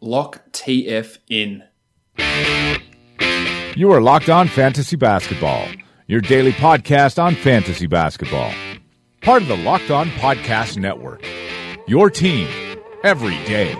Lock TF in. You are Locked On Fantasy Basketball, your daily podcast on fantasy basketball. Part of the Locked On Podcast Network, your team every day.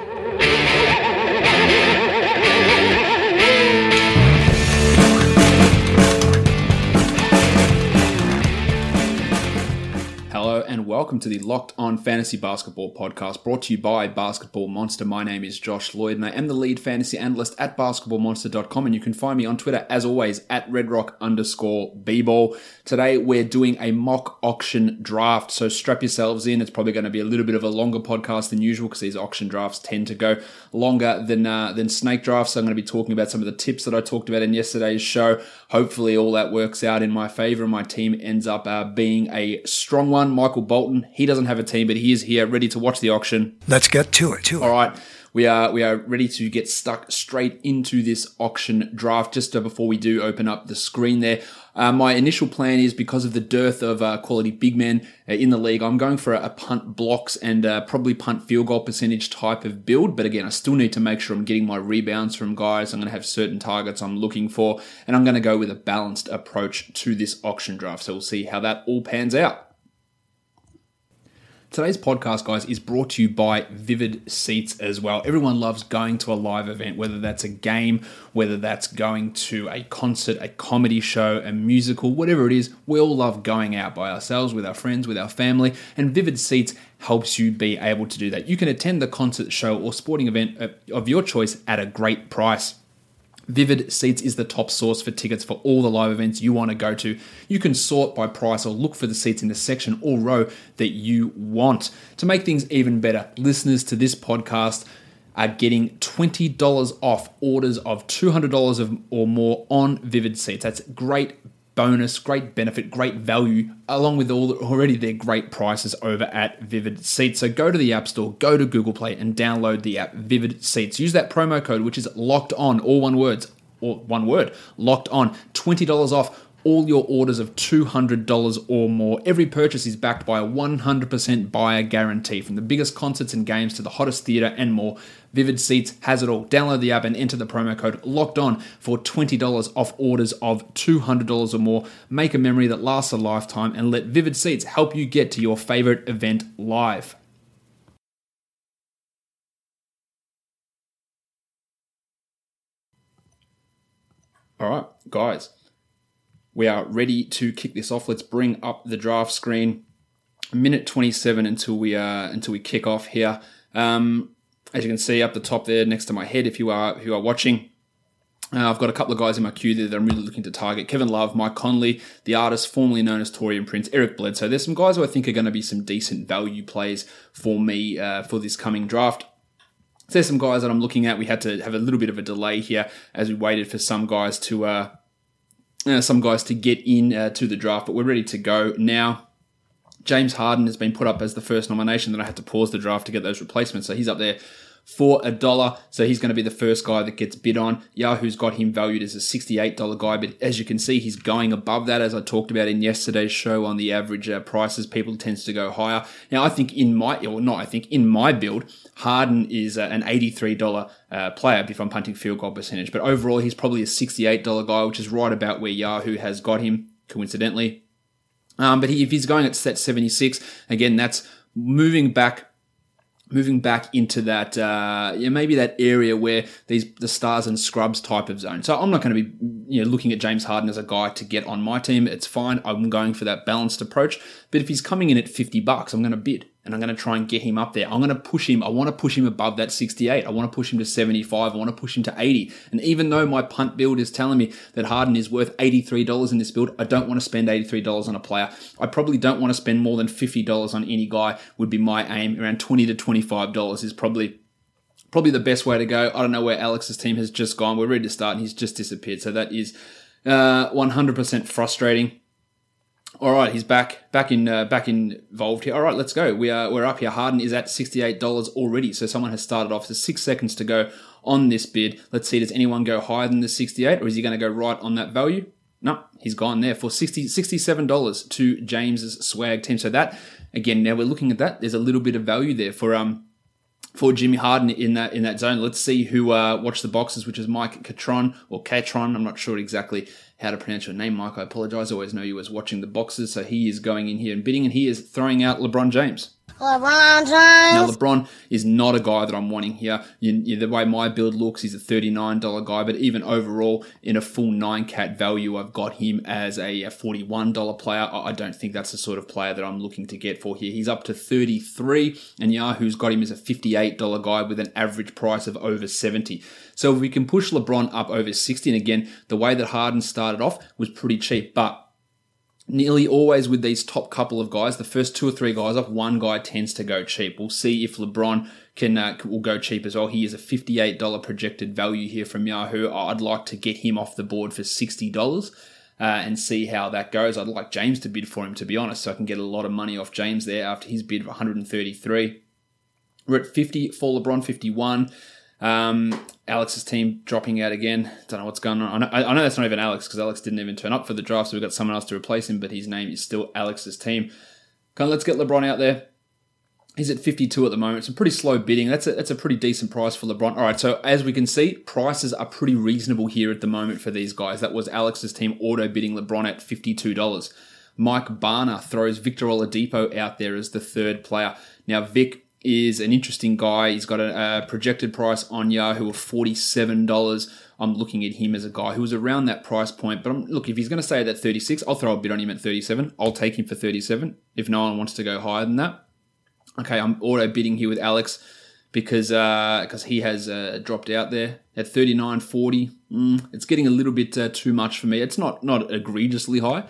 Hello and welcome to the Locked On Fantasy Basketball podcast brought to you by Basketball Monster. My name is Josh Lloyd and I am the lead fantasy analyst at basketballmonster.com, and you can find me on Twitter as always at redrock_bball. Today we're doing a mock auction draft, so strap yourselves in. It's probably going to be a little bit of a longer podcast than usual because these auction drafts tend to go longer than snake drafts. So I'm going to be talking about some of the tips that I talked about in yesterday's show. Hopefully all that works out in my favor and my team ends up being a strong one. Michael Bolton, he doesn't have a team, but he is here ready to watch the auction. Let's get to it. All right. We are ready to get stuck straight into this auction draft. Just before we do open up the screen there, my initial plan is, because of the dearth of quality big men in the league, I'm going for a punt blocks and probably punt field goal percentage type of build. But again, I still need to make sure I'm getting my rebounds from guys. I'm going to have certain targets I'm looking for, and I'm going to go with a balanced approach to this auction draft. So we'll see how that all pans out. Today's podcast, guys, is brought to you by Vivid Seats as well. Everyone loves going to a live event, whether that's a game, whether that's going to a concert, a comedy show, a musical, whatever it is. We all love going out by ourselves, with our friends, with our family, and Vivid Seats helps you be able to do that. You can attend the concert, show, or sporting event of your choice at a great price. Vivid Seats is the top source for tickets for all the live events you want to go to. You can sort by price or look for the seats in the section or row that you want. To make things even better, listeners to this podcast are getting $20 off orders of $200 or more on Vivid Seats. That's great bonus, great benefit, great value, along with already their great prices over at Vivid Seats. So go to the App Store, go to Google Play, and download the app Vivid Seats. Use that promo code, which is locked on, all one word, locked on, $20 off all your orders of $200 or more. Every purchase is backed by a 100% buyer guarantee. From the biggest concerts and games to the hottest theater and more, Vivid Seats has it all. Download the app and enter the promo code LOCKED ON for $20 off orders of $200 or more. Make a memory that lasts a lifetime and let Vivid Seats help you get to your favorite event live. All right, guys. We are ready to kick this off. Let's bring up the draft screen. Minute 27 until we kick off here. As you can see up the top there, next to my head, if you are watching, I've got a couple of guys in my queue there that I'm really looking to target. Kevin Love, Mike Conley, the artist formerly known as Taurean Prince, Eric Bledsoe. There's some guys who I think are going to be some decent value plays for me for this coming draft. So there's some guys that I'm looking at. We had to have a little bit of a delay here as we waited for some guys to get in to the draft, but we're ready to go now. James Harden has been put up as the first nomination. Then I had to pause the draft to get those replacements. So he's up there for $1. So he's going to be the first guy that gets bid on. Yahoo's got him valued as a $68 guy, but as you can see, he's going above that, as I talked about in yesterday's show on the average prices. People tends to go higher. Now, in my build, Harden is an $83 player if I'm punting field goal percentage, but overall, he's probably a $68 guy, which is right about where Yahoo has got him, coincidentally. But if he's going at set 76, again, that's moving back into that, maybe that area where the stars and scrubs type of zone. So I'm not going to be, looking at James Harden as a guy to get on my team. It's fine. I'm going for that balanced approach. But if he's coming in at $50, I'm going to bid and I'm going to try and get him up there. I'm going to push him. I want to push him above that 68. I want to push him to 75. I want to push him to 80. And even though my punt build is telling me that Harden is worth $83 in this build, I don't want to spend $83 on a player. I probably don't want to spend more than $50 on any guy, would be my aim. Around $20 to $25 is probably the best way to go. I don't know where Alex's team has just gone. We're ready to start and he's just disappeared. So that is 100% frustrating. All right, he's back involved here. All right, let's go. We're up here. Harden is at $68 already, so someone has started off. So 6 seconds to go on this bid. Let's see, does anyone go higher than the 68, or is he going to go right on that value? No, he's gone there for $67 to James's swag team. So that, again, now we're looking at that. There's a little bit of value there for for Jimmy Harden in that zone. Let's see who watched the boxes, which is Mike Catron or Catron. I'm not sure exactly how to pronounce your name, Mike. I apologize. I always know you as watching the boxes. So he is going in here and bidding, and he is throwing out LeBron James. LeBron James. Now, LeBron is not a guy that I'm wanting here. The way my build looks, he's a $39 guy, but even overall, in a full 9-cat value, I've got him as a $41 player. I don't think that's the sort of player that I'm looking to get for here. He's up to 33, and Yahoo's got him as a $58 guy with an average price of over 70. So if we can push LeBron up over 60, and again, the way that Harden started off was pretty cheap, but nearly always with these top couple of guys, the first 2 or 3 guys up, one guy tends to go cheap. We'll see if LeBron will go cheap as well. He is a $58 projected value here from Yahoo. I'd like to get him off the board for $60 and see how that goes. I'd like James to bid for him, to be honest, so I can get a lot of money off James there after his bid of 133. We're at 50 for LeBron, 51. Alex's team dropping out again. Don't know what's going on. I know that's not even Alex because Alex didn't even turn up for the draft, so we've got someone else to replace him, but his name is still Alex's team. Let's get LeBron out there. He's at 52 at the moment. It's a pretty slow bidding. That's a pretty decent price for LeBron. All right, so as we can see, prices are pretty reasonable here at the moment for these guys. That was Alex's team auto bidding LeBron at $52. Mike Barner throws Victor Oladipo out there as the third player. Now, Vic is an interesting guy. He's got a projected price on Yahoo of $47. I'm looking at him as a guy who was around that price point. But look, if he's going to stay at that 36, I'll throw a bid on him at 37. I'll take him for 37 if no one wants to go higher than that. Okay, I'm auto bidding here with Alex because he has dropped out there at 39, 40. It's getting a little bit too much for me. It's not egregiously high.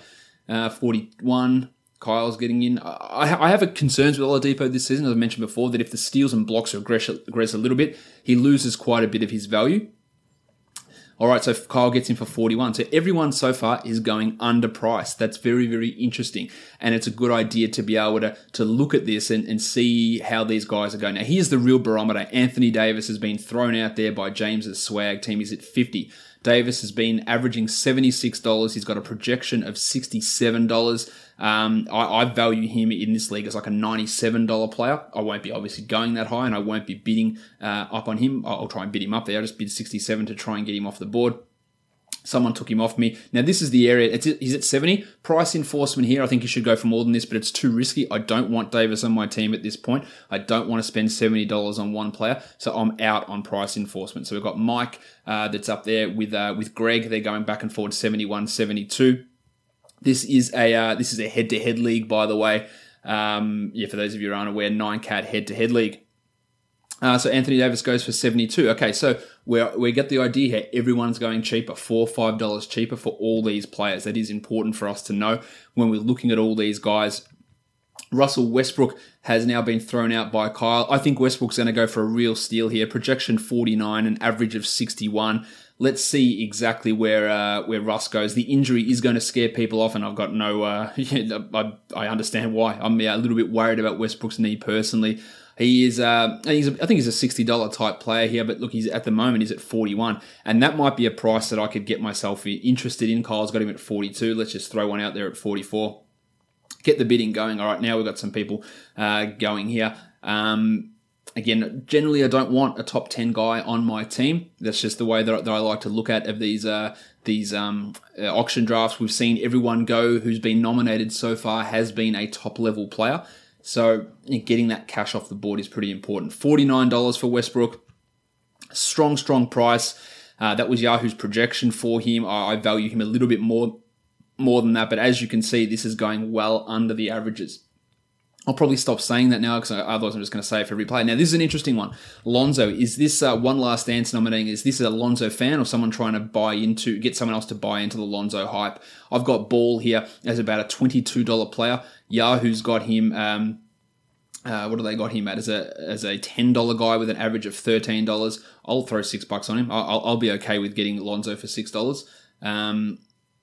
41. Kyle's getting in. I have concerns with Oladipo this season, as I mentioned before, that if the steals and blocks regress a little bit, he loses quite a bit of his value. All right, so Kyle gets in for 41. So everyone so far is going underpriced. That's very, very interesting. And it's a good idea to be able to look at this and see how these guys are going. Now, here's the real barometer. Anthony Davis has been thrown out there by James's swag team. He's at 50. Davis has been averaging $76. He's got a projection of $67. I value him in this league as like a $97 player. I won't be obviously going that high, and I won't be bidding up on him. I'll try and bid him up there. I just bid 67 to try and get him off the board. Someone took him off me. Now, this is the area. He's at 70. Price enforcement here. I think you should go for more than this, but it's too risky. I don't want Davis on my team at this point. I don't want to spend $70 on one player, so I'm out on price enforcement. So we've got Mike that's up there with Greg. They're going back and forward 71, 72. This is a head-to-head league, by the way. For those of you who are unaware, 9-cat head-to-head league. So Anthony Davis goes for 72. Okay, so we get the idea here. Everyone's going cheaper, $4 or $5 cheaper for all these players. That is important for us to know when we're looking at all these guys. Russell Westbrook has now been thrown out by Kyle. I think Westbrook's going to go for a real steal here. Projection 49, an average of 61. Let's see exactly where Russ goes. The injury is going to scare people off, and I've got no. I understand why. I'm a little bit worried about Westbrook's knee personally. I think he's a $60 type player here, but look, he's at 41, and that might be a price that I could get myself interested in. Kyle's got him at 42. Let's just throw one out there at 44. Get the bidding going. All right, now we've got some people going here. Again, generally I don't want a top 10 guy on my team. That's just the way that I like to look at of these auction drafts. We've seen everyone go who's been nominated so far has been a top level player. So getting that cash off the board is pretty important. $49 for Westbrook. Strong price. That was Yahoo's projection for him. I value him a little bit more than that, but as you can see, this is going well under the averages. I'll probably stop saying that now because otherwise I'm just going to say it for every player. Now, this is an interesting one. Lonzo, is this One Last Dance nominating? Is this a Lonzo fan or someone trying to get someone else to buy into the Lonzo hype? I've got Ball here as about a $22 player. Yahoo's got him, what do they got him at? As a $10 guy with an average of $13. I'll throw $6 on him. I'll be okay with getting Lonzo for $6.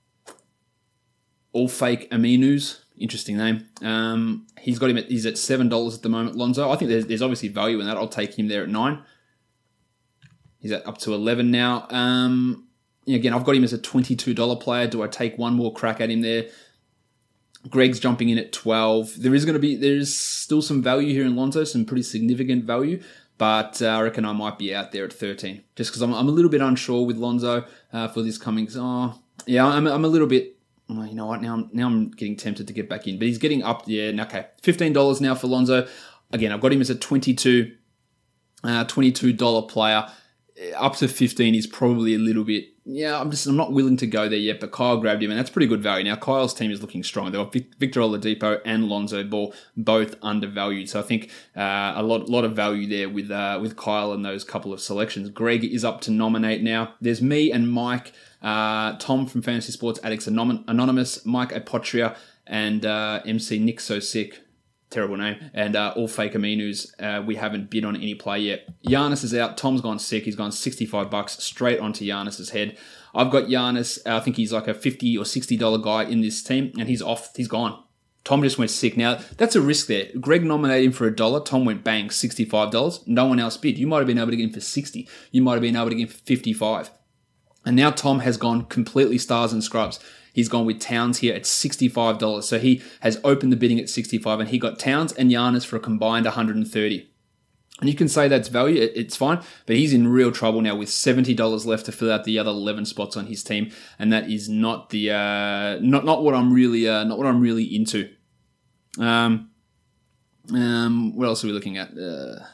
All Fake Aminus. Interesting name. He's at $7 at the moment, Lonzo. I think there's obviously value in that. I'll take him there at 9. He's up to 11 now. Again, I've got him as a $22 player. Do I take one more crack at him there? Greg's jumping in at 12. There's still some value here in Lonzo, some pretty significant value. but I reckon I might be out there at 13, just because I'm a little bit unsure with Lonzo for this coming. I'm a little bit. Oh, you know what? Now I'm getting tempted to get back in, but he's getting up. Yeah, okay, $15 now for Lonzo. Again, I've got him as a $22 player. Up to 15 is probably a little bit. Yeah, I'm not willing to go there yet, but Kyle grabbed him, and that's pretty good value. Now, Kyle's team is looking strong. They've got Victor Oladipo and Lonzo Ball, both undervalued. So I think a lot of value there with Kyle and those couple of selections. Greg is up to nominate now. There's me and Mike, Tom from Fantasy Sports Addicts Anonymous, Mike Apotria, and MC Nick So Sick. Terrible name. And all fake Aminus. We haven't bid on any play yet. Giannis is out. Tom's gone sick. He's gone $65 straight onto Giannis's head. I've got Giannis. I think he's like a $50 or $60 guy in this team, and he's off. He's gone. Tom just went sick. Now, that's a risk there. Greg nominated him for $1. Tom went bang, $65. No one else bid. You might have been able to get him for $60. You might have been able to get him for $55. And now Tom has gone completely stars and scrubs. He's gone with Towns here at $65. So he has opened the bidding at $65, and he got Towns and Giannis for a combined $130. And you can say that's value, it's fine, but he's in real trouble now with $70 left to fill out the other 11 spots on his team, and that is not the not what I'm really into. What else are we looking at?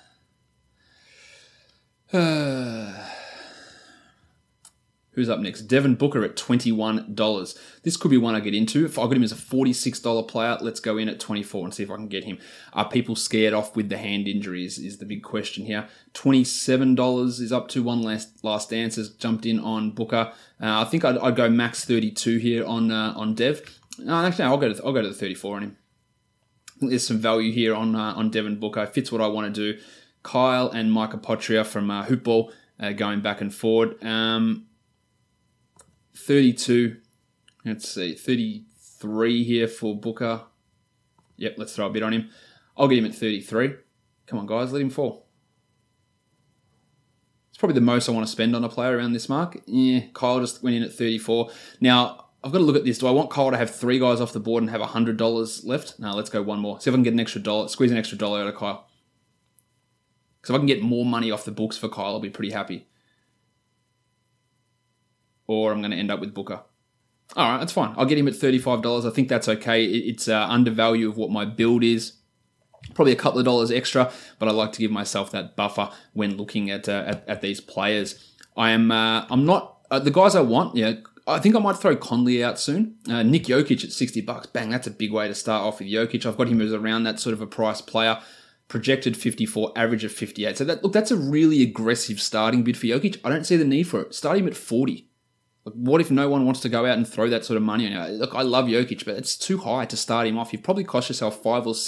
Who's up next? Devin Booker at $21. This could be one I get into. If I got him as a $46 player, let's go in at $24 and see if I can get him. Are people scared off with the hand injuries is the big question here. $27 is up to one last dance has jumped in on Booker. I think I'd go max 32 here on Dev. No, actually, I'll go to the 34 on him. I think there's some value here on Devin Booker. Fits what I want to do. Kyle and Micah Potria from Hoopball going back and forward. 32, let's see, 33 here for Booker. Yep, let's throw a bit on him. I'll get him at 33. Come on, guys, let him fall. It's probably the most I want to spend on a player around this mark. Yeah, Kyle just went in at 34. Now, I've got to look at this. Do I want Kyle to have 3 guys off the board and have $100 left? No, let's go one more. See if I can get an extra $1, squeeze an extra $1 out of Kyle. Because if I can get more money off the books for Kyle, I'll be pretty happy. Or I'm going to end up with Booker. All right, that's fine. I'll get him at $35. I think that's okay. It's undervalue of what my build is. Probably a couple of dollars extra, but I like to give myself that buffer when looking at these players. I'm not the guys I want. Yeah, I think I might throw Conley out soon. Nick Jokic at $60. Bang, that's a big way to start off with Jokic. I've got him as around that sort of a price player. Projected 54, average of 58. So that's a really aggressive starting bid for Jokic. I don't see the need for it. Start him at 40. What if no one wants to go out and throw that sort of money on you? Look, I love Jokic, but it's too high to start him off. You've probably cost yourself $5 or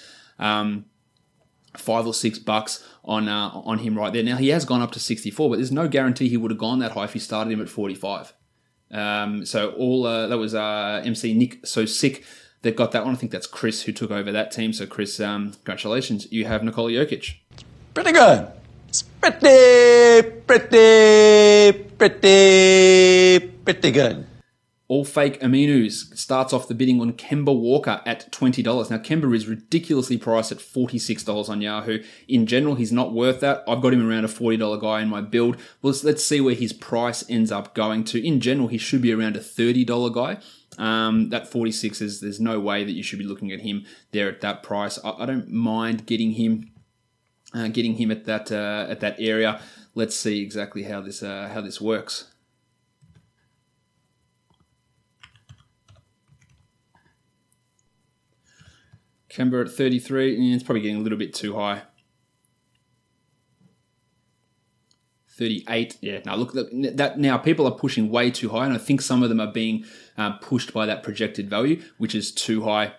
$6 on him right there. Now he has gone up to 64, but there's no guarantee he would have gone that high if you started him at 45. So that was MC Nick So Sick that got that one. I think that's Chris who took over that team. So Chris, congratulations, you have Nikola Jokic. Pretty good. It's pretty good. All fake Aminus starts off the bidding on Kemba Walker at $20. Now, Kemba is ridiculously priced at $46 on Yahoo. In general, he's not worth that. I've got him around a $40 guy in my build. Well, let's see where his price ends up going to. In general, he should be around a $30 guy. That 46 there's no way that you should be looking at him there at that price. I don't mind getting him at that area. Let's see exactly how this works. Kemba at 33, it's probably getting a little bit too high. 38, yeah. Now look that now people are pushing way too high, and I think some of them are being pushed by that projected value, which is too high.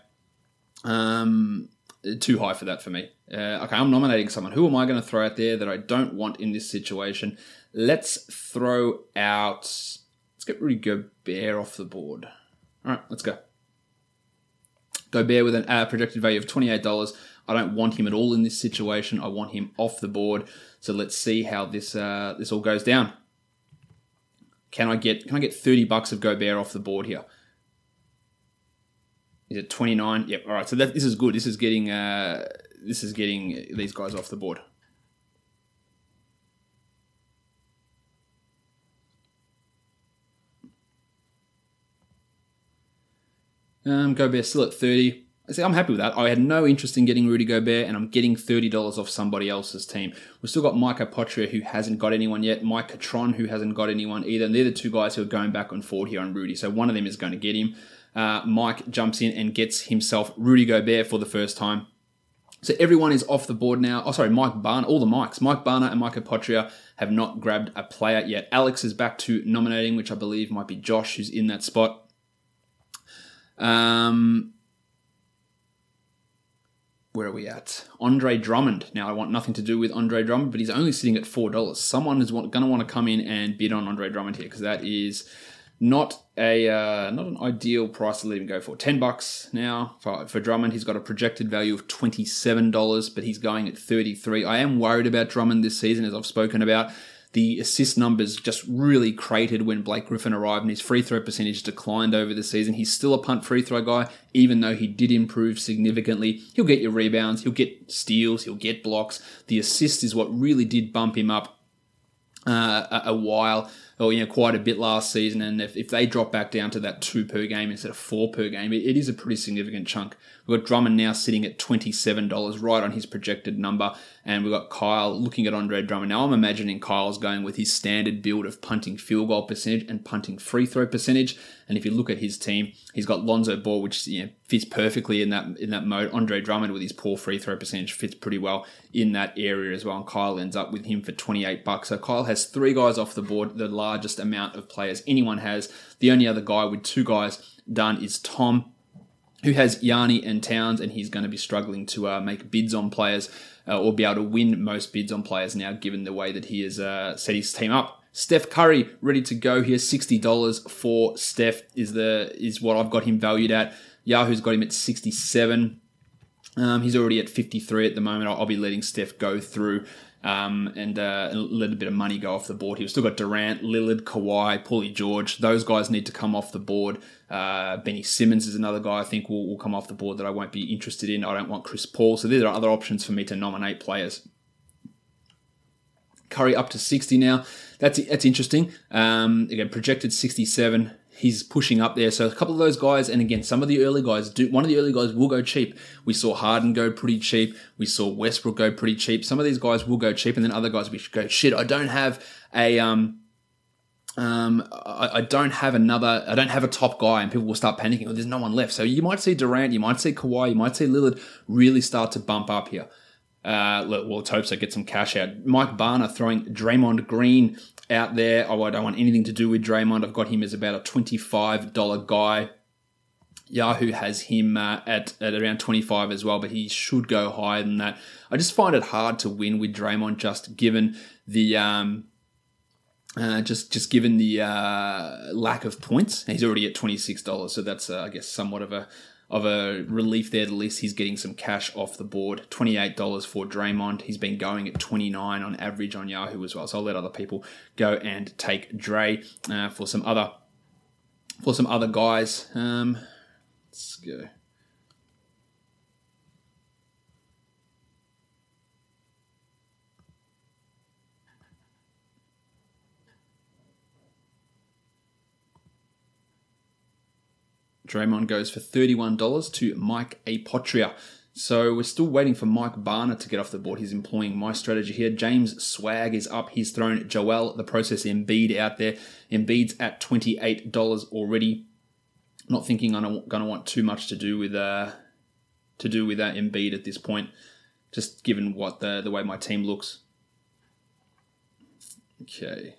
Too high for that for me. Okay, I'm nominating someone. Who am I going to throw out there that I don't want in this situation? Let's throw out. Let's get Rudy Gobert off the board. All right, let's go. Gobert with a projected value of $28. I don't want him at all in this situation. I want him off the board. So let's see how this all goes down. Can I get $30 of Gobert off the board here? Is it 29? Yep. All right. So this is good. This is getting these guys off the board. Gobert still at 30. I'm happy with that. I had no interest in getting Rudy Gobert, and I'm getting $30 off somebody else's team. We've still got Micah Potria, who hasn't got anyone yet. Mike Catron, who hasn't got anyone either. And they're the two guys who are going back and forward here on Rudy. So one of them is going to get him. Mike jumps in and gets himself Rudy Gobert for the first time. So everyone is off the board now. Mike Barner, all the Mikes. Mike Barner and Micah Potria have not grabbed a player yet. Alex is back to nominating, which I believe might be Josh, who's in that spot. Where are we at? Andre Drummond. Now, I want nothing to do with Andre Drummond, but he's only sitting at $4. Someone is going to want to come in and bid on Andre Drummond here, because that is not an ideal price to let him go for. $10 now for Drummond. He's got a projected value of $27, but he's going at $33. I am worried about Drummond this season, as I've spoken about. The assist numbers just really cratered when Blake Griffin arrived, and his free throw percentage declined over the season. He's still a punt free throw guy, even though he did improve significantly. He'll get your rebounds, he'll get steals, he'll get blocks. The assist is what really did bump him up quite a bit last season. And if they drop back down to that 2 per game instead of 4 per game, it is a pretty significant chunk. We've got Drummond now sitting at $27, right on his projected number. And we've got Kyle looking at Andre Drummond. Now, I'm imagining Kyle's going with his standard build of punting field goal percentage and punting free throw percentage. And if you look at his team, he's got Lonzo Ball, which fits perfectly in that mode. Andre Drummond, with his poor free throw percentage, fits pretty well in that area as well. And Kyle ends up with him for $28. So Kyle has 3 guys off the board, the largest amount of players anyone has. The only other guy with 2 guys done is Tom, who has Yanni and Towns, and he's going to be struggling to make bids on players or be able to win most bids on players now, given the way that he has set his team up. Steph Curry, ready to go here. $60 for Steph is what I've got him valued at. Yahoo's got him at 67. He's already at 53 at the moment. I'll be letting Steph go through and let a bit of money go off the board. He's still got Durant, Lillard, Kawhi, Paulie George. Those guys need to come off the board. Benny Simmons is another guy I think will come off the board that I won't be interested in. I don't want Chris Paul. So there are other options for me to nominate players. Curry up to 60 now. That's interesting. Again, projected 67. He's pushing up there. So a couple of those guys, and again, some of the early guys one of the early guys will go cheap. We saw Harden go pretty cheap. We saw Westbrook go pretty cheap. Some of these guys will go cheap, and then other guys we should go, shit, I don't have a I don't have a top guy, and people will start panicking. There's no one left. So you might see Durant, you might see Kawhi, you might see Lillard really start to bump up here. Let's hope so. Get some cash out. Mike Barner throwing Draymond Green out there. I don't want anything to do with Draymond. I've got him as about a $25 guy. Yahoo has him at around 25 as well, but he should go higher than that. I just find it hard to win with Draymond, just given the given the lack of points. He's already at $26, so that's I guess somewhat of a relief there. At least he's getting some cash off the board. $28 for Draymond. He's been going at 29 on average on Yahoo as well. So I'll let other people go and take Dre for some other guys. Let's go. Draymond goes for $31 to Mike Apotria. So we're still waiting for Mike Barner to get off the board. He's employing my strategy here. James Swag is up. He's thrown Joel the Process Embiid out there. Embiid's at $28 already. Not thinking I'm going to want too much to do with Embiid at this point, just given what the way my team looks. Okay.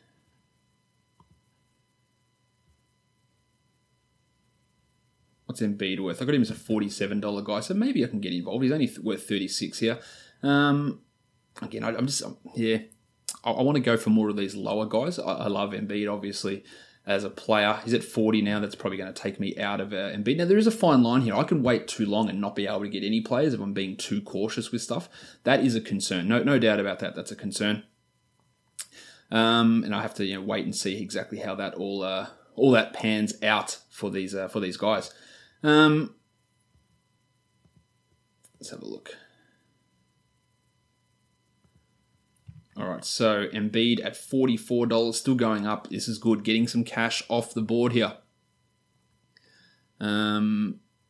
What's Embiid worth? I got him as a $47 guy, so maybe I can get involved. He's only worth $36 here. Again, I want to go for more of these lower guys. I love Embiid, obviously, as a player. He's at 40 now. That's probably going to take me out of Embiid. Now, there is a fine line here. I can wait too long and not be able to get any players if I'm being too cautious with stuff. That is a concern. No doubt about that. That's a concern. And I have to wait and see exactly how that all that pans out for these guys. Let's have a look. All right, so Embiid at $44, still going up. This is good, getting some cash off the board here.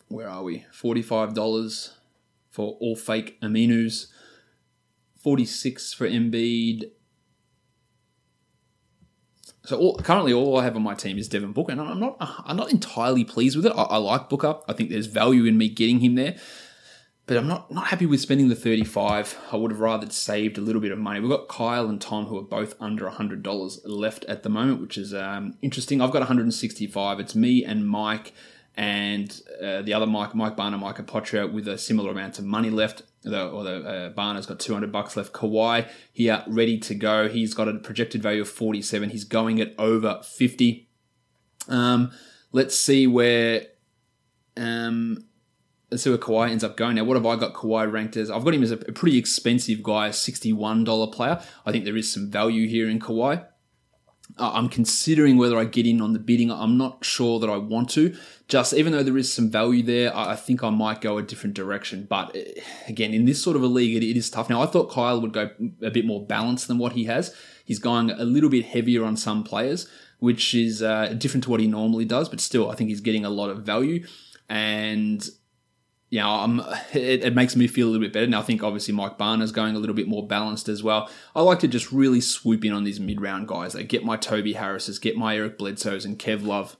where are we? $45 for all fake Aminus. 46 for Embiid. So currently all I have on my team is Devin Booker, and I'm not entirely pleased with it. I like Booker. I think there's value in me getting him there. But I'm not happy with spending the 35. I would have rather saved a little bit of money. We've got Kyle and Tom who are both under $100 left at the moment, which is interesting. I've got 165. It's me and Mike and the other Mike Barner, Mike Apotria with a similar amount of money left. Barner's got $200 left. Kawhi here ready to go. He's got a projected value of 47. He's going at over 50. Let's see where Kawhi ends up going. Now, what have I got Kawhi ranked as? I've got him as a pretty expensive guy, $61 player. I think there is some value here in Kawhi. I'm considering whether I get in on the bidding. I'm not sure that I want to. Just even though there is some value there, I think I might go a different direction. But again, in this sort of a league, it is tough. Now, I thought Kyle would go a bit more balanced than what he has. He's going a little bit heavier on some players, which is different to what he normally does. But still, I think he's getting a lot of value. And it makes me feel a little bit better. Now, I think obviously Mike Barner's going a little bit more balanced as well. I like to just really swoop in on these mid-round guys. Like get my Toby Harris's, get my Eric Bledsoe's and Kev Love.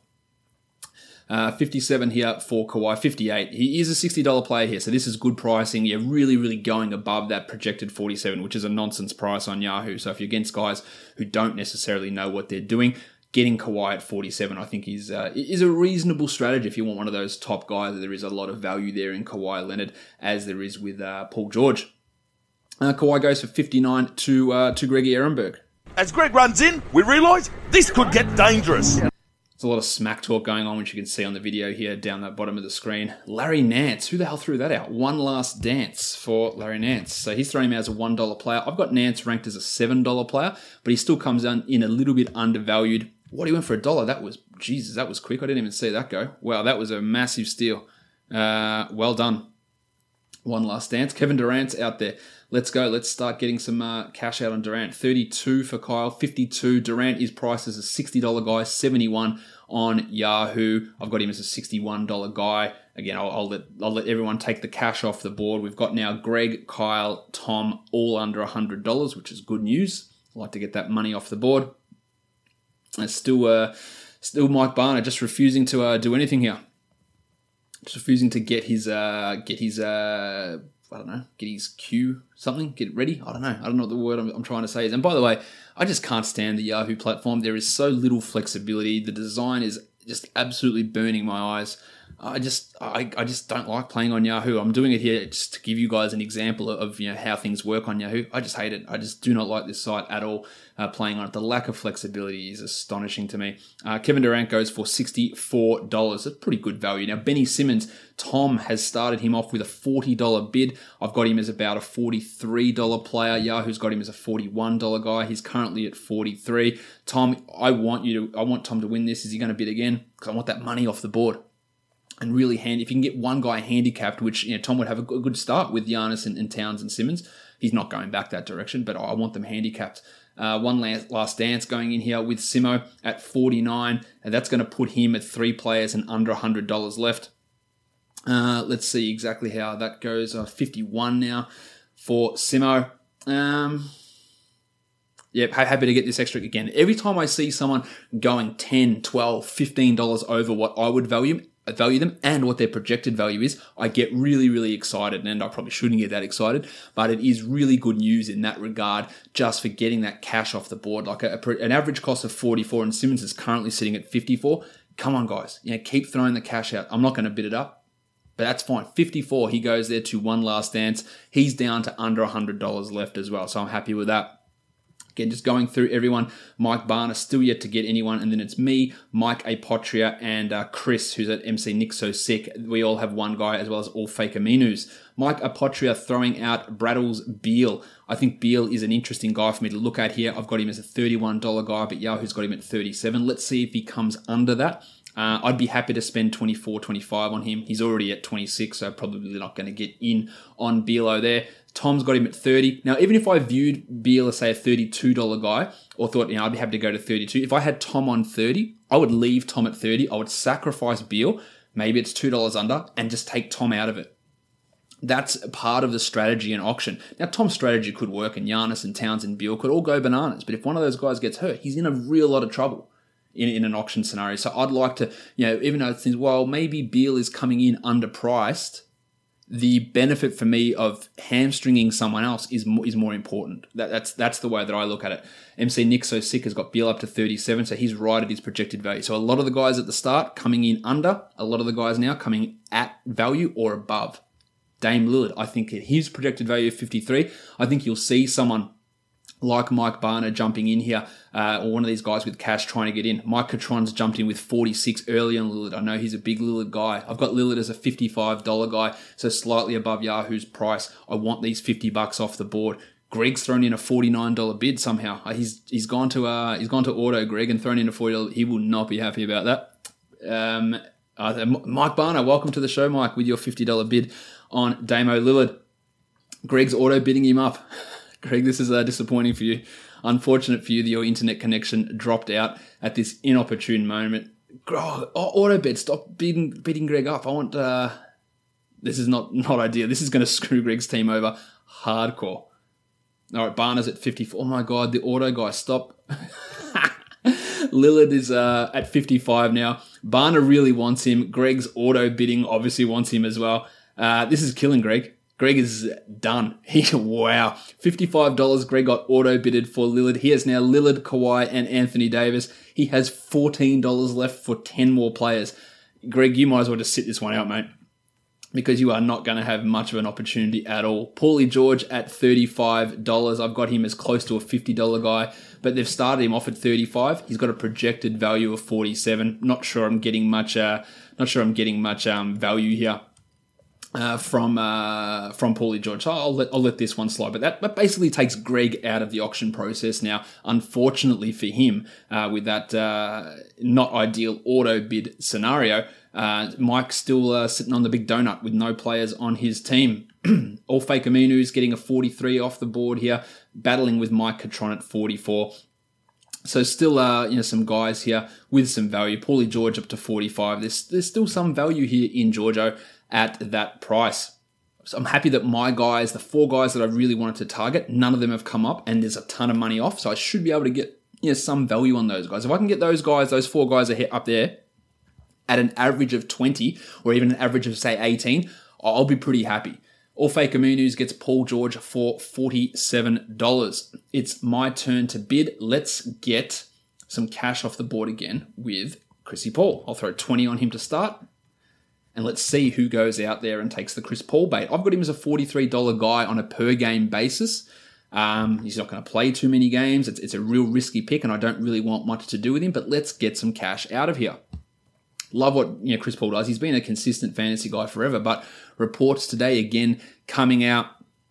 57 here for Kawhi, 58. He is a $60 player here, so this is good pricing. You're really, really going above that projected 47, which is a nonsense price on Yahoo. So if you're against guys who don't necessarily know what they're doing, getting Kawhi at 47, I think, is a reasonable strategy if you want one of those top guys. There is a lot of value there in Kawhi Leonard, as there is with Paul George. Kawhi goes for 59 to Greggy Ehrenberg. As Greg runs in, we realise this could get dangerous. There's a lot of smack talk going on, which you can see on the video here down the bottom of the screen. Larry Nance, who the hell threw that out? One last dance for Larry Nance. So he's throwing him out as a $1 player. I've got Nance ranked as a $7 player, but he still comes in a little bit undervalued. What, he went for $1? That was quick. I didn't even see that go. Wow, that was a massive steal. Well done. One last dance. Kevin Durant's out there. Let's go. Let's start getting some cash out on Durant. 32 for Kyle, 52. Durant is priced as a $60 guy, 71 on Yahoo. I've got him as a $61 guy. Again, I'll let everyone take the cash off the board. We've got now Greg, Kyle, Tom, all under $100, which is good news. I like to get that money off the board. It's still Mike Barner just refusing to do anything here. Just refusing to get his queue something, get it ready. I don't know what the word I'm trying to say is. And by the way, I just can't stand the Yahoo platform. There is so little flexibility. The design is just absolutely burning my eyes. I just don't like playing on Yahoo. I'm doing it here just to give you guys an example of how things work on Yahoo. I just hate it. I just do not like this site at all. Playing on it, the lack of flexibility is astonishing to me. Kevin Durant goes for $64. That's pretty good value. Now Benny Simmons, Tom has started him off with a $40 bid. I've got him as about a $43 player. Yahoo's got him as a $41 guy. He's currently at $43. Tom, I want Tom to win this. Is he going to bid again? Because I want that money off the board. And really handy, if you can get one guy handicapped, which Tom would have a good start with Giannis and Towns and Simmons. He's not going back that direction, but I want them handicapped. One last dance going in here with Simo at 49, and that's going to put him at 3 players and under $100 left. Let's see exactly how that goes. 51 now for Simo. Yep, happy to get this extra again. Every time I see someone going $10, $12, $15 over what I would value them and what their projected value is, I get really, really excited. And I probably shouldn't get that excited, but it is really good news in that regard, just for getting that cash off the board. Like an average cost of 44, and Simmons is currently sitting at 54. Come on, guys. Keep throwing the cash out. I'm not going to bid it up, but that's fine. 54, he goes there to one last dance. He's down to under $100 left as well, so I'm happy with that. Again, just going through everyone. Mike Barner still yet to get anyone, and then it's me, Mike Apotria, and Chris, who's at MC Nick So Sick. We all have one guy, as well as all fake Aminus. Mike Apotria throwing out Brattles Beal. I think Beal is an interesting guy for me to look at here. I've got him as a $31 guy, but Yahoo's got him at 37. Let's see if he comes under that. I'd be happy to spend 24, 25 on him. He's already at 26, so probably not going to get in on Bealo there. Tom's got him at 30. Now, even if I viewed Beal as, say, a $32 guy, or thought, I'd be happy to go to 32, if I had Tom on 30, I would leave Tom at 30. I would sacrifice Beal, maybe it's $2 under, and just take Tom out of it. That's part of the strategy in auction. Now, Tom's strategy could work, and Giannis and Towns and Beal could all go bananas, but if one of those guys gets hurt, he's in a real lot of trouble in an auction scenario. So I'd like to, even though it seems, well, maybe Beal is coming in underpriced, the benefit for me of hamstringing someone else is more important. That's the way that I look at it. MC Nick So Sick has got Beal up to 37, so he's right at his projected value. So a lot of the guys at the start coming in under, a lot of the guys now coming at value or above. Dame Lillard, I think at his projected value of 53, I think you'll see someone like Mike Barner jumping in here, or one of these guys with cash trying to get in. Mike Catron's jumped in with 46 early on Lillard. I know he's a big Lillard guy. I've got Lillard as a $55 guy, so slightly above Yahoo's price. I want these $50 off the board. Greg's thrown in a $49 bid somehow. He's gone to Auto Greg and thrown in a $40. He will not be happy about that. Mike Barner, welcome to the show, Mike, with your $50 bid on Damo Lillard. Greg's auto bidding him up. Greg, this is disappointing for you. Unfortunate for you that your internet connection dropped out at this inopportune moment. Auto bet, stop bidding Greg up. I want. This is not ideal. This is going to screw Greg's team over hardcore. All right, Barner's at 54. Oh my God, the auto guy, stop. Lillard is at 55 now. Barner really wants him. Greg's auto bidding obviously wants him as well. This is killing Greg. Greg is done. Wow. $55 Greg got auto bidded for Lillard. He has now Lillard, Kawhi, and Anthony Davis. He has $14 left for 10 more players. Greg, you might as well just sit this one out, mate, because you are not going to have much of an opportunity at all. Paulie George at $35. I've got him as close to a $50 guy, but they've started him off at $35. He's got a projected value of $47. Not sure I'm getting much value here. From Paulie George. So I'll let this one slide. But that basically takes Greg out of the auction process now, unfortunately for him, with that not ideal auto bid scenario. Mike's still sitting on the big donut with no players on his team. All Fake Aminu's getting a 43 off the board here, battling with Mike Catron at 44. So still, some guys here with some value. Paulie George up to 45. There's still some value here in Giorgio at that price. So I'm happy that my guys, the 4 guys that I really wanted to target, none of them have come up, and there's a ton of money off. So I should be able to get some value on those guys. If I can get those 4 guys up there at an average of 20, or even an average of say 18, I'll be pretty happy. All Fake Aminu's gets Paul George for $47. It's my turn to bid. Let's get some cash off the board again with Chrissy Paul. I'll throw 20 on him to start. And let's see who goes out there and takes the Chris Paul bait. I've got him as a $43 guy on a per-game basis. He's not going to play too many games. It's a real risky pick, and I don't really want much to do with him, but let's get some cash out of here. Love what Chris Paul does. He's been a consistent fantasy guy forever, but reports today again coming out.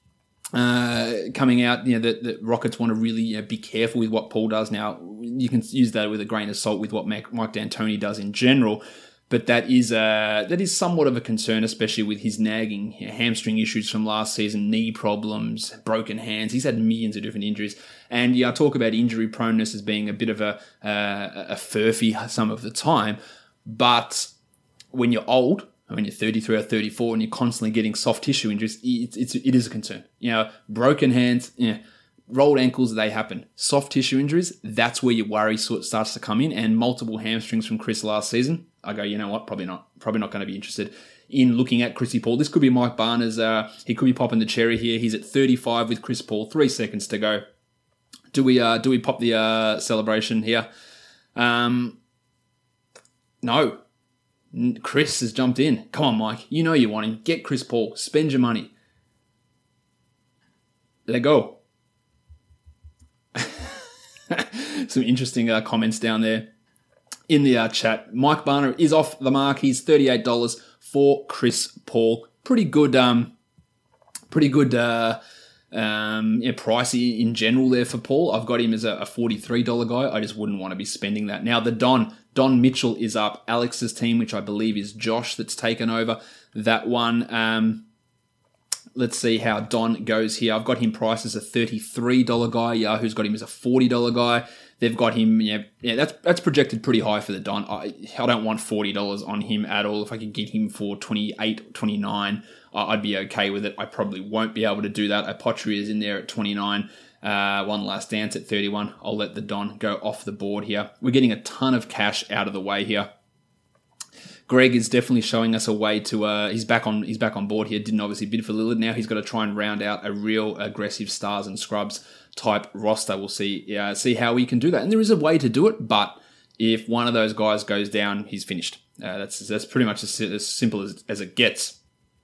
The Rockets want to really be careful with what Paul does. Now, you can use that with a grain of salt with what Mike D'Antoni does in general. But that is somewhat of a concern, especially with his nagging hamstring issues from last season, knee problems, broken hands. He's had millions of different injuries. And I talk about injury proneness as being a bit of a furphy some of the time. But when you're old, when you're 33 or 34 and you're constantly getting soft tissue injuries, it is a concern. Broken hands, rolled ankles, they happen. Soft tissue injuries, that's where your worry starts to come in. And multiple hamstrings from Chris last season, I go, you know what? Probably not going to be interested in looking at Chrissy Paul. This could be Mike Barner's. He could be popping the cherry here. He's at 35 with Chris Paul. 3 seconds to go. Do we pop the celebration here? No. Chris has jumped in. Come on, Mike. You know you want him. Get Chris Paul. Spend your money. Let go. Some interesting comments down there in the chat. Mike Barner is off the mark. He's $38 for Chris Paul. Pretty good price in general there for Paul. I've got him as a $43 guy. I just wouldn't want to be spending that. Now the Don Mitchell is up. Alex's team, which I believe is Josh, that's taken over that one. Let's see how Don goes here. I've got him priced as a $33 guy. Yahoo's got him as a $40 guy. They've got him, that's projected pretty high for the Don. I don't want $40 on him at all. If I could get him for 28, 29, I'd be okay with it. I probably won't be able to do that. Apotria is in there at 29. One Last Dance at 31. I'll let the Don go off the board here. We're getting a ton of cash out of the way here. Greg is definitely showing us a way to. He's back on board here. Didn't obviously bid for Lillard. Now he's got to try and round out a real aggressive stars and scrubs type roster. We'll see how we can do that. And there is a way to do it, but if one of those guys goes down, he's finished. That's pretty much as simple as it gets.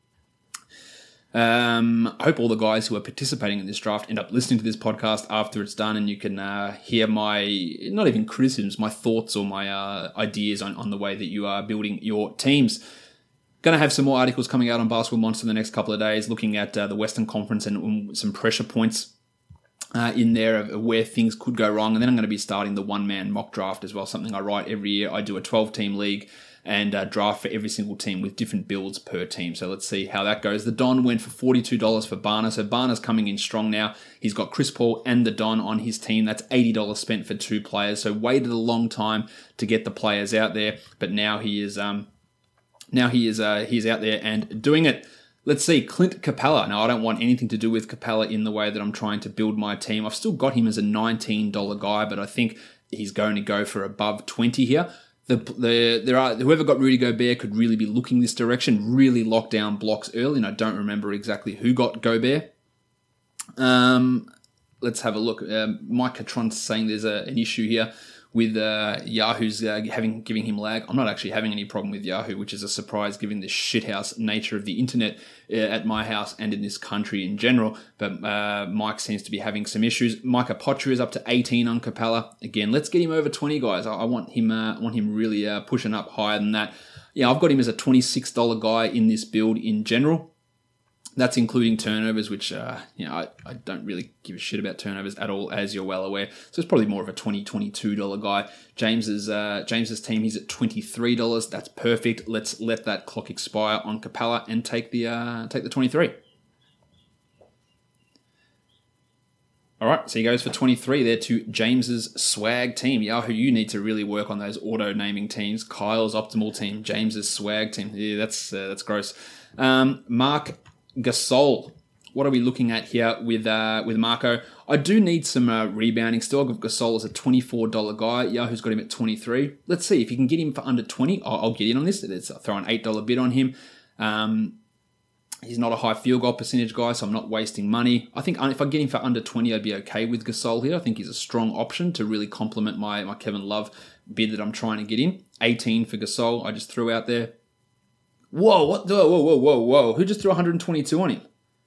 I hope all the guys who are participating in this draft end up listening to this podcast after it's done, and you can hear my, not even criticisms, my thoughts or my ideas on the way that you are building your teams. Going to have some more articles coming out on Basketball Monster in the next couple of days, looking at the Western Conference and some pressure points in there of where things could go wrong. And then I'm going to be starting the one-man mock draft as well, something I write every year. I do a 12-team league and draft for every single team with different builds per team. So let's see how that goes. The Don went for $42 for Barner. So Barner's coming in strong now. He's got Chris Paul and the Don on his team. That's $80 spent for 2 players. So waited a long time to get the players out there, but now he is out there and doing it. Let's see, Clint Capella. Now, I don't want anything to do with Capella in the way that I'm trying to build my team. I've still got him as a $19 guy, but I think he's going to go for above 20 here. Whoever got Rudy Gobert could really be looking this direction, really lock down blocks early, and I don't remember exactly who got Gobert. Let's have a look. Mike Catron's saying there's an issue here with Yahoo's giving him lag. I'm not actually having any problem with Yahoo, which is a surprise given the shithouse nature of the internet at my house and in this country in general. But Mike seems to be having some issues. Micah Potcher is up to 18 on Capella. Again, let's get him over 20, guys. I want him really pushing up higher than that. Yeah, I've got him as a $26 guy in this build in general. That's including turnovers, which, I don't really give a shit about turnovers at all, as you're well aware. So it's probably more of a $20, $22 guy. James's team, he's at $23. That's perfect. Let's let that clock expire on Capella and take the 23. All right, so he goes for 23 there to James's swag team. Yahoo, you need to really work on those auto-naming teams. Kyle's optimal team, James's swag team. Yeah, that's gross. Mark Gasol. What are we looking at here with Marco? I do need some rebounding still. I've got Gasol as a $24 guy. Yahoo's got him at 23. Let's see if you can get him for under 20. I'll get in on this. Let's throw an $8 bid on him. He's not a high field goal percentage guy, so I'm not wasting money. I think if I get him for under 20, I'd be okay with Gasol here. I think he's a strong option to really complement my Kevin Love bid that I'm trying to get in. 18 for Gasol, I just threw out there. Whoa, what? Whoa. Who just threw 122 on him?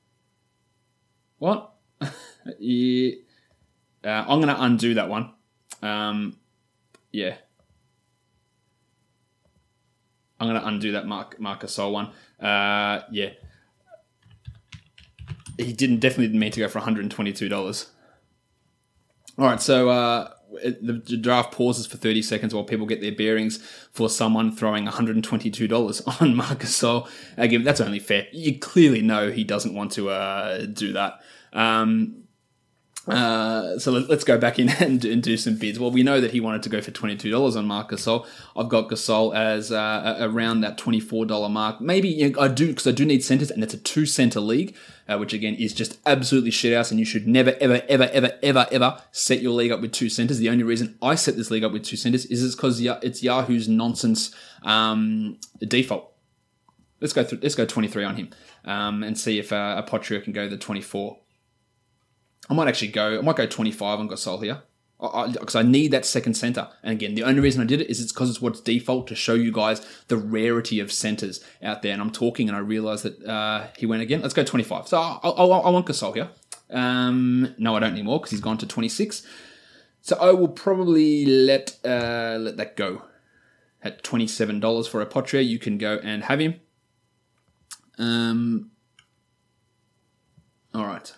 What? Yeah. I'm going to undo that one. Yeah. I'm going to undo that Marc Gasol one. Yeah. He definitely didn't mean to go for $122. All right, so the draft pauses for 30 seconds while people get their bearings for someone throwing $122 on Marc Gasol. Again, that's only fair. You clearly know he doesn't want to do that. So let's go back in and do some bids. Well, we know that he wanted to go for $22 on Marc Gasol. I've got Gasol as around that $24 mark. Maybe I do, because I do need centers, and it's a 2-center league, which again is just absolutely shithouse, and you should never, ever set your league up with 2 centers. The only reason I set this league up with 2 centers is because it's Yahoo's nonsense default. Let's go 23 on him and see if Apotria can go the 24. I might go 25 on Gasol here, because I need that second center. And again, the only reason I did it is it's because it's what's default, to show you guys the rarity of centers out there. And I'm talking, and I realize that he went again. Let's go 25. So I want Gasol here. No, I don't anymore, because he's gone to 26. So I will probably let that go at $27 for Apotria. You can go and have him. All right.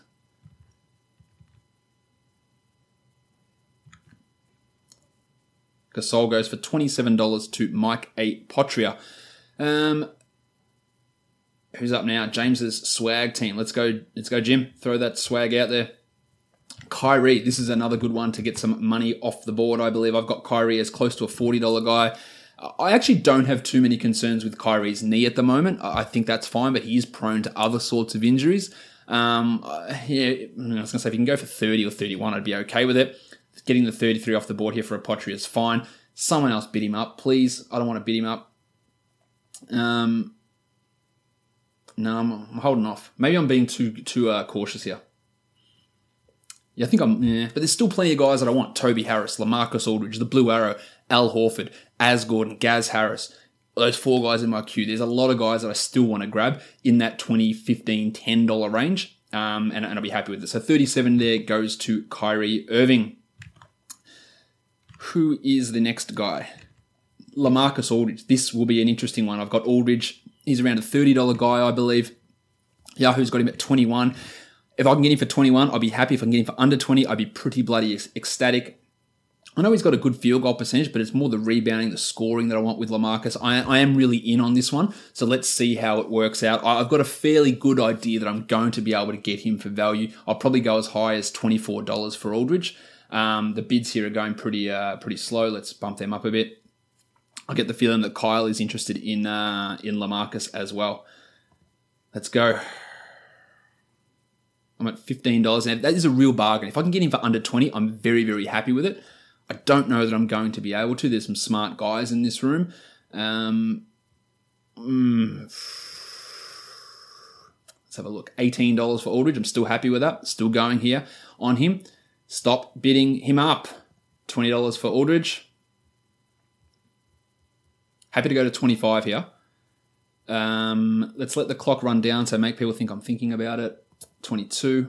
Gasol goes for $27 to Mike A. Potria. Who's up now? James's swag team. Let's go, Jim. Throw that swag out there. Kyrie. This is another good one to get some money off the board, I believe. I've got Kyrie as close to a $40 guy. I actually don't have too many concerns with Kyrie's knee at the moment. I think that's fine, but he is prone to other sorts of injuries. I was going to say, if you can go for 30 or 31, I'd be okay with it. Getting the 33 off the board here for Apotria is fine. Someone else bid him up, please. I don't want to bid him up. No, I'm holding off. Maybe I'm being too cautious here. Yeah, I think but there's still plenty of guys that I want. Toby Harris, LaMarcus Aldridge, the Blue Arrow, Al Horford, Az Gordon, Gaz Harris. Those 4 guys in my queue. There's a lot of guys that I still want to grab in that $20, $15, $10 range. And I'll be happy with it. So 37 there goes to Kyrie Irving. Who is the next guy? LaMarcus Aldridge. This will be an interesting one. I've got Aldridge. He's around a $30 guy, I believe. Yahoo's got him at 21. If I can get him for 21, I'll be happy. If I can get him for under 20, I'd be pretty bloody ecstatic. I know he's got a good field goal percentage, but it's more the rebounding, the scoring that I want with LaMarcus. I am really in on this one, so let's see how it works out. I've got a fairly good idea that I'm going to be able to get him for value. I'll probably go as high as $24 for Aldridge. The bids here are going pretty slow. Let's bump them up a bit. I get the feeling that Kyle is interested in LaMarcus as well. Let's go. I'm at $15 now. That is a real bargain. If I can get him for under 20, I'm very, very happy with it. I don't know that I'm going to be able to. There's some smart guys in this room. Let's have a look. $18 for Aldridge. I'm still happy with that. Still going here on him. Stop bidding him up. $20 for Aldridge. Happy to go to 25 here. Let's let the clock run down so make people think I'm thinking about it. 22.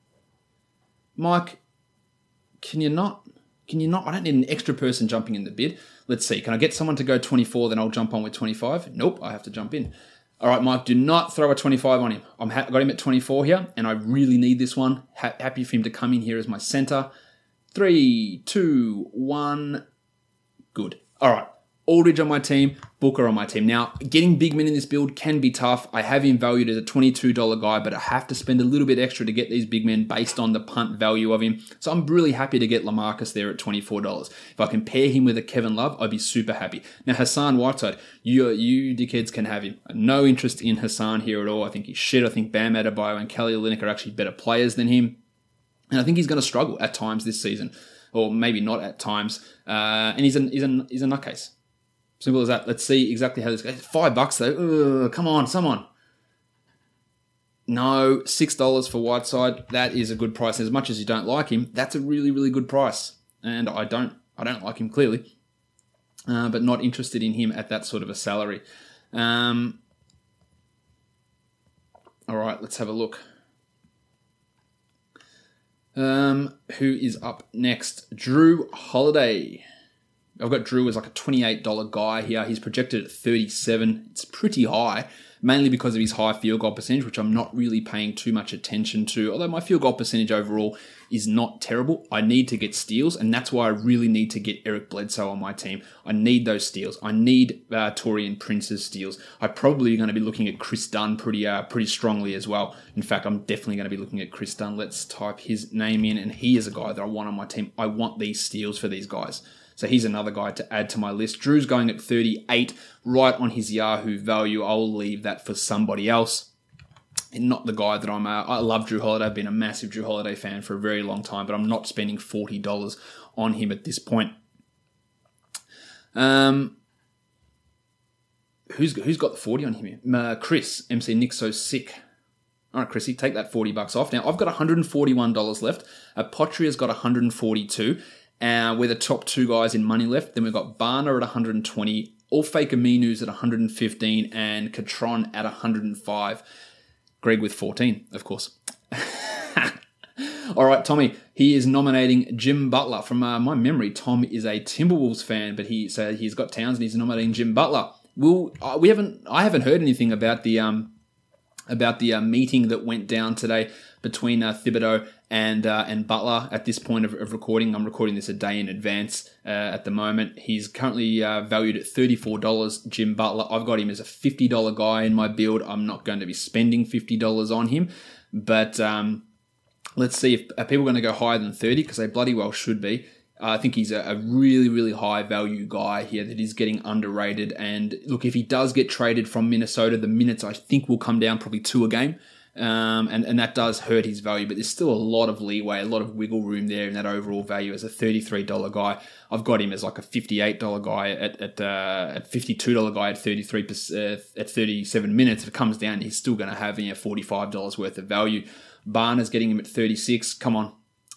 Mike, can you not? I don't need an extra person jumping in the bid. Let's see. Can I get someone to go 24, then I'll jump on with 25? Nope, I have to jump in. All right, Mike, do not throw a 25 on him. Got him at 24 here, and I really need this one. Happy for him to come in here as my center. 3, 2, 1. Good. All right. Aldridge on my team, Booker on my team. Now, getting big men in this build can be tough. I have him valued as a $22 guy, but I have to spend a little bit extra to get these big men based on the punt value of him. So I'm really happy to get LaMarcus there at $24. If I can pair him with a Kevin Love, I'd be super happy. Now, Hassan Whiteside, you dickheads can have him. No interest in Hassan here at all. I think he's shit. I think Bam Adebayo and Kelly Olynyk are actually better players than him. And I think he's going to struggle at times this season. Or maybe not at times. And he's a nutcase. Simple as that. Let's see exactly how this goes. $5 though. Come on, someone. No, $6 for Whiteside. That is a good price. As much as you don't like him, that's a really, really good price. And I don't like him clearly, but not interested in him at that sort of a salary. All right, let's have a look. Who is up next? Drew Holiday. I've got Drew as like a $28 guy here. He's projected at 37. It's pretty high, mainly because of his high field goal percentage, which I'm not really paying too much attention to. Although my field goal percentage overall is not terrible. I need to get steals, and that's why I really need to get Eric Bledsoe on my team. I need those steals. I need Taurean Prince's steals. I'm probably going to be looking at Chris Dunn pretty strongly as well. In fact, I'm definitely going to be looking at Chris Dunn. Let's type his name in, and he is a guy that I want on my team. I want these steals for these guys. So he's another guy to add to my list. Drew's going at 38, right on his Yahoo value. I'll leave that for somebody else. And not the guy that I love Drew Holiday. I've been a massive Drew Holiday fan for a very long time, but I'm not spending $40 on him at this point. Who's got the 40 on him here? Chris, MC Nick So Sick. All right, Chrissy, take that $40 off. Now, I've got $141 left. Apotria's got $142. We're the top 2 guys in money left. Then we've got Barner at 120, All Fake Aminu's at 115, and Catron at 105. Greg with 14, of course. All right, Tommy. He is nominating Jim Butler. From my memory, Tom is a Timberwolves fan, but he's got Towns and he's nominating Jim Butler. I haven't heard anything about the about the meeting that went down today between Thibodeau and Butler. At this point of recording, I'm recording this a day in advance at the moment. He's currently valued at $34, Jim Butler. I've got him as a $50 guy in my build. I'm not going to be spending $50 on him, but let's see if are people going to go higher than 30, because they bloody well should be. I think he's a really, really high value guy here that is getting underrated. And look, if he does get traded from Minnesota, the minutes I think will come down probably 2 a game. And that does hurt his value, but there's still a lot of leeway, a lot of wiggle room there in that overall value as a $33 guy. I've got him as like a $58 guy at $52 guy at 33%, at 37 minutes. If it comes down, he's still going to have $45 worth of value. Barner's getting him at 36. Come on.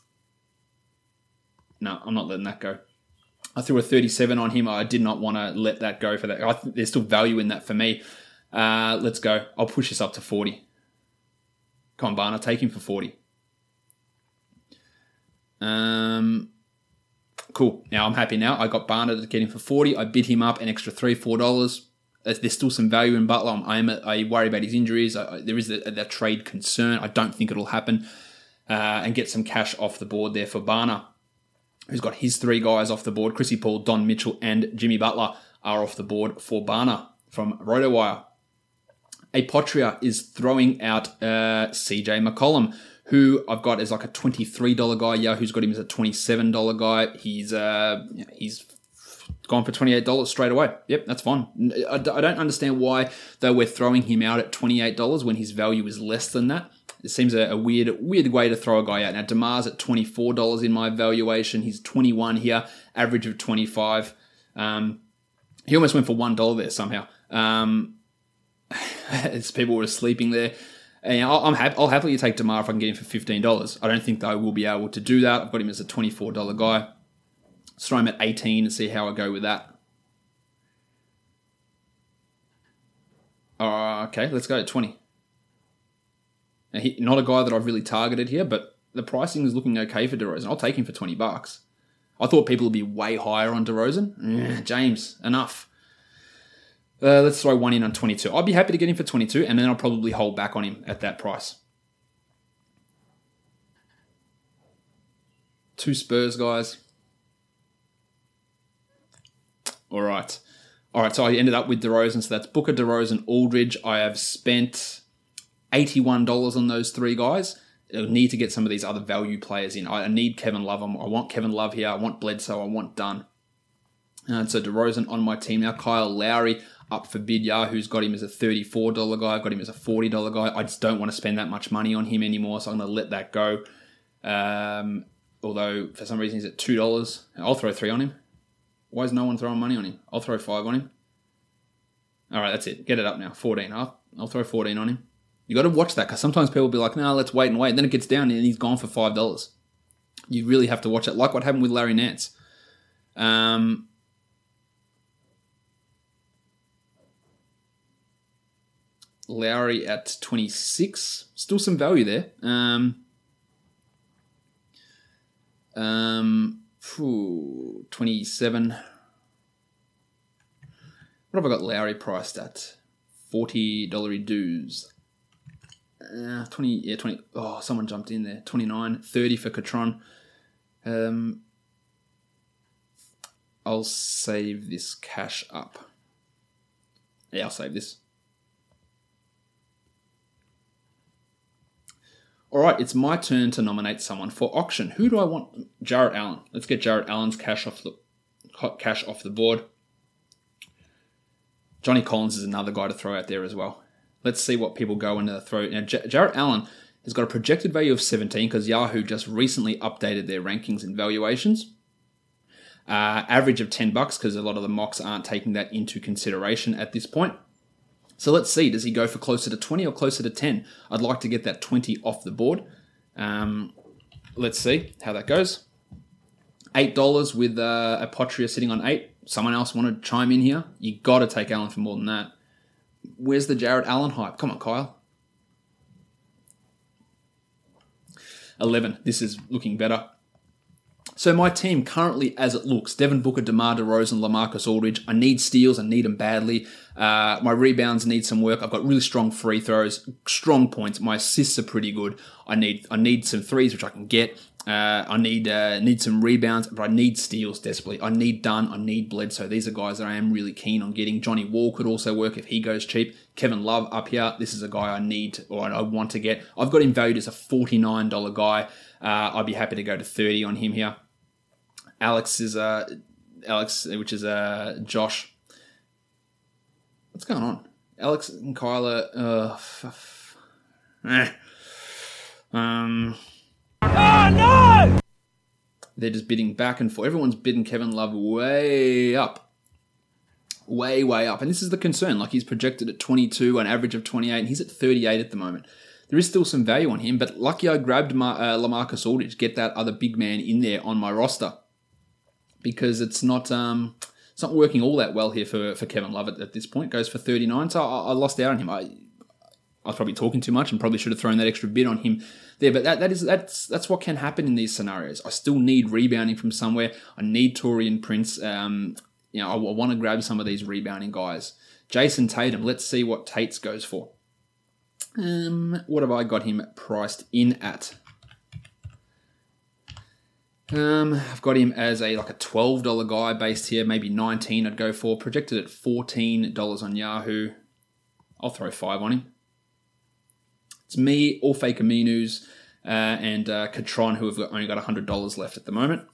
No, I'm not letting that go. I threw a 37 on him. I did not want to let that go for that. I think there's still value in that for me. Let's go. I'll push this up to 40. Come on, Barner, take him for 40. Cool. Now I'm happy now. I got Barner to get him for 40. I bid him up an extra $3, $4. There's still some value in Butler. I worry about his injuries. There is that trade concern. I don't think it'll happen. And get some cash off the board there for Barner, who's got his 3 guys off the board. Chrissy Paul, Don Mitchell, and Jimmy Butler are off the board for Barner from RotoWire. Apotria is throwing out CJ McCollum, who I've got as like a $23 guy. Yahoo's got him as a $27 guy. He's gone for $28 straight away. Yep, that's fine. I don't understand why, though, we're throwing him out at $28 when his value is less than that. It seems a weird way to throw a guy out. Now, DeMar's at $24 in my valuation. He's 21 here, average of 25. He almost went for $1 there somehow. As people were sleeping there. And I'll happily take DeMar if I can get him for $15. I don't think that I will be able to do that. I've got him as a $24 guy. Let's throw him at 18 and see how I go with that. Okay, let's go at 20. Now, not a guy that I've really targeted here, but the pricing is looking okay for DeRozan. I'll take him for $20. I thought people would be way higher on DeRozan. James, enough. Let's throw one in on 22. I'll be happy to get him for 22, and then I'll probably hold back on him at that price. 2 Spurs guys. All right, so I ended up with DeRozan, so that's Booker, DeRozan, Aldridge. I have spent $81 on those 3 guys. I'll need to get some of these other value players in. I need Kevin Love. I want Kevin Love here. I want Bledsoe. I want Dunn. So DeRozan on my team now. Kyle Lowry up for bid. Yahoo's got him as a $34 guy. I've got him as a $40 guy. I just don't want to spend that much money on him anymore, so I'm going to let that go. Although, for some reason, he's at $2. I'll throw 3 on him. Why is no one throwing money on him? I'll throw 5 on him. All right, that's it. Get it up now. 14. I'll throw 14 on him. You got to watch that, because sometimes people will be like, no, let's wait and wait. And then it gets down and he's gone for $5. You really have to watch it, like what happened with Larry Nance. Lowry at 26. Still some value there. 27. What have I got Lowry priced at? $40 dues. 20. Oh, someone jumped in there. 29. 30 for Catron. I'll save this cash up. Yeah, I'll save this. All right, it's my turn to nominate someone for auction. Who do I want? Jarrett Allen. Let's get Jarrett Allen's cash off the board. Johnny Collins is another guy to throw out there as well. Let's see what people go into the throw. Now, Jarrett Allen has got a projected value of 17 because Yahoo just recently updated their rankings and valuations. Average of $10 because a lot of the mocks aren't taking that into consideration at this point. So let's see, does he go for closer to 20 or closer to 10? I'd like to get that 20 off the board. Let's see how that goes. $8 with Apotria sitting on 8. Someone else want to chime in here? You got to take Allen for more than that. Where's the Jarrett Allen hype? Come on, Kyle. 11. This is looking better. So my team currently, as it looks, Devin Booker, DeMar DeRozan, LaMarcus Aldridge. I need steals. I need them badly. My rebounds need some work. I've got really strong free throws, strong points. My assists are pretty good. I need some threes, which I can get. I need some rebounds, but I need steals desperately. I need Dunn. I need Bledsoe. These are guys that I am really keen on getting. Johnny Wall could also work if he goes cheap. Kevin Love up here. This is a guy I need or I want to get. I've got him valued as a $49 guy. I'd be happy to go to 30 on him here. Alex, which is Josh. What's going on? Alex and Kyler. They're just bidding back and forth. Everyone's bidding Kevin Love way up. Way up. And this is the concern. Like, he's projected at 22, an average of 28, and he's at 38 at the moment. There is still some value on him, but lucky I grabbed LaMarcus Aldridge, get that other big man in there on my roster. Because it's not working all that well here for Kevin Love at this point. Goes for 39, so I lost out on him. I was probably talking too much and probably should have thrown that extra bid on him there. But that's what can happen in these scenarios. I still need rebounding from somewhere. I need Taurean Prince. I want to grab some of these rebounding guys. Jason Tatum. Let's see what Tates goes for. What have I got him priced in at? I've got him as a $12 guy based here, maybe 19 I'd go for. Projected at $14 on Yahoo. I'll throw 5 on him. It's me, Orfake Aminus, and Katron, who have only got $100 left at the moment.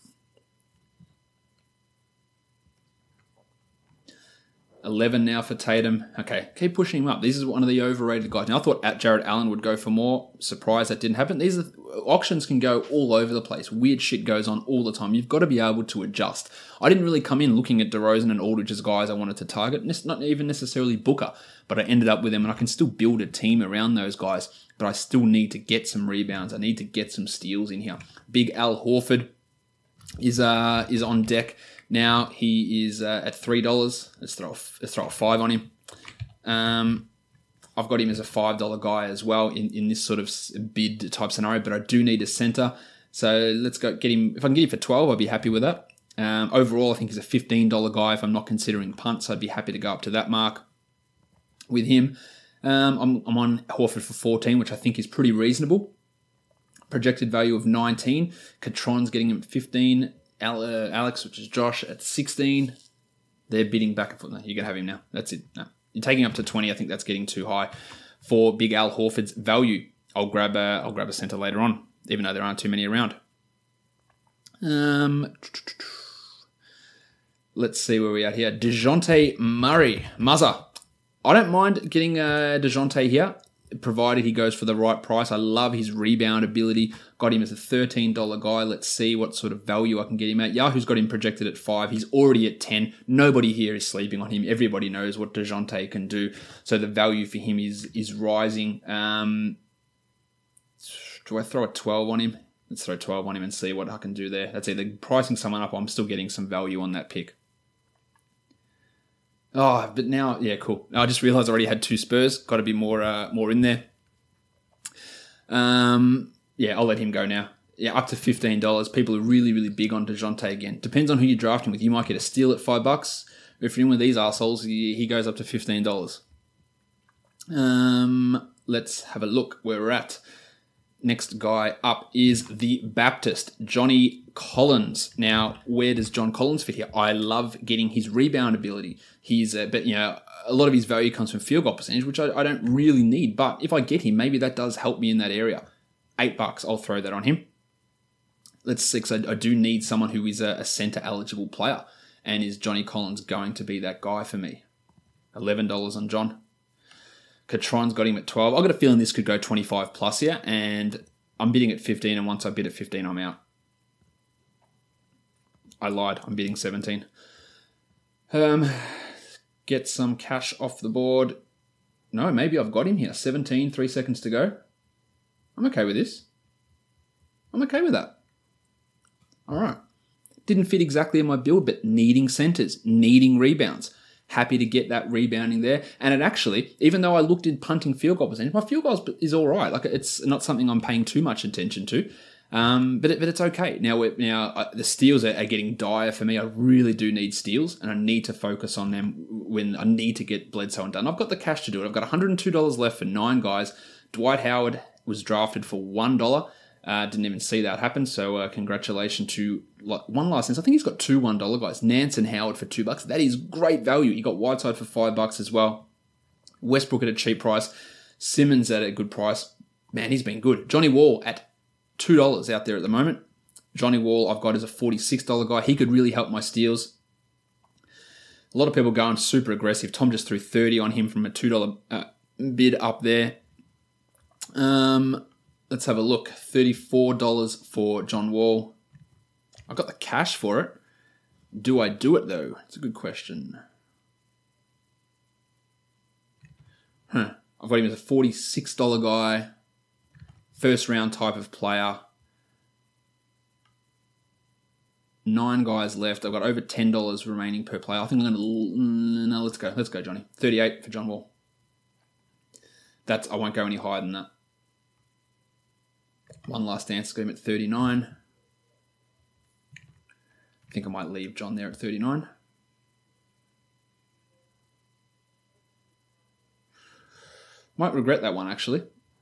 11 now for Tatum. Okay, keep pushing him up. This is one of the overrated guys. Now, I thought Jared Allen would go for more. Surprised that didn't happen. Auctions can go all over the place. Weird shit goes on all the time. You've got to be able to adjust. I didn't really come in looking at DeRozan and Aldridge as guys I wanted to target. Not even necessarily Booker, but I ended up with them, and I can still build a team around those guys. But I still need to get some rebounds. I need to get some steals in here. Big Al Horford is on deck. Now he is at $3. Let's throw a 5 on him. I've got him as a $5 guy as well in this sort of bid type scenario, but I do need a center. So let's go get him. If I can get him for 12, I'd be happy with that. Overall, I think he's a $15 guy if I'm not considering punts. I'd be happy to go up to that mark with him. I'm on Horford for 14, which I think is pretty reasonable. Projected value of 19. Katron's getting him at 15. Alex, which is Josh, at 16. They're bidding back and forth. No, you can have him now. That's it. No. You're taking up to 20. I think that's getting too high for Big Al Horford's value. I'll grab a center later on, even though there aren't too many around. Let's see where we're at here. DeJounte Murray. Muzza. I don't mind getting DeJounte here, provided he goes for the right price. I love his rebound ability. Got him as a $13 guy. Let's see what sort of value I can get him at. Yahoo's got him projected at 5. He's already at 10. Nobody here is sleeping on him. Everybody knows what DeJounte can do. So the value for him is rising. Do I throw a 12 on him? Let's throw 12 on him and see what I can do there. That's either pricing someone up or I'm still getting some value on that pick. Oh, but now, yeah, cool. I just realized I already had 2 Spurs. Got to be more in there. Yeah, I'll let him go now. Yeah, up to $15. People are really, really big on DeJounte again. Depends on who you're drafting with. You might get a steal at $5. If you're in with these arseholes, he goes up to $15. Let's have a look where we're at. Next guy up is the Baptist, Johnny Collins. Now, where does John Collins fit here? I love getting his rebound ability. But a lot of his value comes from field goal percentage, which I don't really need. But if I get him, maybe that does help me in that area. $8, I'll throw that on him. Let's see, because I do need someone who is a center eligible player. And is Johnny Collins going to be that guy for me? $11 on John. Katron's got him at 12. I've got a feeling this could go 25 plus here, and I'm bidding at 15, and once I bid at 15, I'm out. I lied. I'm bidding 17. Get some cash off the board. No, maybe I've got him here. 17, 3 seconds to go. I'm okay with this. I'm okay with that. All right. Didn't fit exactly in my build, but needing centers, needing rebounds. Happy to get that rebounding there. And it actually, even though I looked in punting field goal percentage, my field goal is all right. Like, it's not something I'm paying too much attention to. But it's okay. Now the steals are getting dire for me. I really do need steals, and I need to focus on them when I need to get Bledsoe and done. I've got the cash to do it. I've got $102 left for 9 guys. Dwight Howard was drafted for $1. Didn't even see that happen. So congratulations to one license. I think he's got 2 $1 guys. Nance and Howard for $2. That is great value. You got Whiteside for $5 as well. Westbrook at a cheap price. Simmons at a good price. Man, he's been good. Johnny Wall at $2 out there at the moment. Johnny Wall I've got as a $46 guy. He could really help my steals. A lot of people going super aggressive. Tom just threw 30 on him from a $2 bid up there. Let's have a look. $34 for John Wall. I've got the cash for it. Do I do it though? It's a good question. I've got him as a $46 guy. First round type of player. 9 guys left. I've got over $10 remaining per player. I think I'm going to... No, let's go. Let's go, Johnny. 38 for John Wall. I won't go any higher than that. One last dance. Got him at 39. I think I might leave John there at 39. Might regret that one, actually.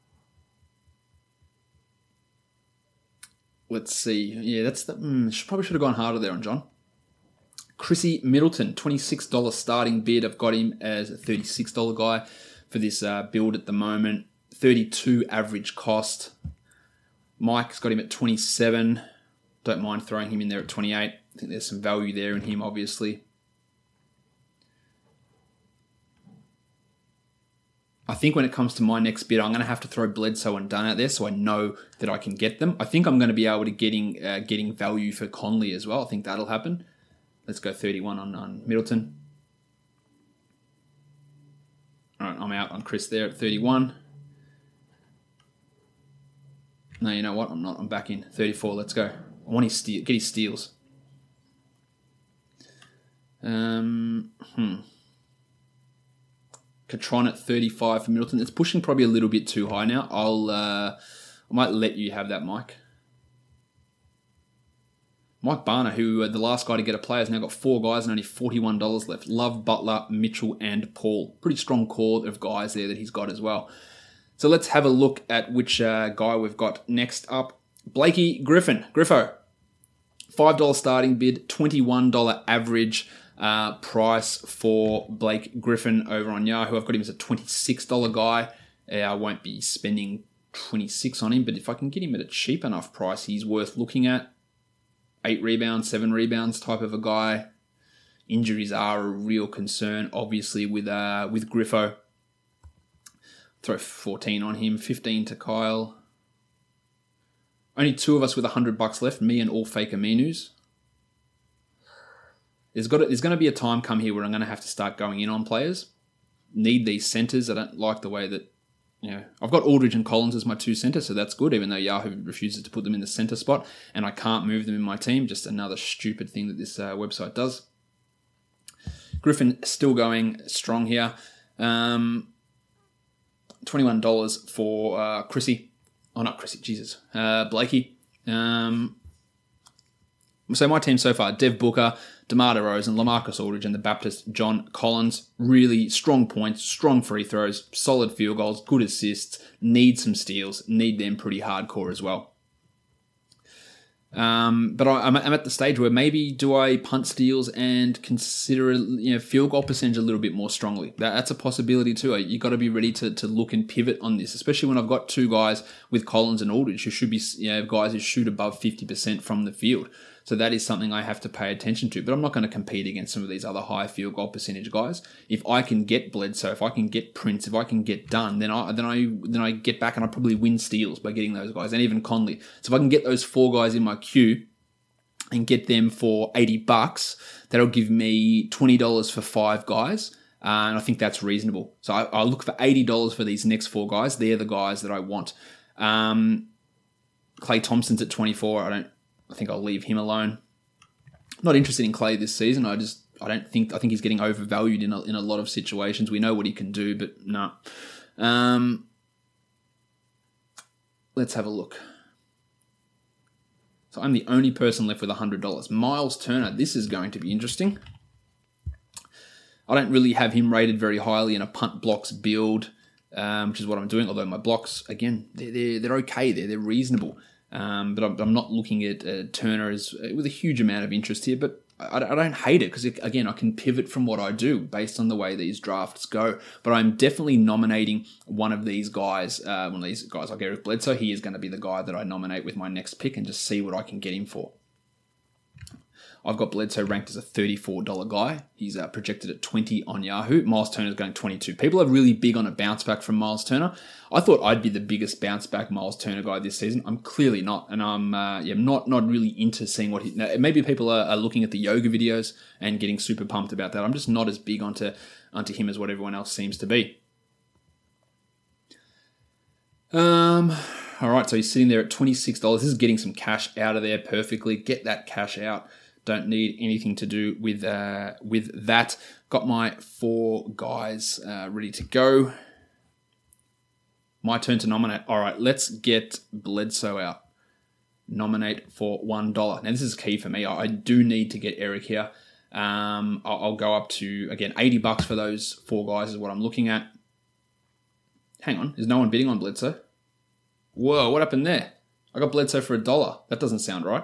Let's see. Yeah, that's the... probably should have gone harder there on John. Chrissy Middleton, $26 starting bid. I've got him as a $36 guy for this build at the moment. 32 average cost. Mike's got him at 27. Don't mind throwing him in there at 28. I think there's some value there in him, obviously. I think when it comes to my next bid, I'm going to have to throw Bledsoe and Dunn out there so I know that I can get them. I think I'm going to be able to getting value for Conley as well. I think that'll happen. Let's go 31 on Middleton. All right, I'm out on Chris there at 31. No, you know what? I'm not. I'm back in 34. Let's go. I want get his steals. Catron at 35 for Middleton. It's pushing probably a little bit too high now. I might let you have that, Mike. Mike Barner, who the last guy to get a player, has now got 4 guys and only $41 left. Love, Butler, Mitchell, and Paul. Pretty strong core of guys there that he's got as well. So let's have a look at which guy we've got next up. Blakey Griffin. Griffo. $5 starting bid, $21 average price for Blake Griffin over on Yahoo. I've got him as a $26 guy. I won't be spending $26 on him, but if I can get him at a cheap enough price, he's worth looking at. 8 rebounds, 7 rebounds type of a guy. Injuries are a real concern, obviously, with Griffo. Throw 14 on him, 15 to Kyle. Only 2 of us with $100 left, me and All Fake Aminus. There's going to be a time come here where I'm going to have to start going in on players. Need these centers. I don't like the way that, I've got Aldridge and Collins as my 2 centers, so that's good, even though Yahoo refuses to put them in the center spot, and I can't move them in my team. Just another stupid thing that this website does. Griffin still going strong here. $21 for Chrissy. Oh, not Chrissy, Jesus. Blakey. So my team so far, Dev Booker, DeMar DeRozan, LaMarcus Aldridge, and the Baptist John Collins. Really strong points, strong free throws, solid field goals, good assists, need some steals, need them pretty hardcore as well. But I'm at the stage where maybe do I punt steals and consider field goal percentage a little bit more strongly. That's a possibility too. You got to be ready to look and pivot on this, especially when I've got 2 guys with Collins and Aldridge who should be guys who shoot above 50% from the field. So that is something I have to pay attention to. But I'm not going to compete against some of these other high field goal percentage guys. If I can get Bledsoe, if I can get Prince, if I can get Dunn, then I get back and I probably win steals by getting those guys, and even Conley. So if I can get those 4 guys in my queue and get them for $80, that'll give me $20 for 5 guys. And I think that's reasonable. So I look for $80 for these next 4 guys. They're the guys that I want. Klay Thompson's at 24. I think I'll leave him alone. Not interested in Klay this season. I think he's getting overvalued in a lot of situations. We know what he can do, but no. Let's have a look. So I'm the only person left with $100. Miles Turner, this is going to be interesting. I don't really have him rated very highly in a punt blocks build, which is what I'm doing. Although my blocks, again, they're okay. They're reasonable. But I'm not looking at Turner as with a huge amount of interest here. But I don't hate it because, again, I can pivot from what I do based on the way these drafts go. But I'm definitely nominating one of these guys, like Eric Bledsoe. He is going to be the guy that I nominate with my next pick and just see what I can get him for. I've got Bledsoe ranked as a $34 guy. He's projected at 20 on Yahoo. Miles Turner is going 22. People are really big on a bounce back from Miles Turner. I thought I'd be the biggest bounce back Miles Turner guy this season. I'm clearly not, and I'm not really into seeing what he. Now, maybe people are looking at the yoga videos and getting super pumped about that. I'm just not as big onto him as what everyone else seems to be. All right, so he's sitting there at $26. This is getting some cash out of there perfectly. Get that cash out. Don't need anything to do with that. Got my 4 guys ready to go. My turn to nominate. All right, let's get Bledsoe out. Nominate for $1. Now, this is key for me. I do need to get Eric here. I'll go up to, again, $80 for those 4 guys is what I'm looking at. Hang on. Is no one bidding on Bledsoe? Whoa, what happened there? I got Bledsoe for $1. That doesn't sound right.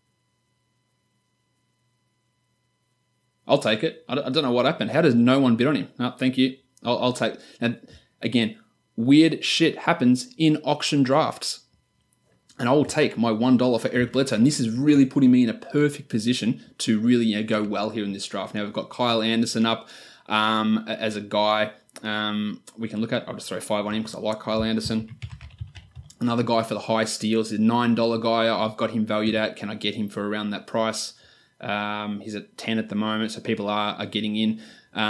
I'll take it. I don't know what happened. How does no one bid on him? Oh, thank you. I'll take. And again, weird shit happens in auction drafts. And I will take my $1 for Eric Bledsoe. And this is really putting me in a perfect position to really go well here in this draft. Now we've got Kyle Anderson up as a guy we can look at. I'll just throw 5 on him because I like Kyle Anderson. Another guy for the high steals is a $9 guy. I've got him valued at. Can I get him for around that price? He's at 10 at the moment, so people are getting in.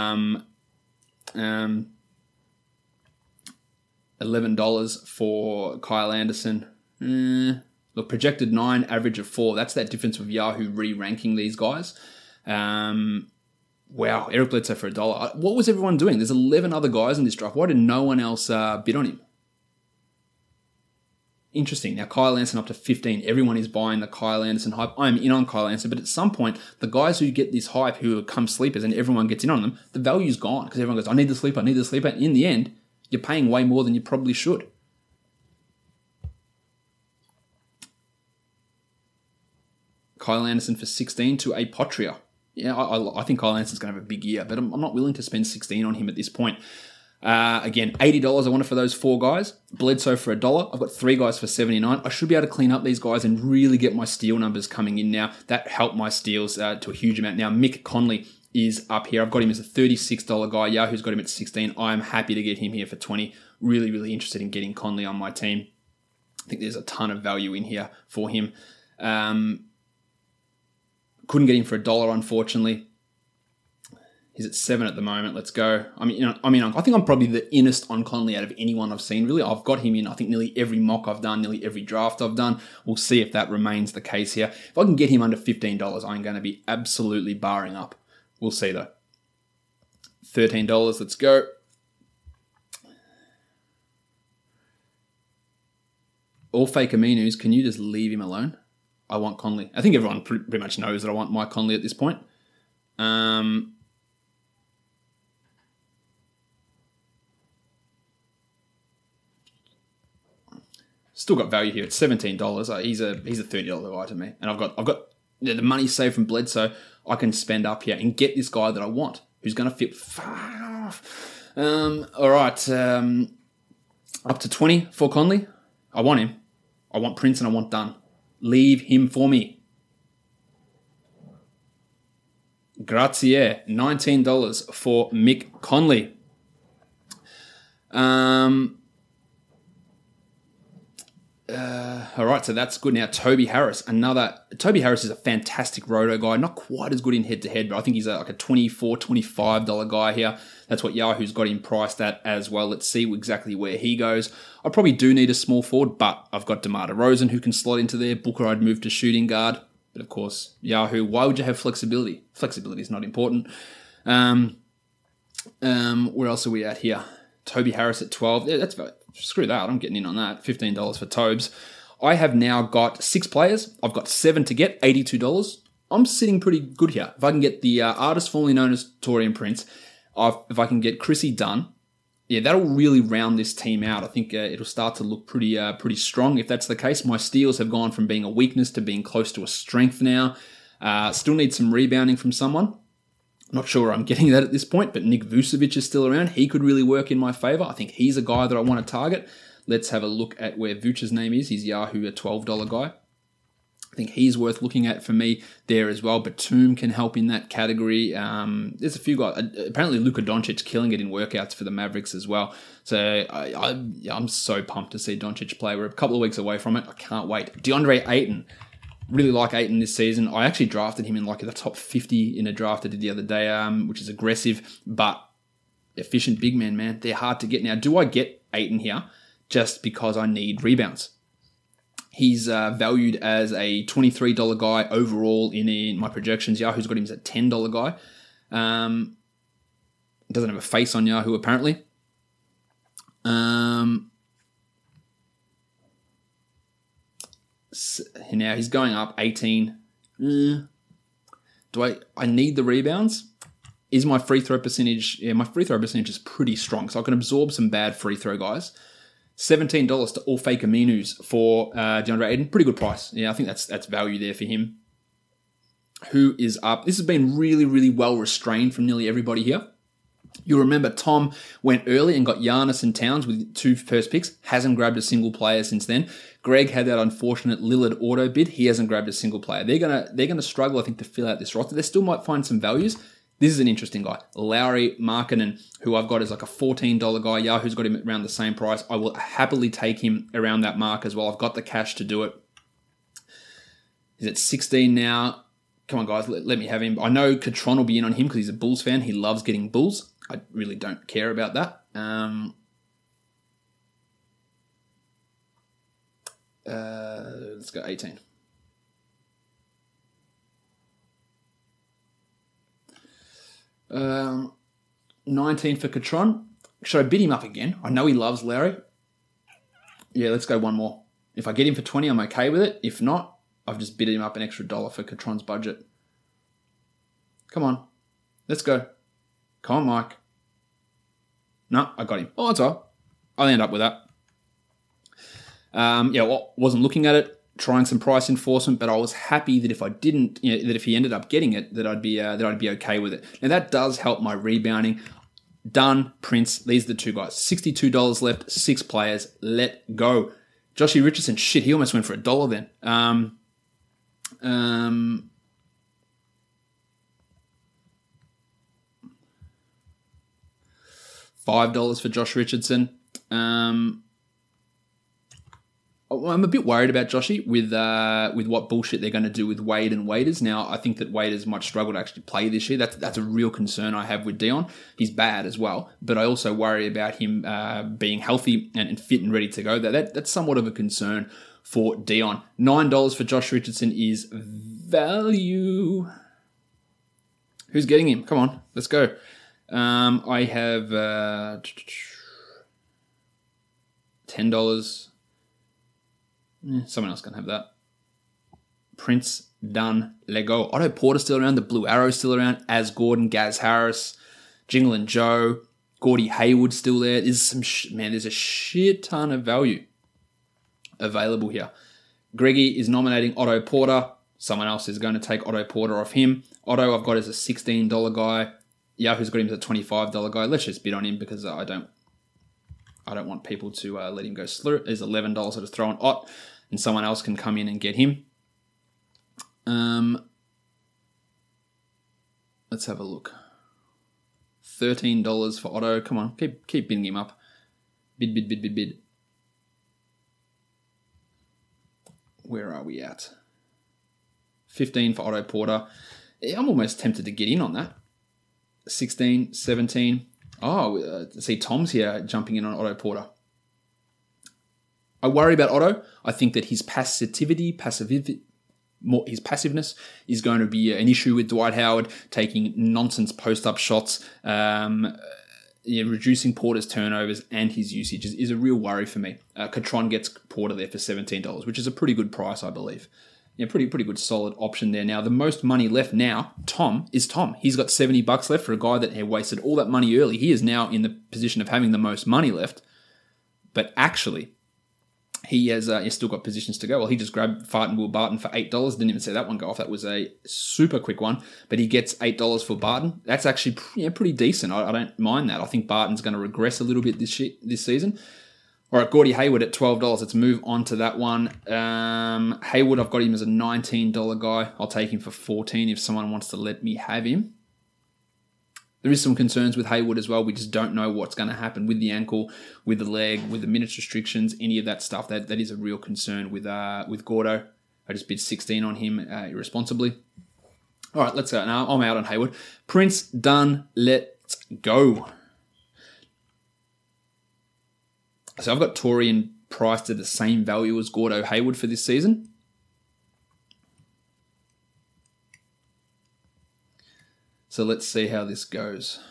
$11 for Kyle Anderson. Look, projected 9, average of 4. That's that difference with Yahoo re-ranking these guys. Wow, Eric Bledsoe for $1. What was everyone doing? There's 11 other guys in this draft. Why did no one else bid on him? Interesting. Now, Kyle Anderson up to 15. Everyone is buying the Kyle Anderson hype. I'm in on Kyle Anderson, but at some point, the guys who get this hype, who become sleepers, and everyone gets in on them, the value's gone because everyone goes, I need the sleeper, I need the sleeper. And in the end, you're paying way more than you probably should. Kyle Anderson for 16 to a Potria. Yeah, I think Kyle Anderson's going to have a big year, but I'm not willing to spend 16 on him at this point. Again, $80 I wanted for those 4 guys. Bledsoe for $1. I've got 3 guys for $79. I should be able to clean up these guys and really get my steal numbers coming in now. That helped my steals to a huge amount. Now, Mick Conley is up here. I've got him as a $36 guy. Yahoo's got him at 16. I'm happy to get him here for 20. Really, really interested in getting Conley on my team. I think there's a ton of value in here for him. Couldn't get him for $1, unfortunately. He's at 7 at the moment. Let's go. I think I'm probably the innest on Conley out of anyone I've seen, really. I've got him in, I think, nearly every mock I've done, nearly every draft I've done. We'll see if that remains the case here. If I can get him under $15, I'm going to be absolutely barring up. We'll see, though. $13. Let's go. All fake Aminus, can you just leave him alone? I want Conley. I think everyone pretty much knows that I want Mike Conley at this point. Still got value here. It's $17. He's a $30 guy to me, and I've got the money saved from Bledsoe. I can spend up here and get this guy that I want, who's going to fit. All right, up to 20 for Conley. I want him. I want Prince and I want Dunn. Leave him for me. Grazie. $19 for Mick Conley. All right, so that's good. Now, Toby Harris. Toby Harris is a fantastic roto guy. Not quite as good in head-to-head, but I think he's like a $24, $25 guy here. That's what Yahoo's got him priced at as well. Let's see exactly where he goes. I probably do need a small forward, but I've got DeMar DeRozan who can slot into there. Booker I'd move to shooting guard. But of course, Yahoo, why would you have flexibility? Flexibility is not important. Where else are we at here? Toby Harris at 12. Yeah, screw that. I'm getting in on that. $15 for Tobes. I have now got 6 players. I've got 7 to get, $82. I'm sitting pretty good here. If I can get the artist formerly known as Torian Prince, if I can get Chrissy Dunn, yeah, that'll really round this team out. I think it'll start to look pretty strong. If that's the case, my steals have gone from being a weakness to being close to a strength now. Still need some rebounding from someone. Not sure where I'm getting that at this point, but Nick Vucevic is still around. He could really work in my favor. I think he's a guy that I want to target. Let's have a look at where Vuc's name is. He's Yahoo, a $12 guy. I think he's worth looking at for me there as well. Batum can help in that category. There's a few guys. Apparently, Luka Doncic killing it in workouts for the Mavericks as well. So I'm so pumped to see Doncic play. We're a couple of weeks away from it. I can't wait. DeAndre Ayton. Really like Ayton this season. I actually drafted him in like the top 50 in a draft I did the other day, which is aggressive, but efficient big man. They're hard to get. Now, do I get Ayton here just because I need rebounds? He's valued as a $23 guy overall in my projections. Yahoo's got him as a $10 guy. Doesn't have a face on Yahoo, apparently. Now he's going up 18. Do I need the rebounds? Is my free throw percentage... Yeah, my free throw percentage is pretty strong, so I can absorb some bad free throw guys. $17 to Orfake Aminus for DeAndre Ayton. Pretty good price. Yeah, I think that's value there for him. Who is up? This has been really, really well restrained from nearly everybody here. You'll remember Tom went early and got Giannis and Towns with 2 first picks. Hasn't grabbed a single player since then. Greg had that unfortunate Lillard auto bid. He hasn't grabbed a single player. They're gonna struggle, I think, to fill out this roster. They still might find some values. This is an interesting guy. Lauri Markkanen, who I've got as like a $14 guy. Yahoo's got him around the same price. I will happily take him around that mark as well. I've got the cash to do it. He's at 16 now. Come on, guys, let me have him. I know Catron will be in on him because he's a Bulls fan. He loves getting Bulls. I really don't care about that. Let's go 18. Um, 19 for Catron. Should I bid him up again? I know he loves Larry. Yeah, let's go one more. If I get him for 20, I'm okay with it. If not, I've just bid him up an extra $1 for Catron's budget. Come on. Let's go. Come on, Mike. No, I got him. Oh, that's all right. I'll end up with that. Wasn't looking at it, trying some price enforcement, but I was happy that if I didn't, that if he ended up getting it, that I'd be okay with it. Now that does help my rebounding. Dunn, Prince, these are the 2 guys. $62 left, 6 players. Let go. Joshie Richardson, shit, he almost went for $1 then. $5 for Josh Richardson. I'm a bit worried about Joshy with what bullshit they're going to do with Wade and Waiters. Now, I think that Waiters might struggle to actually play this year. That's a real concern I have with Dion. He's bad as well, but I also worry about him being healthy and fit and ready to go. That's somewhat of a concern for Dion. $9 for Josh Richardson is value. Who's getting him? Come on, let's go. I have $10. Someone else can have that. Prince, Dunn, Lego. Otto Porter still around. The Blue Arrow still around. Az Gordon, Gaz Harris, Jingle and Joe, Gordy Hayward still there. There's there's a shit ton of value available here. Greggy is nominating Otto Porter. Someone else is going to take Otto Porter off him. Otto I've got as a $16 guy. Yahoo's got him as a $25 guy. Let's just bid on him because I don't want people to let him go slur. There's $11. I'll just throw an Ott, and someone else can come in and get him. Let's have a look. $13 for Otto. Come on, keep bidding him up. Bid. Where are we at? 15 for Otto Porter. I'm almost tempted to get in on that. 16, 17. Oh, see, Tom's here jumping in on Otto Porter. I worry about Otto. I think that his his passiveness is going to be an issue with Dwight Howard taking nonsense post-up shots. reducing Porter's turnovers and his usage is a real worry for me. Catron gets Porter there for $17, which is a pretty good price, I believe. Yeah, pretty good solid option there. Now, the most money left now, Tom. He's got $70 left for a guy that had wasted all that money early. He is now in the position of having the most money left. But actually, he's still got positions to go. Well, he just grabbed Fart and Will Barton for $8. Didn't even see that one go off. That was a super quick one. But he gets $8 for Barton. That's actually pretty decent. I don't mind that. I think Barton's going to regress a little bit this season. All right, Gordy Hayward at $12. Let's move on to that one. Hayward, I've got him as a $19 guy. I'll take him for $14 if someone wants to let me have him. There is some concerns with Hayward as well. We just don't know what's going to happen with the ankle, with the leg, with the minutes restrictions, any of that stuff. That is a real concern with Gordo. I just bid 16 on him irresponsibly. All right, let's go. Now I'm out on Hayward. Prince, done. Let's go. So I've got Torian priced at the same value as Gordo Hayward for this season. So let's see how this goes.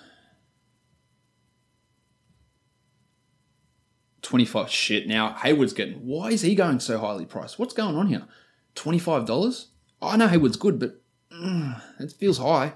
25. Shit. Now, Hayward's why is he going so highly priced? What's going on here? $25? I know Hayward's good, but it feels high.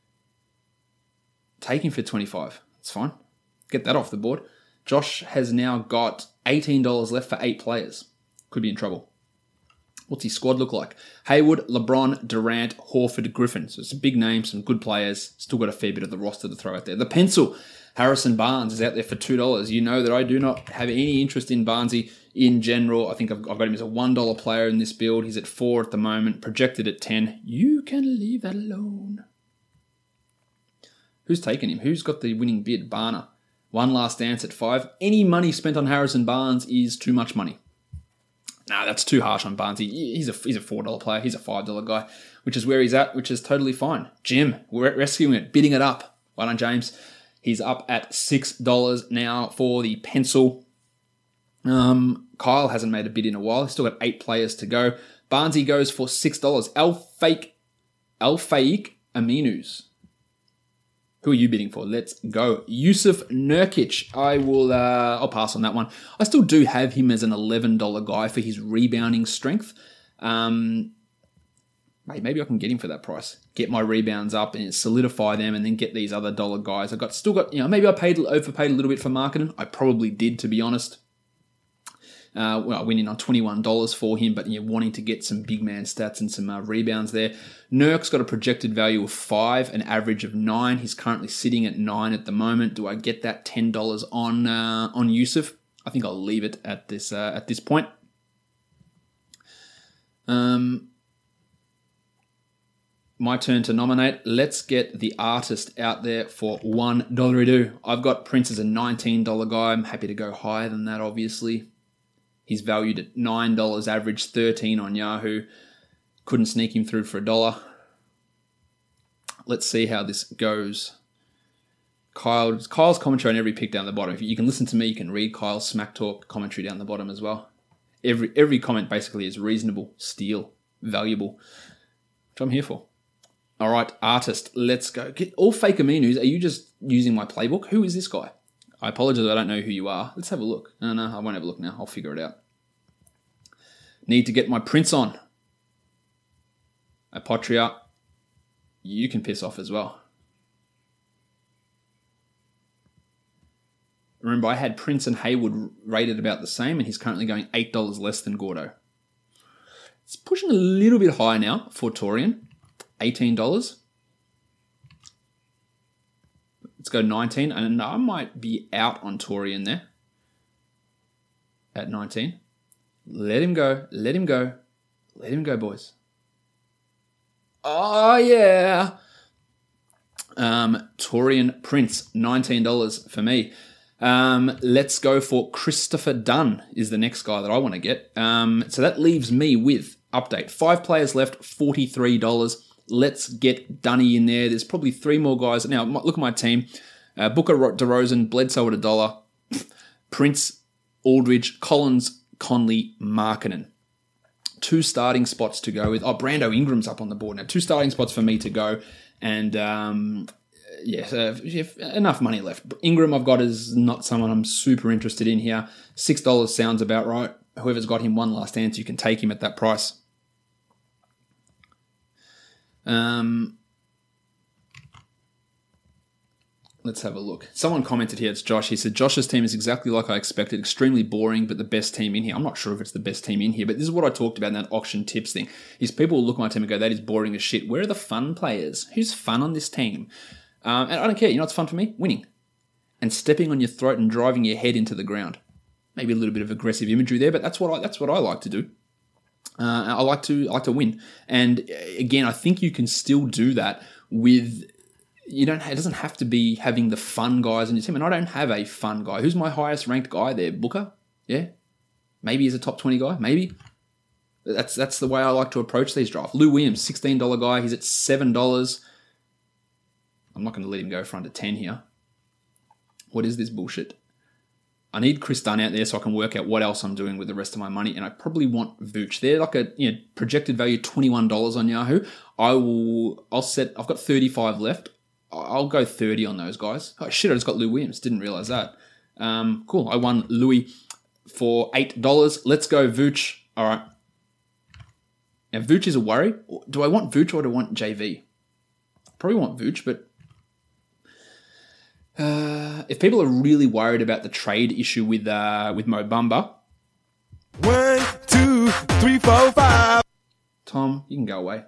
Take him for 25. It's fine. Get that off the board. Josh has now got $18 left for 8 players. Could be in trouble. What's his squad look like? Hayward, LeBron, Durant, Horford, Griffin. So it's a big name, some good players. Still got a fair bit of the roster to throw out there. The pencil, Harrison Barnes is out there for $2. You know that I do not have any interest in Barnesy in general. I think I've got him as a $1 player in this build. He's at 4 at the moment, projected at 10. You can leave that alone. Who's taken him? Who's got the winning bid? Barner. One last dance at 5. Any money spent on Harrison Barnes is too much money. Nah, that's too harsh on Barnes. He's a $4 player. He's a $5 guy, which is where he's at, which is totally fine. Jim, we're rescuing it, bidding it up. Well done, James. He's up at $6 now for the pencil. Kyle hasn't made a bid in a while. He's still got 8 players to go. Barnesy goes for $6. Al-Faik Aminus. Who are you bidding for? Let's go. Yusuf Nurkic. I'll pass on that one. I still do have him as an $11 guy for his rebounding strength. Maybe I can get him for that price. Get my rebounds up and solidify them and then get these other dollar guys. Maybe I overpaid a little bit for marketing. I probably did, to be honest. I went in on $21 for him, but wanting to get some big man stats and some rebounds there. Nurk's got a projected value of 5, an average of 9. He's currently sitting at 9 at the moment. Do I get that $10 on Yusuf? I think I'll leave it at this point. My turn to nominate. Let's get the artist out there for $1. I've got Prince as a $19 guy. I'm happy to go higher than that, obviously. He's valued at $9, average 13 on Yahoo. Couldn't sneak him through for $1. Let's see how this goes. Kyle's commentary on every pick down the bottom. If you can listen to me, you can read Kyle's smack talk commentary down the bottom as well. Every comment basically is reasonable, steal, valuable, which I'm here for. All right, artist, let's go. Al-Faik Aminus, are you just using my playbook? Who is this guy? I apologize, I don't know who you are. Let's have a look. No, I won't have a look now. I'll figure it out. Need to get my Prince on. Apotria, you can piss off as well. Remember, I had Prince and Hayward rated about the same, and he's currently going $8 less than Gordo. It's pushing a little bit high now for Torian. $18. Let's go 19, and I might be out on Torian there at 19. Let him go, boys. Oh, yeah. Torian Prince, $19 for me. Let's go for Christopher Dunn is the next guy that I want to get. So that leaves me with, update, 5 players left, $43. Let's get Dunny in there. There's probably 3 more guys. Now, look at my team. Booker, DeRozan, Bledsoe at $1. Prince, Aldridge, Collins, Conley, Markkanen. 2 starting spots to go with. Oh, Brando Ingram's up on the board now. 2 starting spots for me to go. And enough money left. Ingram I've got is not someone I'm super interested in here. $6 sounds about right. Whoever's got him one last dance, you can take him at that price. Let's have a look. Someone commented here, it's Josh. He said, Josh's team is exactly like I expected. Extremely boring, but the best team in here. I'm not sure if it's the best team in here, but this is what I talked about in that auction tips thing. Is people will look at my team and go, that is boring as shit. Where are the fun players? Who's fun on this team? And I don't care. You know what's fun for me? Winning. And stepping on your throat and driving your head into the ground. Maybe a little bit of aggressive imagery there, but that's what I like to do. I like to win. And again, I think you can still do that with... it doesn't have to be having the fun guys on your team. And I don't have a fun guy. Who's my highest ranked guy there? Booker? Yeah. Maybe he's a top 20 guy. Maybe. That's the way I like to approach these drafts. Lou Williams, $16 guy. He's at $7. I'm not going to let him go for under 10 here. What is this bullshit? I need Chris Dunn out there so I can work out what else I'm doing with the rest of my money. And I probably want Vooch. They're like a projected value $21 on Yahoo. I've got 35 left. I'll go 30 on those guys. Oh shit, I just got Lou Williams. Didn't realize that. Cool. I won Louis for $8. Let's go Vooch. All right. Now Vooch is a worry. Do I want Vooch or do I want JV? Probably want Vooch, but if people are really worried about the trade issue with Mo Bamba, 1, 2, 3, 4, 5. Tom, you can go away.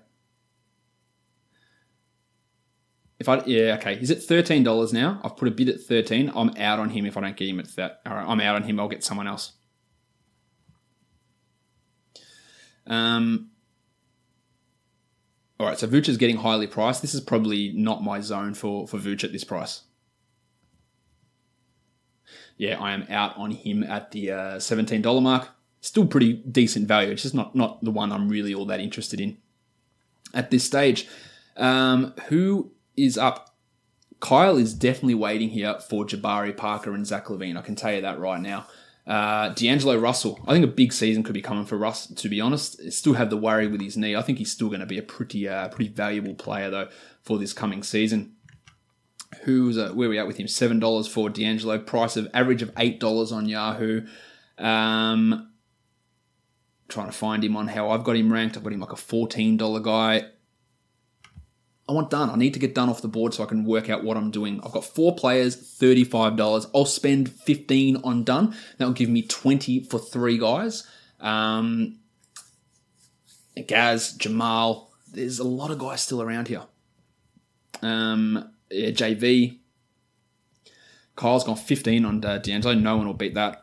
He's at $13 now. I've put a bid at 13. I'm out on him if I don't get him at that. All right, I'm out on him. I'll get someone else. All right, so Vooch is getting highly priced. This is probably not my zone for Vooch at this price. Yeah, I am out on him at the $17 mark. Still pretty decent value. It's just not the one I'm really all that interested in at this stage. Who is up? Kyle is definitely waiting here for Jabari Parker and Zach LaVine. I can tell you that right now. D'Angelo Russell. I think a big season could be coming for Russ, to be honest. Still have the worry with his knee. I think he's still going to be a pretty valuable player, though, for this coming season. Where are we at with him? $7 for D'Angelo. Price of average of $8 on Yahoo. Trying to find him on how I've got him ranked. I've got him like a $14 guy. I want Dunn. I need to get Dunn off the board so I can work out what I'm doing. I've got 4 players, $35. I'll spend $15 on Dunn. That'll give me $20 for 3 guys. Gaz, Jamal. There's a lot of guys still around here. JV. Kyle's gone 15 on D'Angelo. No one will beat that.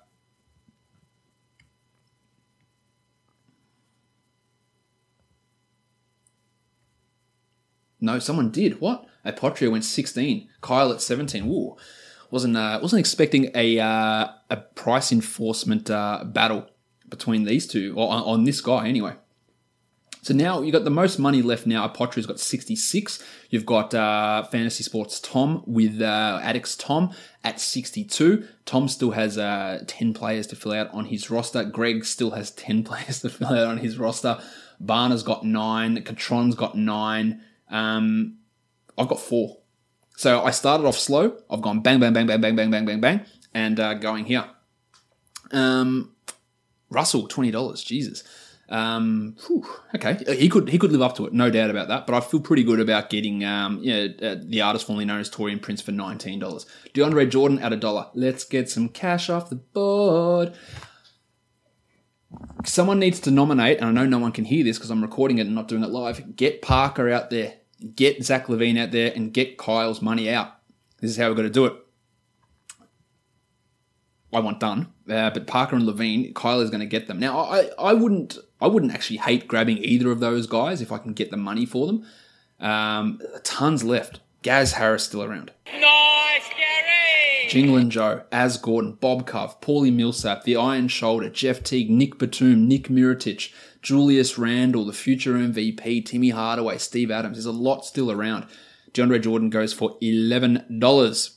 No, someone did. What? Apotria went 16. Kyle at 17. Ooh, wasn't expecting a price enforcement battle between these two, or on this guy anyway. So now you've got the most money left now. Apotria's got 66. You've got Fantasy Sports Tom with Addicts Tom at 62. Tom still has 10 players to fill out on his roster. Greg still has 10 players to fill out on his roster. Barner's got 9. Catron's got 9. I've got 4. So I started off slow. I've gone bang, bang, bang, bang, bang, bang, bang, bang, bang, and going here. Russell, $20. Jesus. Okay, he could live up to it, no doubt about that. But I feel pretty good about getting the artist formerly known as Torian Prince for $19. DeAndre Jordan at $1. Let's get some cash off the board. Someone needs to nominate, and I know no one can hear this because I'm recording it and not doing it live. Get Parker out there, get Zach LaVine out there, and get Kyle's money out. This is how we've got to do it. I want Dunn, but Parker and LaVine, Kyle is going to get them. Now, I wouldn't actually hate grabbing either of those guys if I can get the money for them. Tons left. Gaz Harris still around. Nice, Gary! Jingling Joe, Az Gordon, Bob Cove, Paulie Millsap, The Iron Shoulder, Jeff Teague, Nick Batum, Nick Mirotic, Julius Randle, the future MVP, Timmy Hardaway, Steve Adams. There's a lot still around. DeAndre Jordan goes for $11.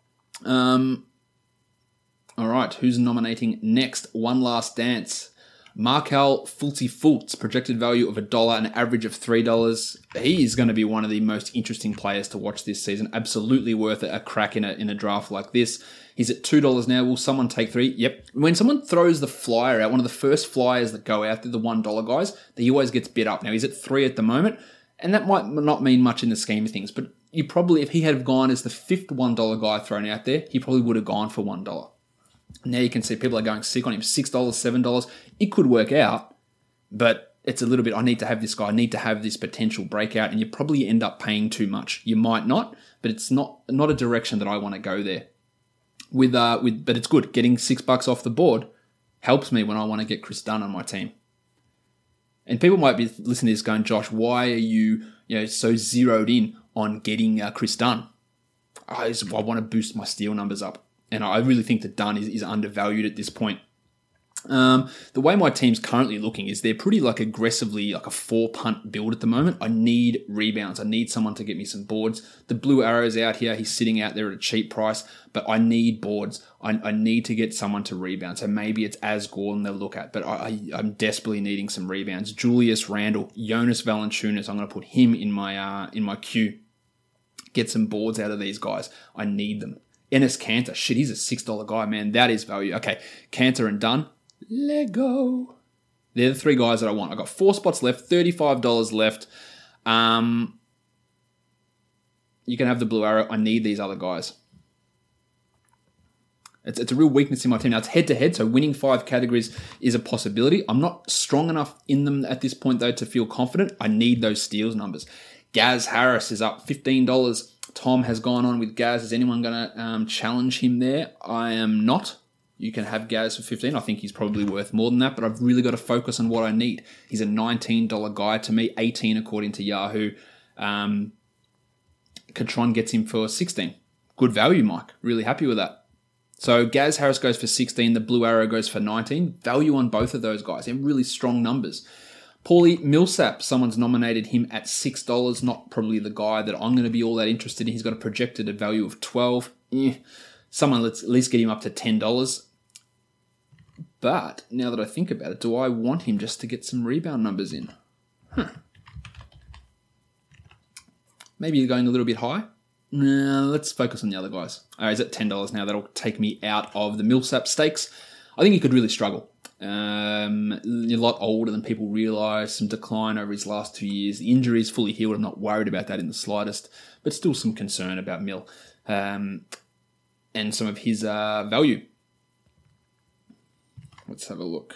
All right, who's nominating next? One Last Dance. Markel Fultz, projected value of $1, an average of $3. He is going to be one of the most interesting players to watch this season. Absolutely worth a crack in a draft like this. He's at $2 now. Will someone take 3? Yep. When someone throws the flyer out, one of the first flyers that go out, they're the $1 guys, he always gets bid up. Now, he's at 3 at the moment, and that might not mean much in the scheme of things, but you probably, if he had gone as the 5th $1 guy thrown out there, he probably would have gone for $1. Now you can see people are going sick on him, $6, $7. It could work out, but it's a little bit, I need to have this guy, I need to have this potential breakout, and you probably end up paying too much. You might not, but it's not a direction that I want to go there. But it's good. Getting $6 off the board helps me when I want to get Chris Dunn on my team. And people might be listening to this going, Josh, why are you so zeroed in on getting Chris Dunn? I want to boost my steal numbers up. And I really think that Dunn is undervalued at this point. The way my team's currently looking is they're pretty aggressively a 4-punt build at the moment. I need rebounds. I need someone to get me some boards. The Blue Arrow's out here. He's sitting out there at a cheap price, but I need boards. I need to get someone to rebound. So maybe it's Az Gordon they'll look at, but I'm desperately needing some rebounds. Julius Randle, Jonas Valanciunas, I'm going to put him in my queue. Get some boards out of these guys. I need them. Enes Kanter, he's a $6 guy, man. That is value. Okay, Kanter and Dunn. Let go. They're the 3 guys that I want. I've got 4 spots left, $35 left. You can have the Blue Arrow. I need these other guys. It's a real weakness in my team. Now, it's head-to-head, so winning 5 categories is a possibility. I'm not strong enough in them at this point, though, to feel confident. I need those steals numbers. Gaz Harris is up $15. Tom has gone on with Gaz. Is anyone going to challenge him there? I am not. You can have Gaz for $15. I think he's probably worth more than that, but I've really got to focus on what I need. He's a $19 guy to me, $18 according to Yahoo. Catron gets him for $16. Good value, Mike. Really happy with that. So Gaz Harris goes for $16. The Blue Arrow goes for $19. Value on both of those guys. They're really strong numbers. Paulie Millsap, someone's nominated him at $6. Not probably the guy that I'm going to be all that interested in. He's got a projected value of $12. Someone, let's at least get him up to $10. But now that I think about it, do I want him just to get some rebound numbers in? Maybe you're going a little bit high. No, let's focus on the other guys. All right, he's at $10 now. That'll take me out of the Millsap stakes. I think he could really struggle. A lot older than people realise. Some decline over his last 2 years. The injury is fully healed. I'm not worried about that in the slightest. But still some concern about Mill. And some of his value. Let's have a look.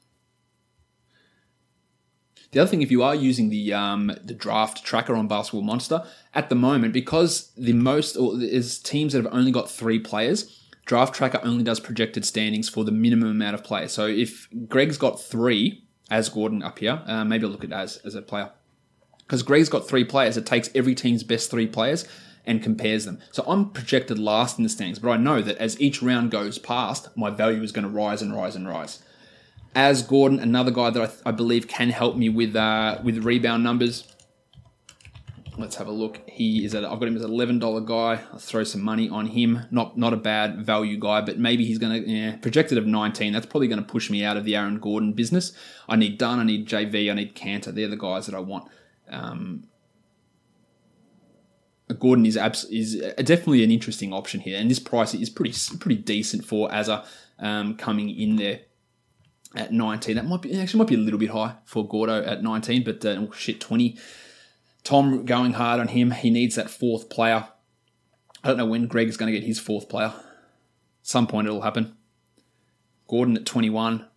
The other thing, if you are using the draft tracker on Basketball Monster, at the moment, because is teams that have only got 3 players, Draft Tracker only does projected standings for the minimum amount of players. So if Greg's got 3, as Gordon up here, maybe I'll look at as a player. Because Greg's got 3 players, it takes every team's best 3 players and compares them. So I'm projected last in the standings, but I know that as each round goes past, my value is going to rise and rise and rise. As Gordon, another guy that I believe can help me with rebound numbers. Let's have a look. I've got him as an $11 guy. I'll throw some money on him. Not a bad value guy, but maybe he's going to, projected of 19. That's probably going to push me out of the Aaron Gordon business. I need Dunn, I need JV, I need Kanter. They're the guys that I want. Gordon is definitely an interesting option here, and this price is pretty decent for Azza coming in there at 19. That might be a little bit high for Gordo at 19, but 20. Tom going hard on him. He needs that 4th player. I don't know when Greg's going to get his 4th player. Some point it'll happen. Gordon at 21.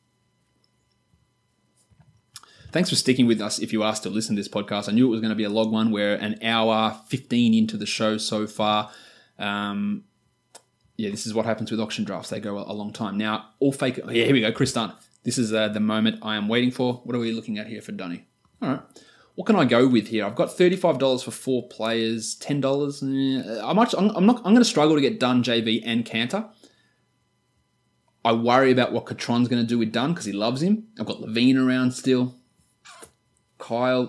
Thanks for sticking with us if you are still listening to this podcast. I knew it was going to be a long one. We're an hour 15 into the show so far. This is what happens with auction drafts. They go a long time. Now, all fake... here we go, Chris Dunn. This is the moment I am waiting for. What are we looking at here for Dunny? All right. What can I go with here? I've got $35 for 4 players, $10. I'm going to struggle to get Dunn, JV, and Kanter. I worry about what Catron's going to do with Dunn because he loves him. I've got Levine around still. Kyle.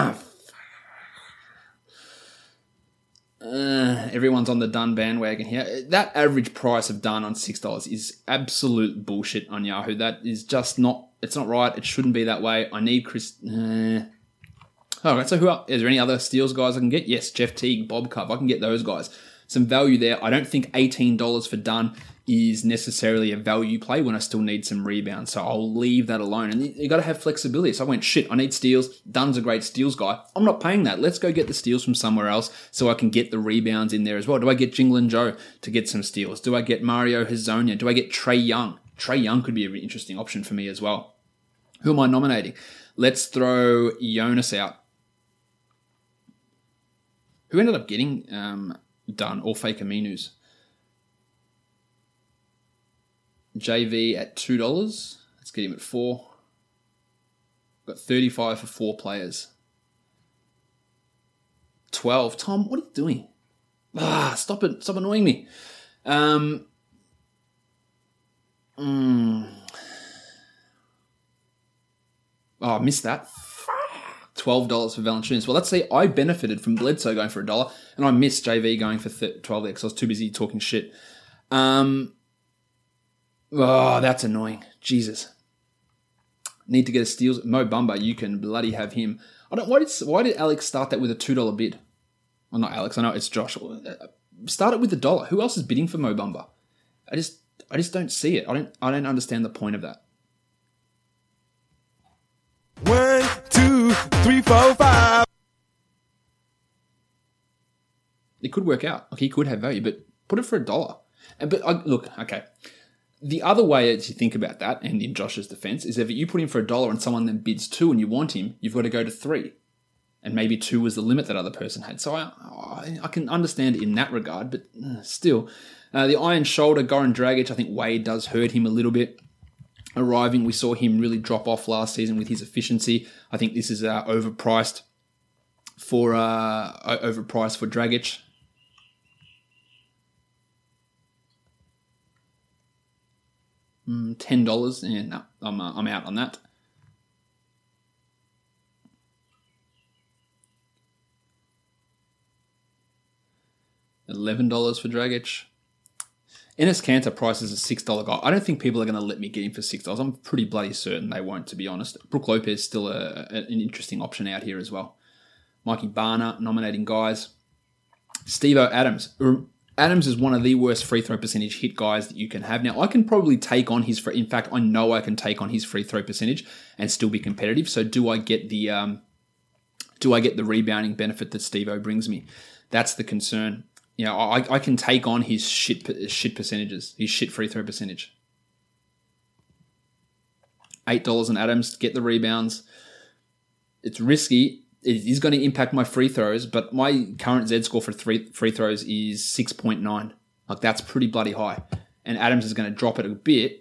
Everyone's on the Dunn bandwagon here. That average price of Dunn on $6 is absolute bullshit on Yahoo. That is just not It's not right. It shouldn't be that way. I need Chris. All right, so who else? Is there any other steals guys I can get? Yes, Jeff Teague, Bob Cove. I can get those guys. Some value there. I don't think $18 for Dunn is necessarily a value play when I still need some rebounds. So I'll leave that alone. And you got to have flexibility. So I went, I need steals. Dunn's a great steals guy. I'm not paying that. Let's go get the steals from somewhere else so I can get the rebounds in there as well. Do I get Jinglin Joe to get some steals? Do I get Mario Hezonja? Do I get Trae Young? Trae Young could be a really interesting option for me as well. Who am I nominating? Let's throw Jonas out. Who ended up getting Dunn or Faker Minus? JV at $2. Let's get him at $4. Got 35 for 4 players. 12. Tom, what are you doing? Stop it. Stop annoying me. Oh, I missed that. $12 for Valanciunas. Well, let's say I benefited from Bledsoe going for $1 and I missed JV going for 12 there because I was too busy talking shit. That's annoying. Jesus. Need to get a steals. Mo Bamba, you can bloody have him. Why did Alex start that with a $2 bid? Well, not Alex. I know it's Josh. Start it with $1. Who else is bidding for Mo Bamba? I just don't see it. I don't understand the point of that. 1, 2, 3, 4, 5. It could work out. Like he could have value, but put it for $1. Look, okay. The other way as you think about that, and in Josh's defense, is if you put him for $1 and someone then bids 2 and you want him, you've got to go to 3. And maybe 2 was the limit that other person had. So I can understand it in that regard, but still. The Iron Shoulder, Goran Dragic, I think Wade does hurt him a little bit. Arriving, we saw him really drop off last season with his efficiency. I think this is overpriced for Dragic. $10. Yeah, no, I'm out on that. $11 for Dragic. Enes Kanter prices a $6 guy. I don't think people are going to let me get him for $6. I'm pretty bloody certain they won't, to be honest. Brook Lopez still an interesting option out here as well. Mikey Barner nominating guys. Steve-O Adams. Adams is one of the worst free throw percentage hit guys that you can have. Now, I can probably take on his in fact, I know I can take on his free throw percentage and still be competitive. So do I get the rebounding benefit that Steve-O brings me? That's the concern. You know, I can take on his shit percentages, his shit free throw percentage. $8 on Adams, get the rebounds. It's risky. It is going to impact my free throws, but my current Z score for free throws is 6.9. Like, that's pretty bloody high. And Adams is going to drop it a bit.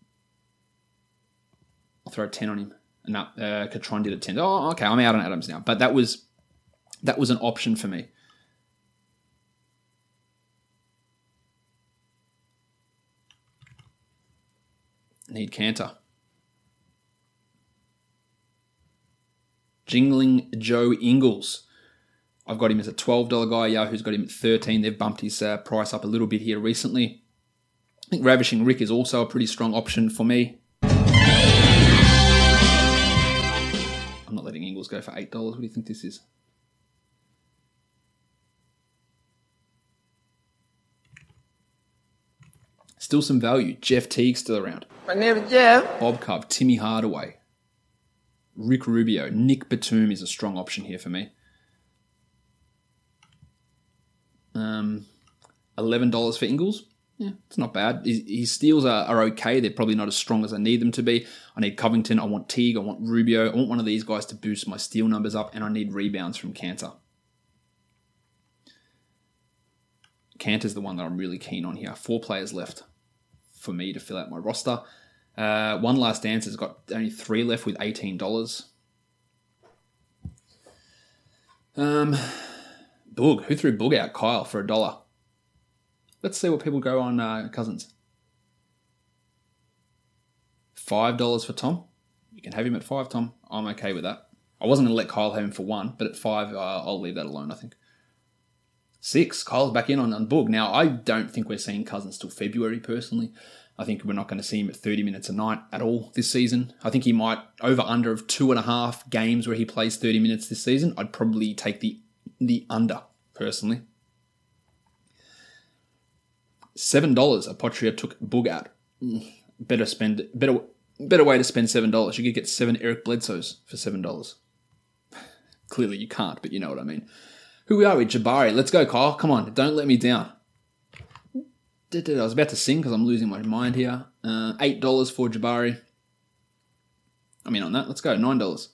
I'll throw a 10 on him. No, Catron did a 10. Oh, okay, I'm out on Adams now. But that was an option for me. Need Kanter. Jingling Joe Ingles. I've got him as a $12 guy. Yahoo's got him at $13. They've bumped his price up a little bit here recently. I think Ravishing Rick is also a pretty strong option for me. I'm not letting Ingles go for $8. What do you think this is? Still some value. Jeff Teague still around. My name is Jeff. Bob Cove, Timmy Hardaway, Rick Rubio, Nick Batum is a strong option here for me. $11 for Ingles. Yeah, it's not bad. His steals are okay. They're probably not as strong as I need them to be. I need Covington. I want Teague. I want Rubio. I want one of these guys to boost my steal numbers up, and I need rebounds from Kanter. Kanter's the one that I'm really keen on here. 4 players left for me to fill out my roster. One Last Dance has got only 3 left with $18. Boog. Who threw Boog out? Kyle for $1. Let's see what people go on Cousins. $5 for Tom. You can have him at 5, Tom. I'm okay with that. I wasn't going to let Kyle have him for 1, but at 5, I'll leave that alone, I think. 6. Kyle's back in on Boog. Now, I don't think we're seeing Cousins till February, personally. I think we're not going to see him at 30 minutes a night at all this season. I think he might, over-under of 2.5 games where he plays 30 minutes this season. I'd probably take the under, personally. $7 Apotria took Boog out. Better way to spend $7. You could get 7 Eric Bledsoes for $7. Clearly you can't, but you know what I mean. Who are we? Jabari. Let's go, Kyle. Come on, don't let me down. I was about to sing because I'm losing my mind here. $8 for Jabari. I'm in on that. Let's go. $9.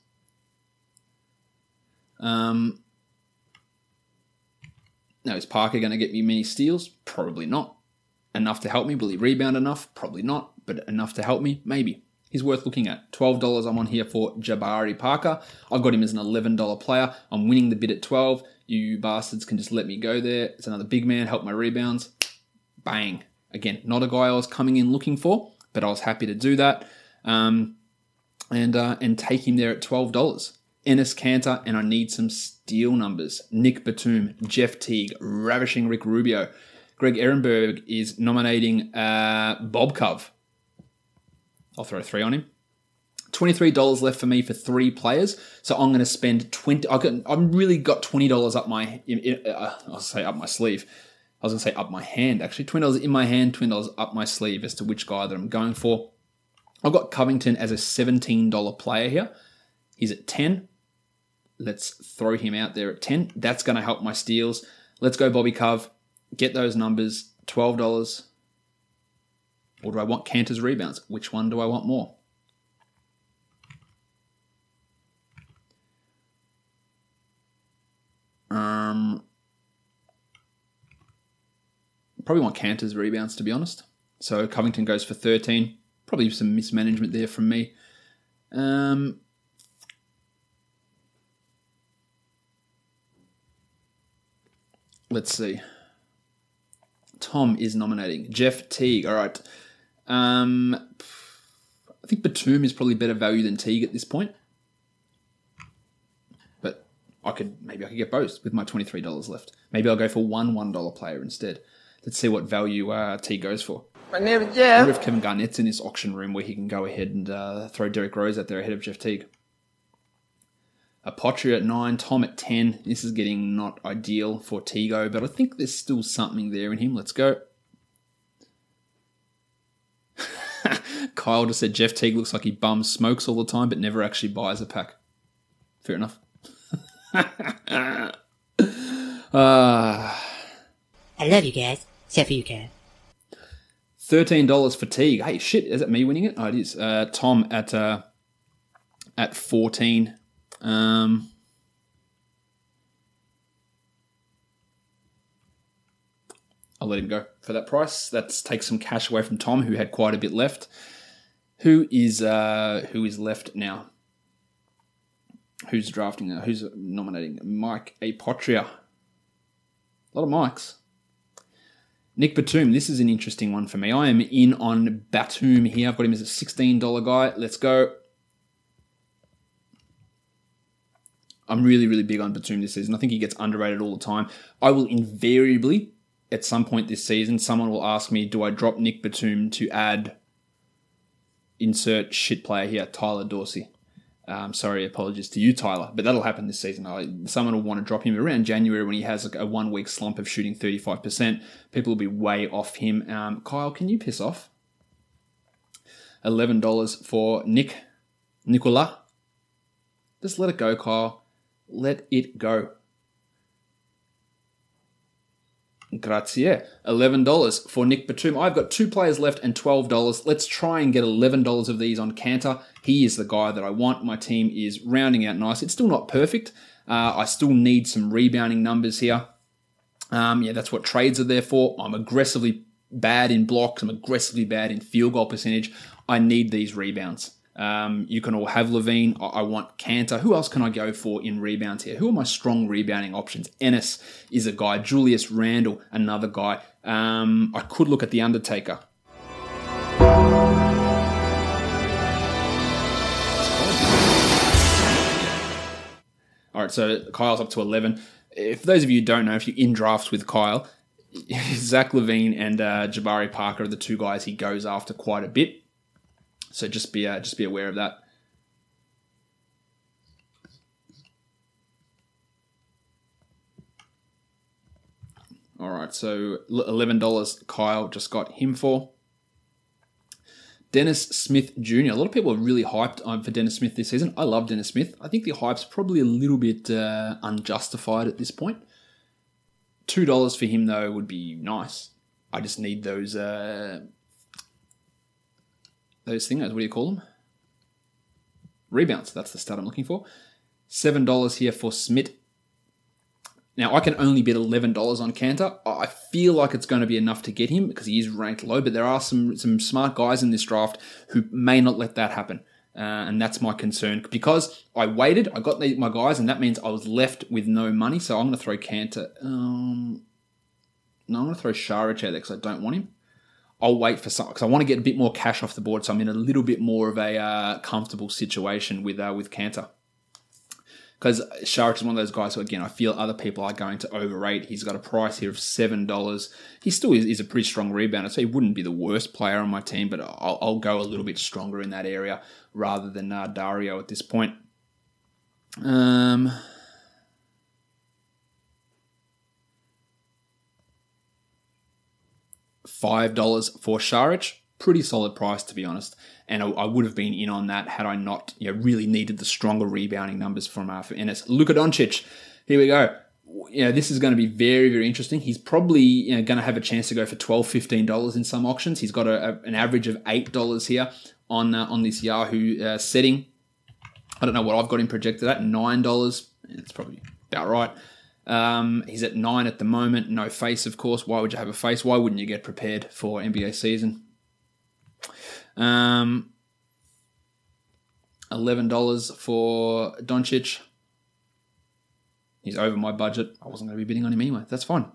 Now, is Parker going to get me many steals? Probably not. Enough to help me? Will he rebound enough? Probably not. But enough to help me? Maybe. He's worth looking at. $12 I'm on here for Jabari Parker. I've got him as an $11 player. I'm winning the bid at 12. You bastards can just let me go there. It's another big man. Help my rebounds. Bang. Again, not a guy I was coming in looking for, but I was happy to do that. And take him there at $12. Enes Kanter, and I need some steal numbers. Nick Batum, Jeff Teague, ravishing Rick Rubio. Greg Ehrenberg is nominating Bob Cove. I'll throw 3 on him. $23 left for me for 3 players, so I'm going to spend $20. I've really got $20 up my. I'll say up my sleeve. I was going to say up my hand, actually. $20 in my hand, $20 up my sleeve as to which guy that I'm going for. I've got Covington as a $17 player here. He's at 10. Let's throw him out there at 10. That's going to help my steals. Let's go Bobby Cove. Get those numbers. $12. Or do I want Kanter's rebounds? Which one do I want more? Probably want Kanter's rebounds, to be honest. So Covington goes for 13. Probably some mismanagement there from me. Let's see. Tom is nominating Jeff Teague. All right. I think Batum is probably better value than Teague at this point. But maybe I could get both with my $23 left. Maybe I'll go for one $1 player instead. Let's see what value Teague goes for. My name is I Jeff. wonder if Kevin Garnett's in this auction room where he can go ahead and throw Derrick Rose out there ahead of Jeff Teague. Apotria at 9, Tom at 10. This is getting not ideal for Tego, but I think there's still something there in him. Let's go. Kyle just said Jeff Teague looks like he bums smokes all the time, but never actually buys a pack. Fair enough. I love you guys, except for you, Kev. $13 for Teague. Hey, shit, is it me winning it? Oh, it is. Tom at 14. I'll let him go for that price. That takes some cash away from Tom, who had quite a bit left. Who is left now? Who's drafting? Who's nominating? Mike Apotria. A lot of Mikes. Nick Batum. This is an interesting one for me. I am in on Batum here. I've got him as a $16 guy. Let's go. I'm really, really big on Batum this season. I think he gets underrated all the time. I will invariably, at some point this season, someone will ask me, do I drop Nick Batum to add insert shit player here, Tyler Dorsey? Sorry, apologies to you, Tyler, but that'll happen this season. Someone will want to drop him around January when he has a 1 week slump of shooting 35%. People will be way off him. Kyle, can you piss off? $11 for Nicola. Just let it go, Kyle. Let it go. Grazie. $11 for Nick Batum. I've got 2 players left and $12. Let's try and get $11 of these on Kanter. He is the guy that I want. My team is rounding out nice. It's still not perfect. I still need some rebounding numbers here. That's what trades are there for. I'm aggressively bad in blocks. I'm aggressively bad in field goal percentage. I need these rebounds. You can all have Levine. I want Kanter. Who else can I go for in rebounds here? Who are my strong rebounding options? Ennis is a guy. Julius Randle, another guy. I could look at The Undertaker. All right, so Kyle's up to 11. if those of you who don't know, if you're in drafts with Kyle, Zach LaVine and Jabari Parker are the two guys he goes after quite a bit. So just be aware of that. All right, so $11 Kyle just got him for. Dennis Smith Jr. A lot of people are really hyped for Dennis Smith this season. I love Dennis Smith. I think the hype's probably a little bit unjustified at this point. $2 for him, though, would be nice. I just need those thingos. What do you call them? Rebounds. That's the stat I'm looking for. $7 here for Smith. Now, I can only bid $11 on Kanter. I feel like it's going to be enough to get him because he is ranked low, but there are some smart guys in this draft who may not let that happen. And that's my concern. Because I waited, I got my guys, and that means I was left with no money, so I'm going to throw Kanter. No, I'm going to throw Šarić out there because I don't want him. I'll wait for some, because I want to get a bit more cash off the board, so I'm in a little bit more of a comfortable situation with Kanter. Because Šarić is one of those guys who, again, I feel other people are going to overrate. He's got a price here of $7. He still is a pretty strong rebounder, so he wouldn't be the worst player on my team, but I'll go a little bit stronger in that area rather than Dario at this point. $5 for Šarić. Pretty solid price, to be honest. And I would have been in on that had I not really needed the stronger rebounding numbers for Enes. Luka Doncic, here we go. This is going to be very, very interesting. He's probably going to have a chance to go for $12, $15 in some auctions. He's got an average of $8 here on this Yahoo setting. I don't know what I've got him projected at, $9. It's probably about right. He's at 9 at the moment. No face, of course. Why would you have a face? Why wouldn't you get prepared for NBA season? $11 for Doncic. He's over my budget. I wasn't going to be bidding on him anyway. That's fine.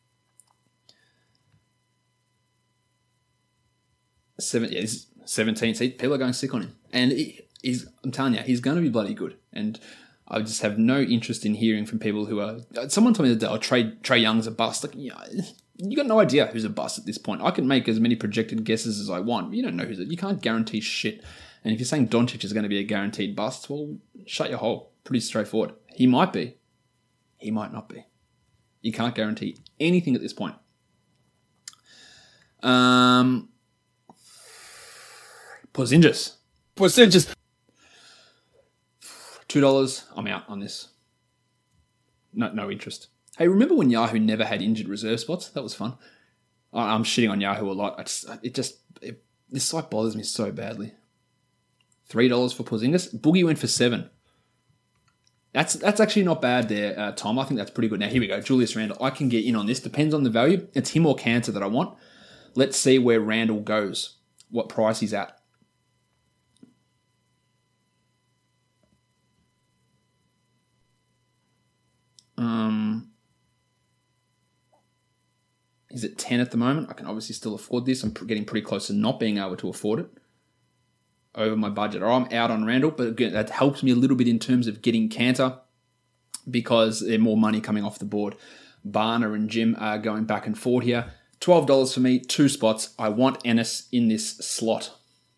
17. See, people are going sick on him. And I'm telling you, he's going to be bloody good. And I just have no interest in hearing from people who are... Someone told me that Trae Young's a bust. You got no idea who's a bust at this point. I can make as many projected guesses as I want. You don't know who's it. You can't guarantee shit. And if you're saying Doncic is going to be a guaranteed bust, well, shut your hole. Pretty straightforward. He might be. He might not be. You can't guarantee anything at this point. Porzingis. $2. I'm out on this. No interest. Hey, remember when Yahoo never had injured reserve spots? That was fun. I'm shitting on Yahoo a lot. This site bothers me so badly. $3 for Porzingis. Boogie went for $7. That's actually not bad there, Tom. I think that's pretty good. Now, here we go. Julius Randle. I can get in on this. Depends on the value. It's him or Kanter that I want. Let's see where Randle goes. What price he's at. He's at 10 at the moment. I can obviously still afford this. I'm getting pretty close to not being able to afford it. Over my budget. Or I'm out on Randle, but again, that helps me a little bit in terms of getting Kanter because there's more money coming off the board. Barner and Jim are going back and forth here. $12 for me, 2 spots. I want Enes in this slot.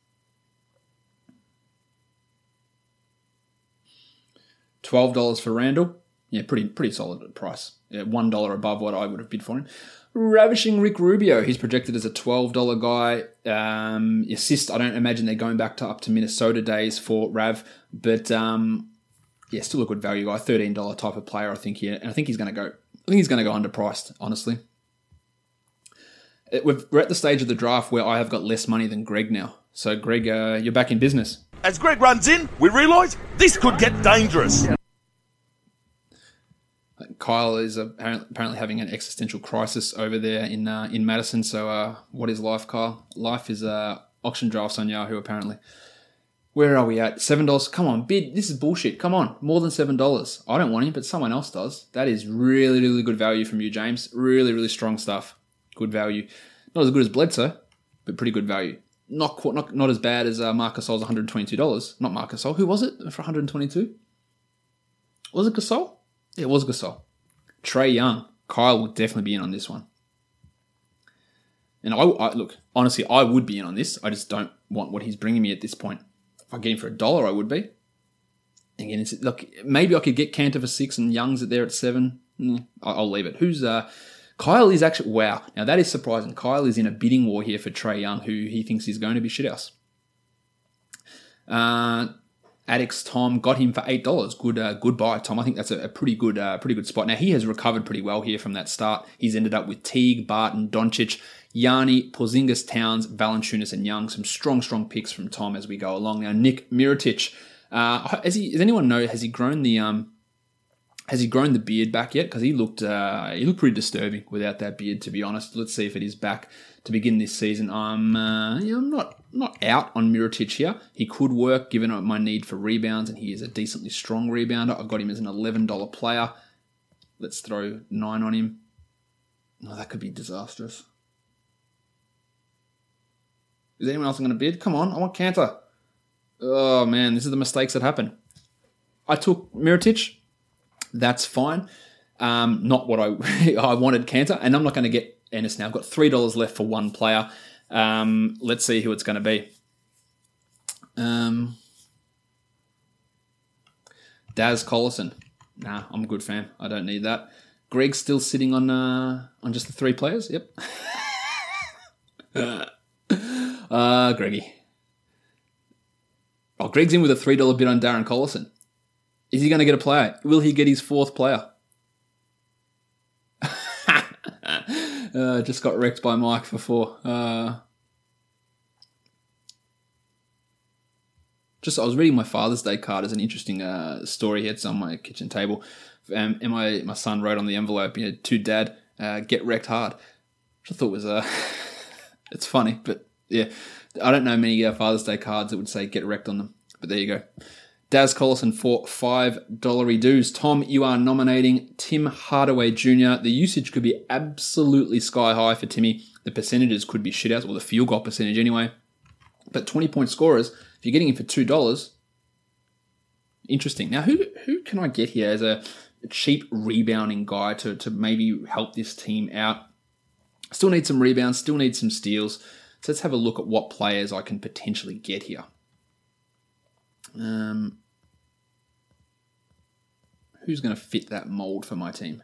$12 for Randle. Yeah, pretty solid price. Yeah, $1 above what I would have bid for him. Ravishing Rick Rubio. He's projected as a $12 guy. Assist, I don't imagine they're going back up to Minnesota days for Rav. But, still a good value guy. $13 type of player, I think, here. And I think he's going to go underpriced, honestly. We're at the stage of the draft where I have got less money than Greg now. So, Greg, you're back in business. As Greg runs in, we realise this could get dangerous. Kyle is apparently having an existential crisis over there in Madison. So what is life, Kyle? Life is auction drafts on Yahoo, apparently. Where are we at? $7. Come on, bid. This is bullshit. Come on. More than $7. I don't want him, but someone else does. That is really, really good value from you, James. Really, really strong stuff. Good value. Not as good as Bledsoe, but pretty good value. Not as bad as Marc Gasol's $122. Not Marc Gasol. Who was it for $122? Was it Gasol? Yeah, it was Gasol. Trae Young. Kyle will definitely be in on this one. And I look, honestly, I would be in on this. I just don't want what he's bringing me at this point. If I get him for $1, I would be. Again, look, maybe I could get Cantor for 6 and Young's there at 7. I'll leave it. Kyle is actually, wow. Now that is surprising. Kyle is in a bidding war here for Trae Young, who he thinks is going to be shithouse. Addicts Tom got him for $8. Good buy, Tom. I think that's a pretty good spot. Now he has recovered pretty well here from that start. He's ended up with Teague, Barton, Doncic, Yanni, Porzingis, Towns, Valanciunas, and Young. Some strong picks from Tom as we go along. Now Nick Mirotic, does anyone know? Has he grown the beard back yet? Because he looked pretty disturbing without that beard, to be honest. Let's see if it is back to begin this season. I'm not out on Mirotic here. He could work given my need for rebounds, and he is a decently strong rebounder. I got him as an $11 player. Let's throw 9 on him. No, that could be disastrous. Is anyone else going to bid? Come on, I want Cantor. Oh man, this is the mistakes that happen. I took Mirotic. That's fine. Not what I wanted, Cantor, and I'm not going to get Ennis now. I've got $3 left for one player. Let's see who it's going to be. Daz Collison. Nah, I'm a good fan. I don't need that. Greg's still sitting on just the 3 players. Yep. Greggy. Oh, Greg's in with a $3 bid on Darren Collison. Is he going to get a player? Will he get his 4th player? Just got wrecked by Mike for 4. I was reading my Father's Day card as an interesting story. It's on my kitchen table. And my son wrote on the envelope, to Dad, get wrecked hard. Which I thought was, it's funny, but yeah. I don't know many Father's Day cards that would say get wrecked on them. But there you go. Daz Collison for $5 dues. Tom, you are nominating Tim Hardaway Jr. The usage could be absolutely sky high for Timmy. The percentages could be shit out, or the field goal percentage anyway. But 20-point scorers, if you're getting him for $2, interesting. Now, who can I get here as a cheap rebounding guy to maybe help this team out? Still need some rebounds, still need some steals. So let's have a look at what players I can potentially get here. Who's going to fit that mold for my team?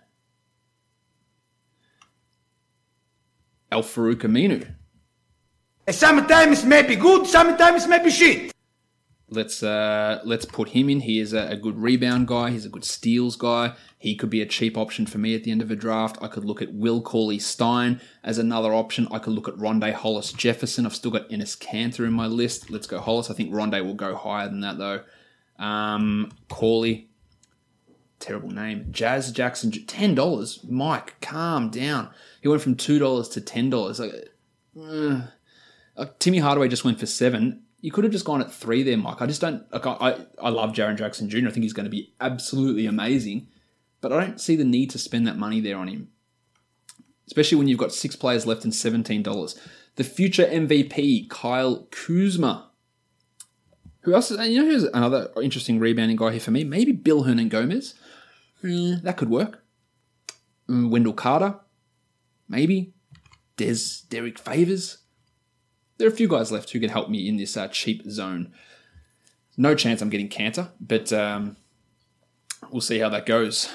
Al-Farouq Aminu. Sometimes it may be good, sometimes it may be shit. Let's put him in. He is a good rebound guy. He's a good steals guy. He could be a cheap option for me at the end of a draft. I could look at Will Cauley-Stein as another option. I could look at Rondé Hollis-Jefferson. I've still got Enes Kanter in my list. Let's go Hollis. I think Rondé will go higher than that, though. Cauley. Terrible name. Jazz Jackson. $10. Mike, calm down. He went from $2 to $10. Timmy Hardaway just went for 7. You could have just gone at 3 there, Mike. I just don't... I love Jaren Jackson Jr. I think he's going to be absolutely amazing. But I don't see the need to spend that money there on him. Especially when you've got 6 players left and $17. The future MVP, Kyle Kuzma. Who else? Who's another interesting rebounding guy here for me? Maybe Bill Hernangomez. That could work. Wendell Carter. Maybe. Derek Favors. There are a few guys left who can help me in this cheap zone. No chance I'm getting Cantor, but we'll see how that goes.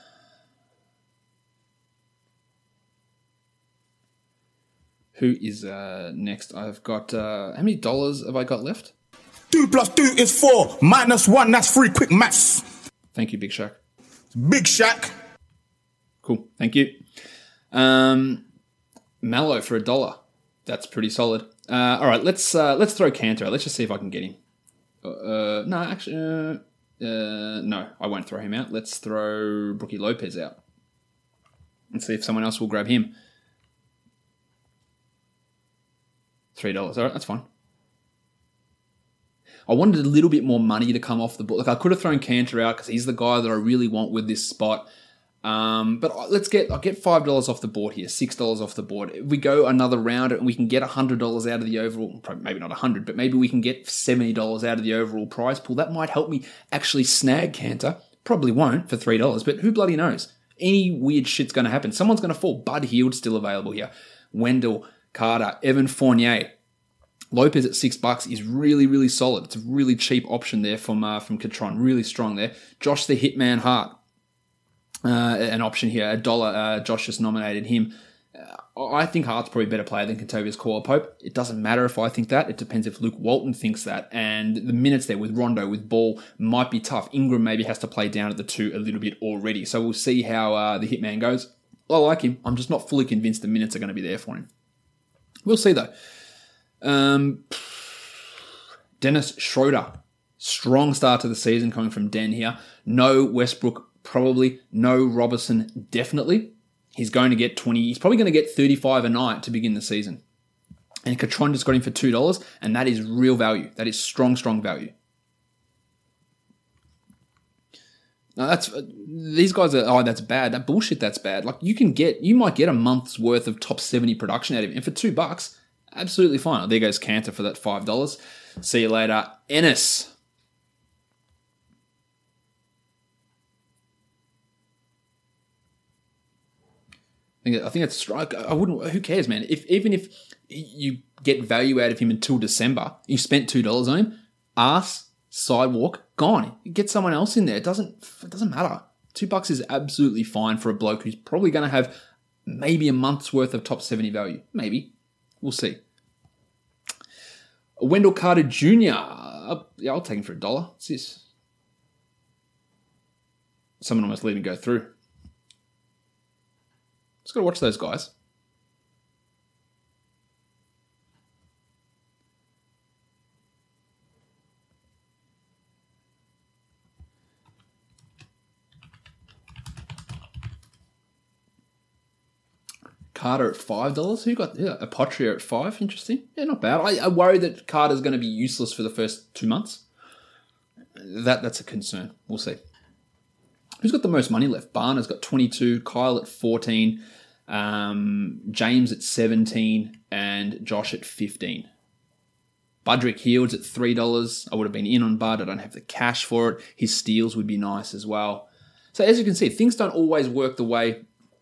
Who is next? I've got... how many dollars have I got left? 2 plus 2 is 4. Minus 1, that's 3. Quick maths. Thank you, Big Shaq. Big Shaq. Cool, thank you. Mallow for $1. That's pretty solid. All right, let's throw Cantor out. Let's just see if I can get him. No, actually, no, I won't throw him out. Let's throw Brookie Lopez out and see if someone else will grab him. $3. All right, that's fine. I wanted a little bit more money to come off the board. Like, I could have thrown Cantor out because he's the guy that I really want with this spot. But I'll get $5 off the board here, $6 off the board. If we go another round and we can get $100 out of the overall, maybe not 100, but maybe we can get $70 out of the overall prize pool. That might help me actually snag Cantor. Probably won't for $3, but who bloody knows? Any weird shit's going to happen. Someone's going to fall. Bud Hield's still available here. Wendell Carter, Evan Fournier. Lopez at $6 is really, really solid. It's a really cheap option there from Catron. Really strong there. Josh the Hitman Hart, an option here. $1. Josh just nominated him. I think Hart's probably a better player than Kentavious Caldwell-Pope. It doesn't matter if I think that. It depends if Luke Walton thinks that. And the minutes there with Rondo, with Ball, might be tough. Ingram maybe has to play down at the 2 a little bit already. So we'll see how the Hitman goes. I like him. I'm just not fully convinced the minutes are going to be there for him. We'll see, though. Dennis Schroeder. Strong start to the season coming from Den here. No Westbrook, probably. No Robertson, definitely. He's going to get 20. He's probably going to get 35 a night to begin the season. And Catron just got him for $2, and that is real value. That is strong, strong value. Now these guys are, that's bad. That bullshit, that's bad. Like you might get a month's worth of top 70 production out of him. And for $2, absolutely fine. Oh, there goes Cantor for that $5. See you later. Ennis. I think it's strike. I wouldn't. Who cares, man? Even if you get value out of him until December, you spent $2 on him. Arse, sidewalk, gone. You get someone else in there. It doesn't matter. $2 is absolutely fine for a bloke who's probably going to have maybe a month's worth of top 70 value. Maybe. We'll see. Wendell Carter Jr. Yeah, I'll take him for $1. What's this? Someone almost let him go through. Just got to watch those guys. Carter at $5. Who got Apotria at $5? Interesting. Yeah, not bad. I worry that Carter's going to be useless for the first 2 months. That's a concern. We'll see. Who's got the most money left? Barner's got 22, Kyle at 14, James at 17, and Josh at 15. Budrick Hield's at $3. I would have been in on Bud. I don't have the cash for it. His steals would be nice as well. So as you can see, things don't always work the way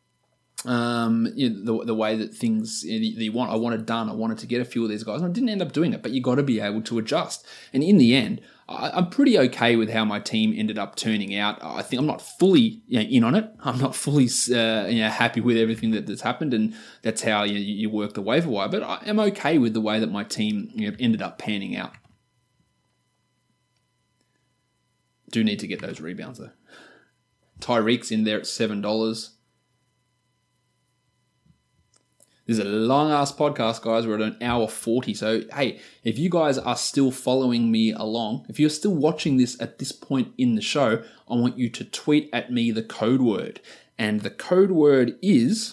the way that things that you want. I wanted done. I wanted to get a few of these guys. And I didn't end up doing it, but you got to be able to adjust. And in the end, I'm pretty okay with how my team ended up turning out. I think I'm not fully in on it. I'm not fully happy with everything that's happened, and that's how you work the waiver wire. But I am okay with the way that my team ended up panning out. Do need to get those rebounds though. Tyreek's in there at $7. This is a long-ass podcast, guys. We're at an hour 40. So, hey, if you guys are still following me along, if you're still watching this at this point in the show, I want you to tweet at me the code word. And the code word is,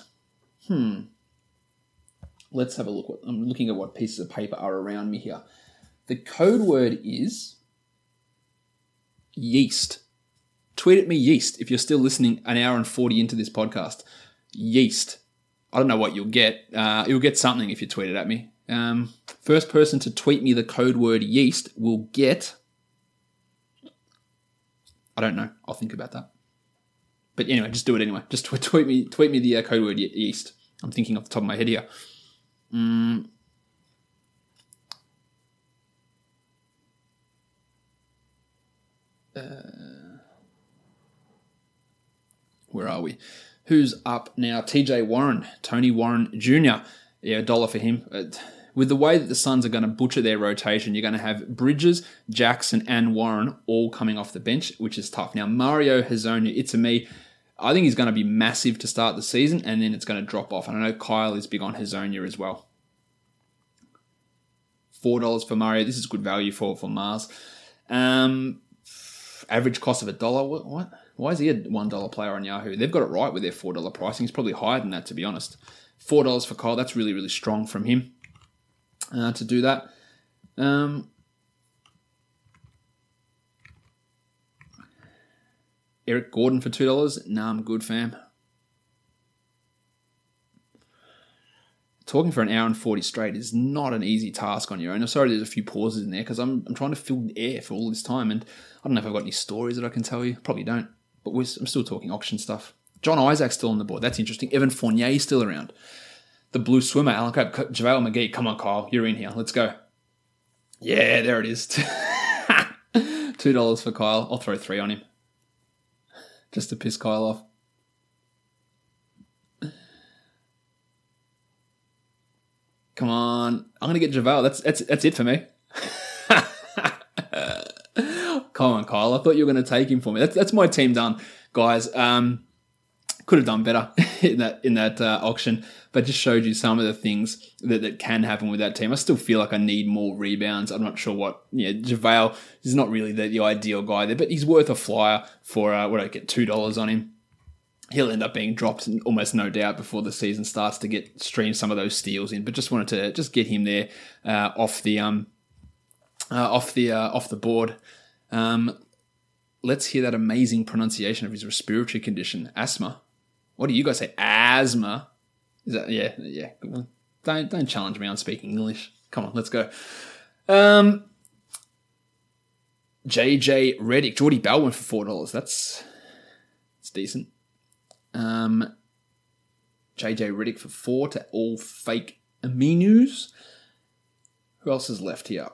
let's have a look. I'm looking at what pieces of paper are around me here. The code word is yeast. Tweet at me yeast if you're still listening an hour and 40 into this podcast. Yeast. I don't know what you'll get. You'll get something if you tweet it at me. First person to tweet me the code word yeast will get... I don't know. I'll think about that. But anyway, just do it anyway. Just tweet me the code word yeast. I'm thinking off the top of my head here. Where are we? Who's up now? TJ Warren, Tony Warren Jr. Yeah, $1 for him. With the way that the Suns are going to butcher their rotation, you're going to have Bridges, Jackson, and Warren all coming off the bench, which is tough. Now, Mario Hezonja, it's a me. I think he's going to be massive to start the season, and then it's going to drop off. And I know Kyle is big on Hezonja as well. $4 for Mario. This is good value for Mars. Average cost of $1. What? Why is he a $1 player on Yahoo? They've got it right with their $4 pricing. He's probably higher than that, to be honest. $4 for Kyle. That's really, really strong from him to do that. Eric Gordon for $2. Nah, I'm good, fam. Talking for an hour and 40 straight is not an easy task on your own. I'm sorry there's a few pauses in there because I'm trying to fill the air for all this time, and I don't know if I've got any stories that I can tell you. Probably don't. But I'm still talking auction stuff. John Isaac's still on the board. That's interesting. Evan Fournier still around. The blue swimmer, Alan Cope, JaVale McGee. Come on, Kyle. You're in here. Let's go. Yeah, there it is. $2 for Kyle. I'll throw 3 on him. Just to piss Kyle off. Come on. I'm going to get JaVale. That's it for me. Come on, Kyle. I thought you were going to take him for me. That's my team done, guys. Could have done better in that auction, but just showed you some of the things that can happen with that team. I still feel like I need more rebounds. I'm not sure what. JaVale is not really the ideal guy there, but he's worth a flyer for what I get $2 on him. He'll end up being dropped, almost no doubt, before the season starts to stream some of those steals in. But just wanted to just get him there off the board. Let's hear that amazing pronunciation of his respiratory condition, asthma. What do you guys say? Asthma? Is that yeah? Don't challenge me on speaking English. Come on, let's go. JJ Redick, Jordy Bell went for $4. That's decent. JJ Redick for 4 to all fake Aminus. Who else is left here?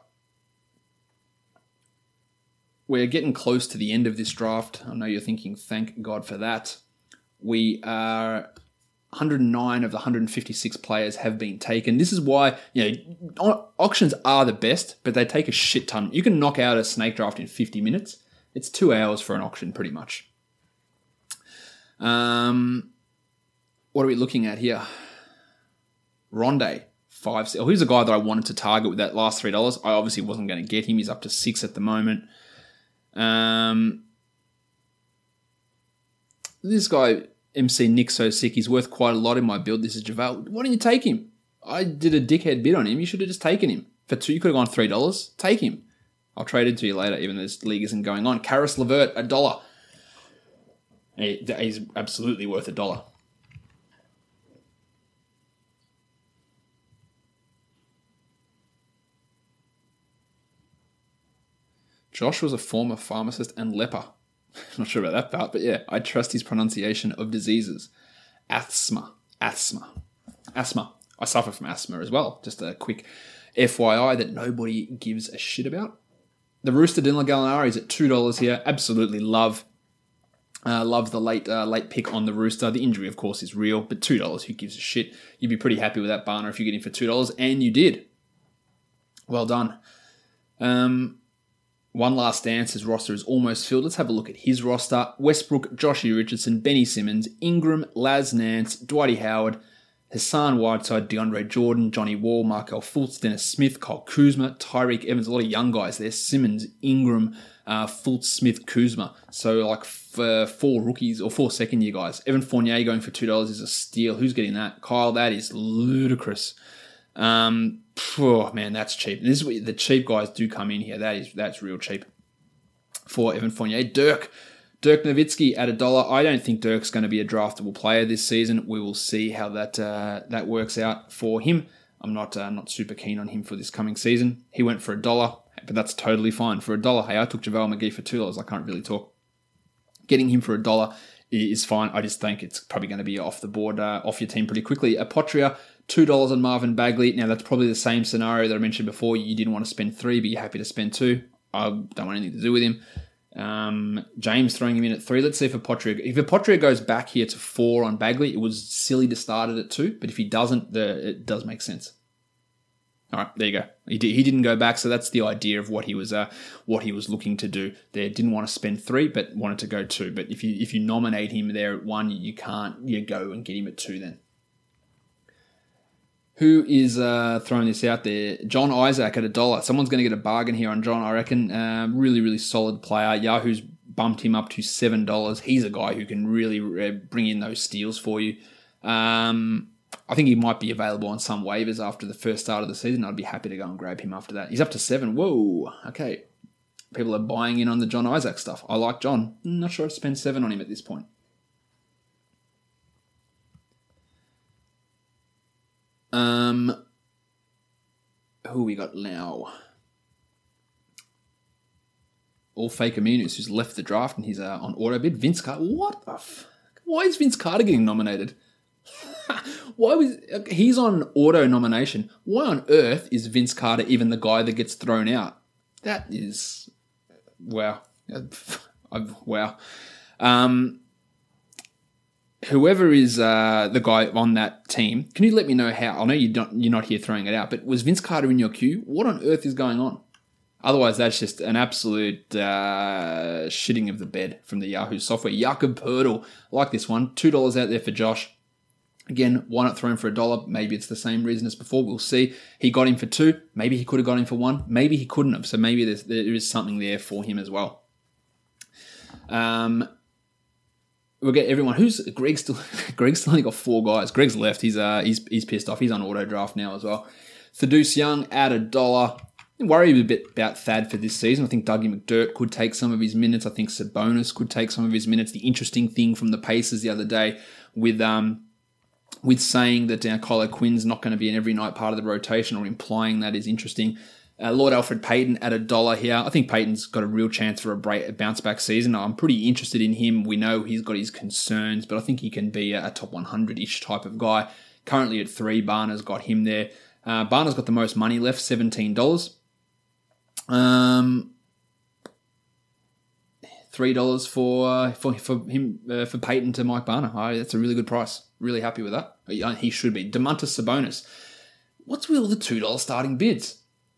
We're getting close to the end of this draft. I know you're thinking, thank God for that. We are 109 of the 156 players have been taken. This is why, auctions are the best, but they take a shit ton. You can knock out a snake draft in 50 minutes. It's 2 hours for an auction, pretty much. What are we looking at here? Rondé, 5. Oh, here's a guy that I wanted to target with that last $3. I obviously wasn't going to get him. He's up to 6 at the moment. This guy, MC Nick So Sick, he's worth quite a lot in my build. This is JaVale. Why didn't you take him? I did a dickhead bid on him. You should have just taken him. For 2, you could have gone $3. Take him. I'll trade it to you later, even though this league isn't going on. Karis LeVert, $1. He's absolutely worth $1. Josh was a former pharmacist and leper. Not sure about that part, but yeah, I trust his pronunciation of diseases. Asthma. I suffer from asthma as well. Just a quick FYI that nobody gives a shit about. The Rooster Dylan Gallinari is at $2 here. Absolutely love the late pick on the Rooster. The injury, of course, is real, but $2, who gives a shit? You'd be pretty happy with that Barner if you get him for $2, and you did. Well done. One last dance. His roster is almost filled. Let's have a look at his roster. Westbrook, Joshie Richardson, Benny Simmons, Ingram, Laz Nance, Dwighty Howard, Hassan Whiteside, DeAndre Jordan, Johnny Wall, Markelle Fultz, Dennis Smith, Kyle Kuzma, Tyreek Evans. A lot of young guys there. Simmons, Ingram, Fultz, Smith, Kuzma. So like 4 rookies or 4 second-year guys. Evan Fournier going for $2 is a steal. Who's getting that? Kyle, that is ludicrous. Oh man, that's cheap. This is what the cheap guys do come in here. That's real cheap for Evan Fournier. Dirk Nowitzki at $1. I don't think Dirk's going to be a draftable player this season. We will see how that works out for him. I'm not super keen on him for this coming season. He went for $1, but that's totally fine for $1. Hey, I took JaVale McGee for $2. I can't really talk. Getting him for $1 is fine. I just think it's probably going to be off the board, off your team pretty quickly. Apotria, $2 on Marvin Bagley. Now, that's probably the same scenario that I mentioned before. You didn't want to spend 3, but you're happy to spend 2. I don't want anything to do with him. James throwing him in at 3. Let's see if Apotria goes back here to 4 on Bagley. It was silly to start it at 2, but if he doesn't, it does make sense. All right, there you go. He didn't go back, so that's the idea of what he was looking to do there. Didn't want to spend 3, but wanted to go 2. But if you nominate him there at 1, you can't go and get him at 2 then. Who is throwing this out there? John Isaac at $1. Someone's going to get a bargain here on John, I reckon. Really, really solid player. Yahoo's bumped him up to $7. He's a guy who can really bring in those steals for you. I think he might be available on some waivers after the first start of the season. I'd be happy to go and grab him after that. He's up to 7. Whoa. Okay. People are buying in on the John Isaac stuff. I like John. Not sure I'd spend 7 on him at this point. Who we got now? All fake Aminus who's left the draft and he's on auto bid. Vince Carter. What the Why is Vince Carter getting nominated? He's on auto nomination. Why on earth is Vince Carter even the guy that gets thrown out? That is wow. Wow. Whoever is the guy on that team, can you let me know how? I know you're not here throwing it out, but was Vince Carter in your queue? What on earth is going on? Otherwise, that's just an absolute shitting of the bed from the Yahoo software. Jakob Poeltl, I like this one. $2 out there for Josh. Again, why not throw him for $1? Maybe it's the same reason as before. We'll see. He got him for 2. Maybe he could have got him for 1. Maybe he couldn't have. So maybe there is something there for him as well. We'll get everyone. Who's Greg's still? Greg's still only got 4 guys. Greg's left. He's pissed off. He's on auto draft now as well. Thaddeus Young at $1. I worry a bit about Thad for this season. I think Dougie McDirt could take some of his minutes. I think Sabonis could take some of his minutes. The interesting thing from the Pacers the other day with saying that Kyle Quinn's not going to be an every night part of the rotation, or implying that is interesting. Lord Alfred Payton at $1 here. I think Payton's got a real chance for a bounce back season. I'm pretty interested in him. We know he's got his concerns, but I think he can be a top 100-ish type of guy. Currently at 3, Barner's got him there. Barner's got the most money left, $17. $3 for him for Payton to Mike Barner. That's a really good price. Really happy with that. He should be. Domantas Sabonis. What's with all the $2 starting bids?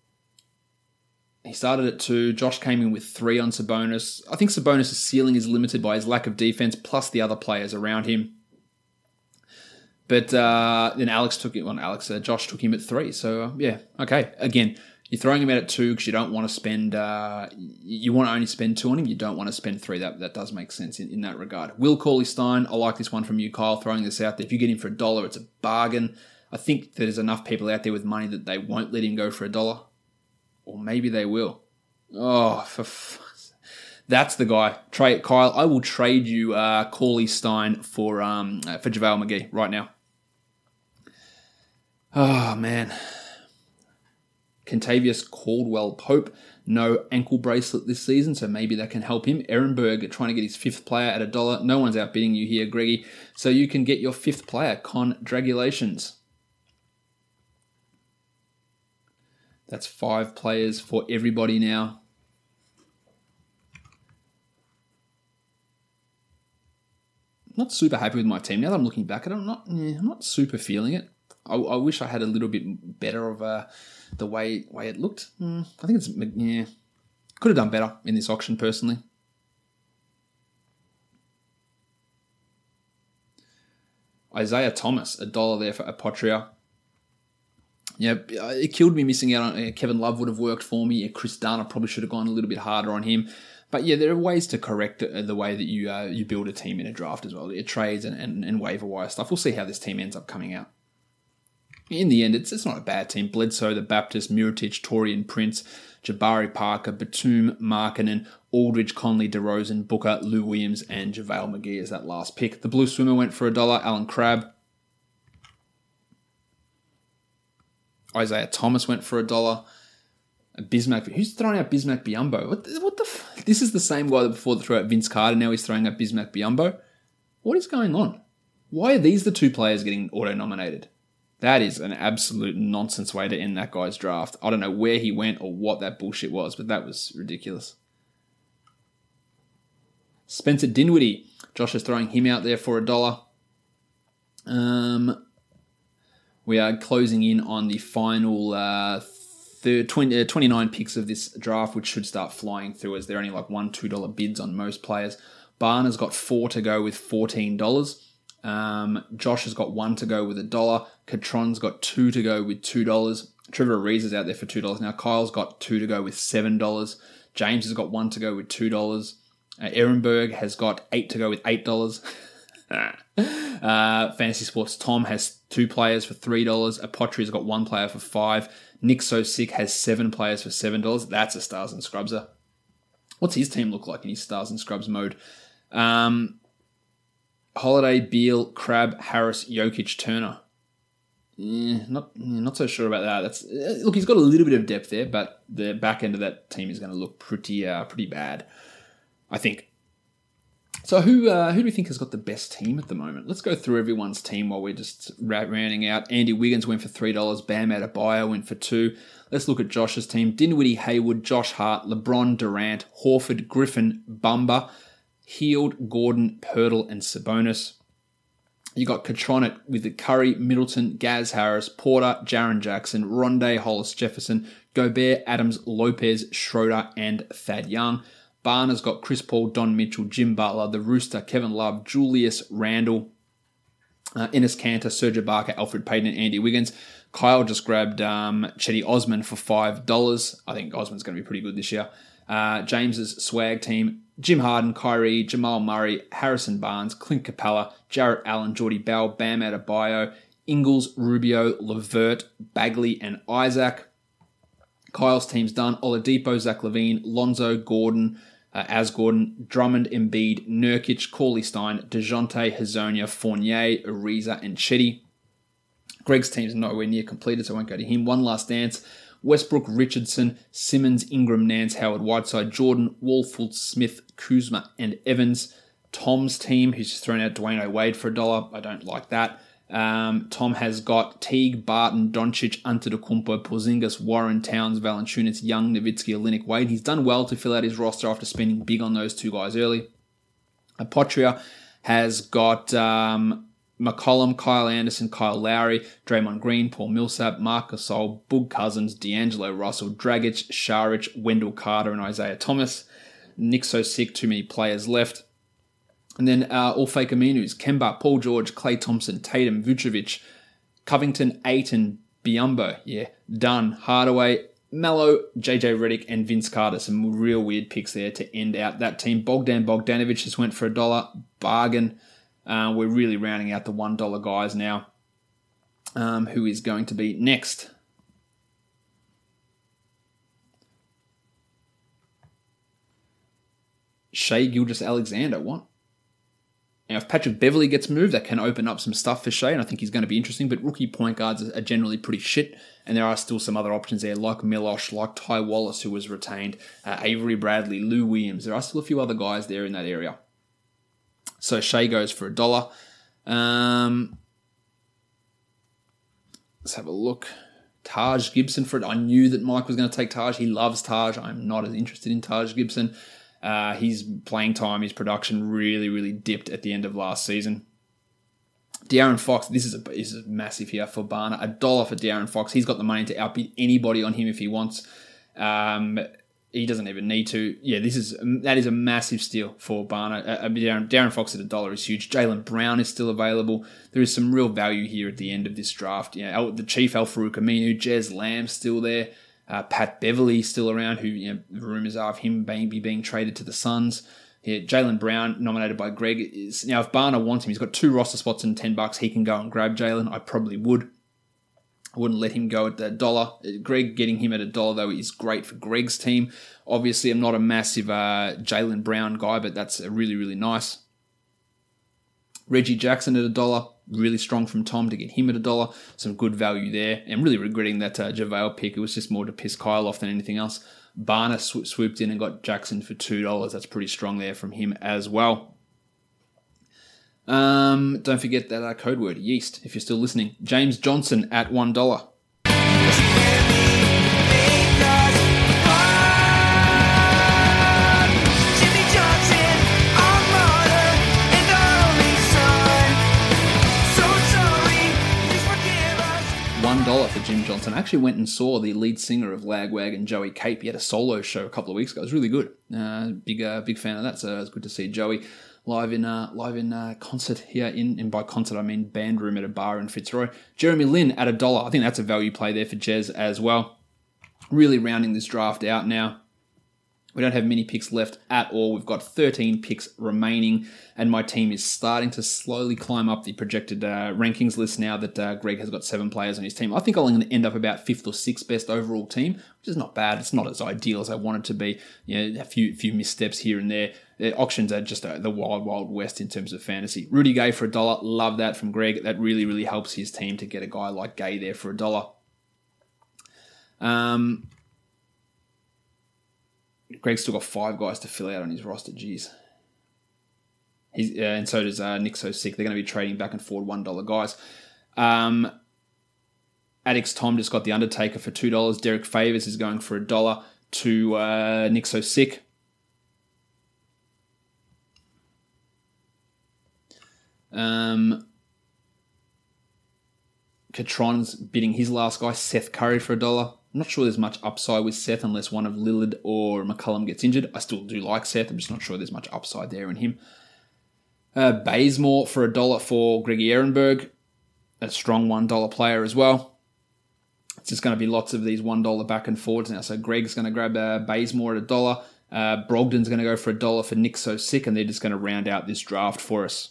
He started at 2. Josh came in with 3 on Sabonis. I think Sabonis' ceiling is limited by his lack of defense, plus the other players around him. But then Josh took him at 3. So yeah, okay. Again, you're throwing him out at 2 because you don't want to spend. You want to only spend 2 on him. You don't want to spend 3. That does make sense in that regard. Will Cauley-Stein. I like this one from you, Kyle. Throwing this out there. If you get him for $1, it's a bargain. I think there's enough people out there with money that they won't let him go for $1. Or maybe they will. Oh, that's the guy. Kyle, I will trade you Cauley-Stein for JaVale McGee right now. Oh, man. Kentavious Caldwell-Pope, no ankle bracelet this season, so maybe that can help him. Ehrenberg trying to get his 5th player at $1. No one's outbidding you here, Greggy. So you can get your 5th player. Congratulations. That's 5 players for everybody now. Not super happy with my team. Now that I'm looking back at it, I'm not super feeling it. I wish I had a little bit better of the way it looked. I think could have done better in this auction personally. Isaiah Thomas, $1 there for Apotria. Yeah, it killed me missing out on Kevin Love would have worked for me. Chris Dunn, I probably should have gone a little bit harder on him. But yeah, there are ways to correct the way that you build a team in a draft as well. Your trades and waiver wire stuff. We'll see how this team ends up coming out. In the end, it's not a bad team. Bledsoe, the Baptist, Mirotic, Torian Prince, Jabari Parker, Batum, Markkanen, Aldridge, Conley, DeRozan, Booker, Lou Williams, and JaVale McGee as that last pick. The Blue Swimmer went for $1. Alan Crabb. Isaiah Thomas went for $1. Bismack. Who's throwing out Bismack Biyombo? What the This is the same guy that before threw out Vince Carter. Now he's throwing out Bismack Biyombo. What is going on? Why are these the 2 players getting auto-nominated? That is an absolute nonsense way to end that guy's draft. I don't know where he went or what that bullshit was, but that was ridiculous. Spencer Dinwiddie. Josh is throwing him out there for $1. We are closing in on the final 29 picks of this draft, which should start flying through as they're only like $1, $2 bids on most players. Barner's got 4 to go with $14. Josh has got 1 to go with $1. Catron's got 2 to go with $2. Trevor Ariza is out there for $2. Now Kyle's got 2 to go with $7. James has got 1 to go with $2. Ehrenberg has got 8 to go with $8. Fantasy Sports Tom has 2 players for $3. Apotria's got 1 player for $5. Nick So Sick has 7 players for $7. That's a Stars and Scrubser. What's his team look like in his Stars and Scrubs mode? Holiday, Beal, Crabbe, Harris, Jokic, Turner. Not so sure about that. Look, he's got a little bit of depth there, but the back end of that team is going to look pretty bad, I think. So who do we think has got the best team at the moment? Let's go through everyone's team while we're just rounding out. Andy Wiggins went for $3. Bam Adebayo went for $2. Let's look at Josh's team. Dinwiddie, Hayward, Josh Hart, LeBron, Durant, Horford, Griffin, Bumba, Heald, Gordon, Pirtle, and Sabonis. You got Catronic with Curry, Middleton, Gaz Harris, Porter, Jaren Jackson, Rondé, Hollis Jefferson, Gobert, Adams, Lopez, Schroeder, and Thad Young. Barner's got Chris Paul, Don Mitchell, Jim Butler, The Rooster, Kevin Love, Julius Randle, Enes Kanter, Serge Ibaka, Alfred Payton, and Andy Wiggins. Kyle just grabbed Chetty Osman for $5. I think Osman's going to be pretty good this year. James's swag team, Jim Harden, Kyrie, Jamal Murray, Harrison Barnes, Clint Capella, Jarrett Allen, Jordy Bell, Bam Adebayo, Ingles, Rubio, Levert, Bagley, and Isaac. Kyle's team's done. Oladipo, Zach LaVine, Lonzo, Gordon, Gordon, Drummond, Embiid, Nurkic, Cauley Stein, DeJounte, Hazonia, Fournier, Ariza, and Chetty. Greg's team's nowhere near completed, so I won't go to him. One last dance. Westbrook, Richardson, Simmons, Ingram, Nance, Howard, Whiteside, Jordan, Wall, Fultz, Smith, Kuzma, and Evans. Tom's team, who's just thrown out Dwayne Wade for $1. I don't like that. Tom has got Teague, Barton, Doncic, Antetokounmpo, Porzingis, Warren, Towns, Valanciunas, Young, Nowitzki, Olynyk, Wade. He's done well to fill out his roster after spending big on those two guys early. Apotria has got McCollum, Kyle Anderson, Kyle Lowry, Draymond Green, Paul Millsap, Marc Gasol, Boog Cousins, D'Angelo Russell, Dragic, Šarić, Wendell Carter, and Isaiah Thomas. Nick's so sick, too many players left. And then all fake Aminus, Kemba, Paul George, Klay Thompson, Tatum, Vucevic, Covington, Ayton, Biyombo, Dunn, Hardaway, Mello, JJ Redick, and Vince Carter. Some real weird picks there to end out that team. Bogdan Bogdanovic just went for $1. Bargain. We're really rounding out the $1 guys now. Who is going to be next? Shai Gilgeous-Alexander, what? Now, if Patrick Beverley gets moved, that can open up some stuff for Shai, and I think he's going to be interesting, but rookie point guards are generally pretty shit, and there are still some other options there, like Milosh, like Ty Wallace, who was retained, Avery Bradley, Lou Williams. There are still a few other guys there in that area. So Shai goes for $1. Let's have a look. Taj Gibson for it. I knew that Mike was going to take Taj. He loves Taj. I'm not as interested in Taj Gibson. His playing time, his production really, really dipped at the end of last season. De'Aaron Fox, this is massive here for Barner. $1 for De'Aaron Fox. He's got the money to outbid anybody on him if he wants. He doesn't even need to. Yeah, that is a massive steal for Barner. De'Aaron Fox at $1 is huge. Jaylen Brown is still available. There is some real value here at the end of this draft. The Chief Al-Farouq Aminu, Jez Lamb still there. Pat Beverley still around, who the rumors are of him being traded to the Suns. Jaylen Brown, nominated by Greg. Now, if Barner wants him, he's got 2 roster spots and $10. He can go and grab Jaylen. I probably would. I wouldn't let him go at $1. Greg getting him at $1, though, is great for Greg's team. Obviously, I'm not a massive Jaylen Brown guy, but that's really, really nice. Reggie Jackson at $1. Really strong from Tom to get him at $1. Some good value there. And really regretting that JaVale pick. It was just more to piss Kyle off than anything else. Barner swooped in and got Jackson for $2. That's pretty strong there from him as well. Don't forget that code word, yeast, if you're still listening. James Johnson at $1. $1 for Jim Johnson. I actually went and saw the lead singer of Lagwag and Joey Cape. He had a solo show a couple of weeks ago. It was really good. Big fan of that. So it was good to see Joey live in concert here. And by concert I mean band room at a bar in Fitzroy. Jeremy Lin at $1. I think that's a value play there for Jez as well. Really rounding this draft out now. We don't have many picks left at all. We've got 13 picks remaining, and my team is starting to slowly climb up the projected rankings list now that Greg has got 7 players on his team. I think I'm going to end up about 5th or 6th best overall team, which is not bad. It's not as ideal as I want it to be. A few missteps here and there. The auctions are just the wild, wild west in terms of fantasy. Rudy Gay for $1. Love that from Greg. That really, really helps his team to get a guy like Gay there for $1. Greg's still got 5 guys to fill out on his roster. Jeez. And so does Nick So Sick. They're going to be trading back and forward $1 guys. Addicts Tom just got the Undertaker for $2. Derek Favors is going for $1 to Nick So Sick. Catron's bidding his last guy, Seth Curry, for $1. I'm not sure there's much upside with Seth unless one of Lillard or McCullum gets injured. I still do like Seth. I'm just not sure there's much upside there in him. Bazemore for $1 for Greggy Ehrenberg. A strong $1 player as well. It's just going to be lots of these $1 back and forwards now. So Greg's going to grab Bazemore at $1. Brogdon's going to go for $1 for Nick So Sick, and they're just going to round out this draft for us.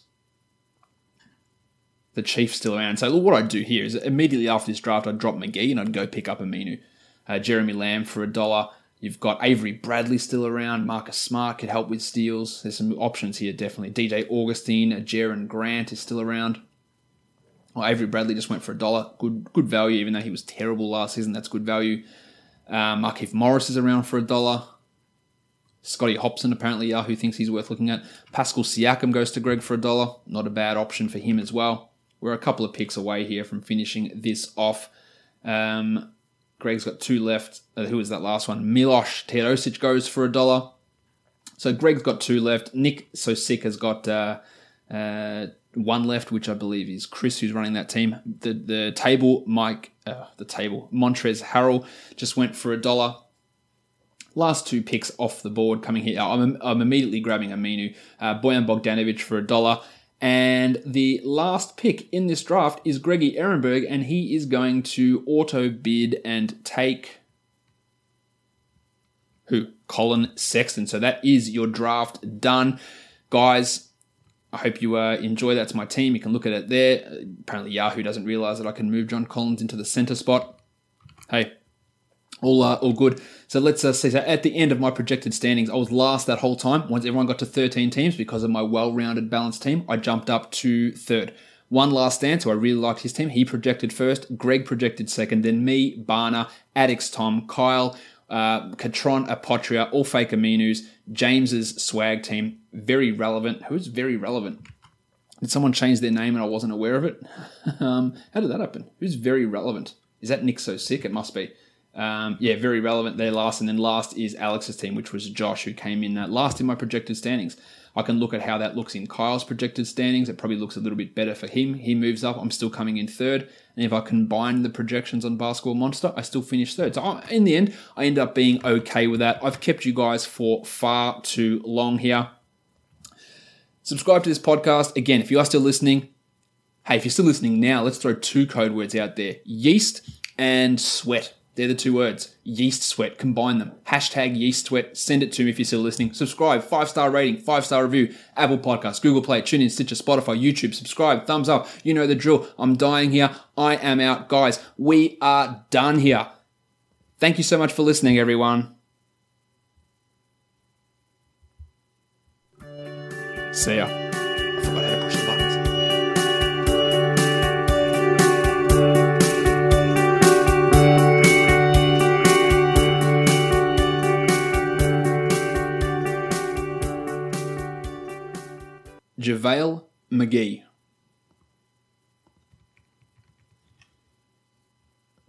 The Chiefs still around. So what I'd do here is immediately after this draft, I'd drop McGee and I'd go pick up Aminu. Jeremy Lamb for $1. You've got Avery Bradley still around. Good Smart could help with steals. There's some options here, definitely. DJ Augustine, Jaron Grant is still around. Well, Avery Bradley just went for $1. Good value, even though he was terrible last season. That's good value. Markieff Morris is around for $1. Scotty Hobson, apparently Yahoo thinks he's worth looking at. Pascal Siakam goes to Greg for $1. Not a bad option for him as well. We're a couple of picks away here from finishing this off. Greg's got 2 left. Who was that last one? Miloš Teodosic goes for $1. So Greg's got 2 left. Nick So Sick has got 1 left, which I believe is Chris, who's running that team. The table, Montrezl Harrell just went for $1. Last 2 picks off the board coming here. I'm immediately grabbing Aminu. Bojan Bogdanovic for $1. And the last pick in this draft is Greggy Ehrenberg, and he is going to auto bid and take who? Colin Sexton. So that is your draft done. Guys, I hope you enjoy. That's my team. You can look at it there. Apparently Yahoo doesn't realize that I can move John Collins into the center spot. Hey, all good. So let's see. So at the end of my projected standings, I was last that whole time. Once everyone got to 13 teams, because of my well-rounded, balanced team, I jumped up to 3rd. One last stand, so I really liked his team. He projected 1st. Greg projected 2nd. Then me, Barner, Addicts Tom, Kyle, Catron, Apotria, all fake Aminus. James's swag team, very relevant. Who's very relevant? Did someone change their name and I wasn't aware of it? How did that happen? Who's very relevant? Is that Nick So Sick? It must be. Very relevant there last. And then last is Alex's team, which was Josh, who came in last in my projected standings. I can look at how that looks in Kyle's projected standings. It probably looks a little bit better for him. He moves up. I'm still coming in 3rd. And if I combine the projections on Basketball Monster, I still finish 3rd. So in the end, I end up being okay with that. I've kept you guys for far too long here. Subscribe to this podcast. Again, if you are still listening, hey, if you're still listening now, let's throw 2 code words out there. Yeast and sweat. They're the 2 words. Yeast sweat. Combine them. # yeast sweat. Send it to me if you're still listening. Subscribe. 5-star rating. 5-star review. Apple Podcasts, Google Play, TuneIn, Stitcher, Spotify, YouTube. Subscribe. Thumbs up. You know the drill. I'm dying here. I am out. Guys, we are done here. Thank you so much for listening, everyone. See ya. I forgot how to push the buttons. JaVale McGee.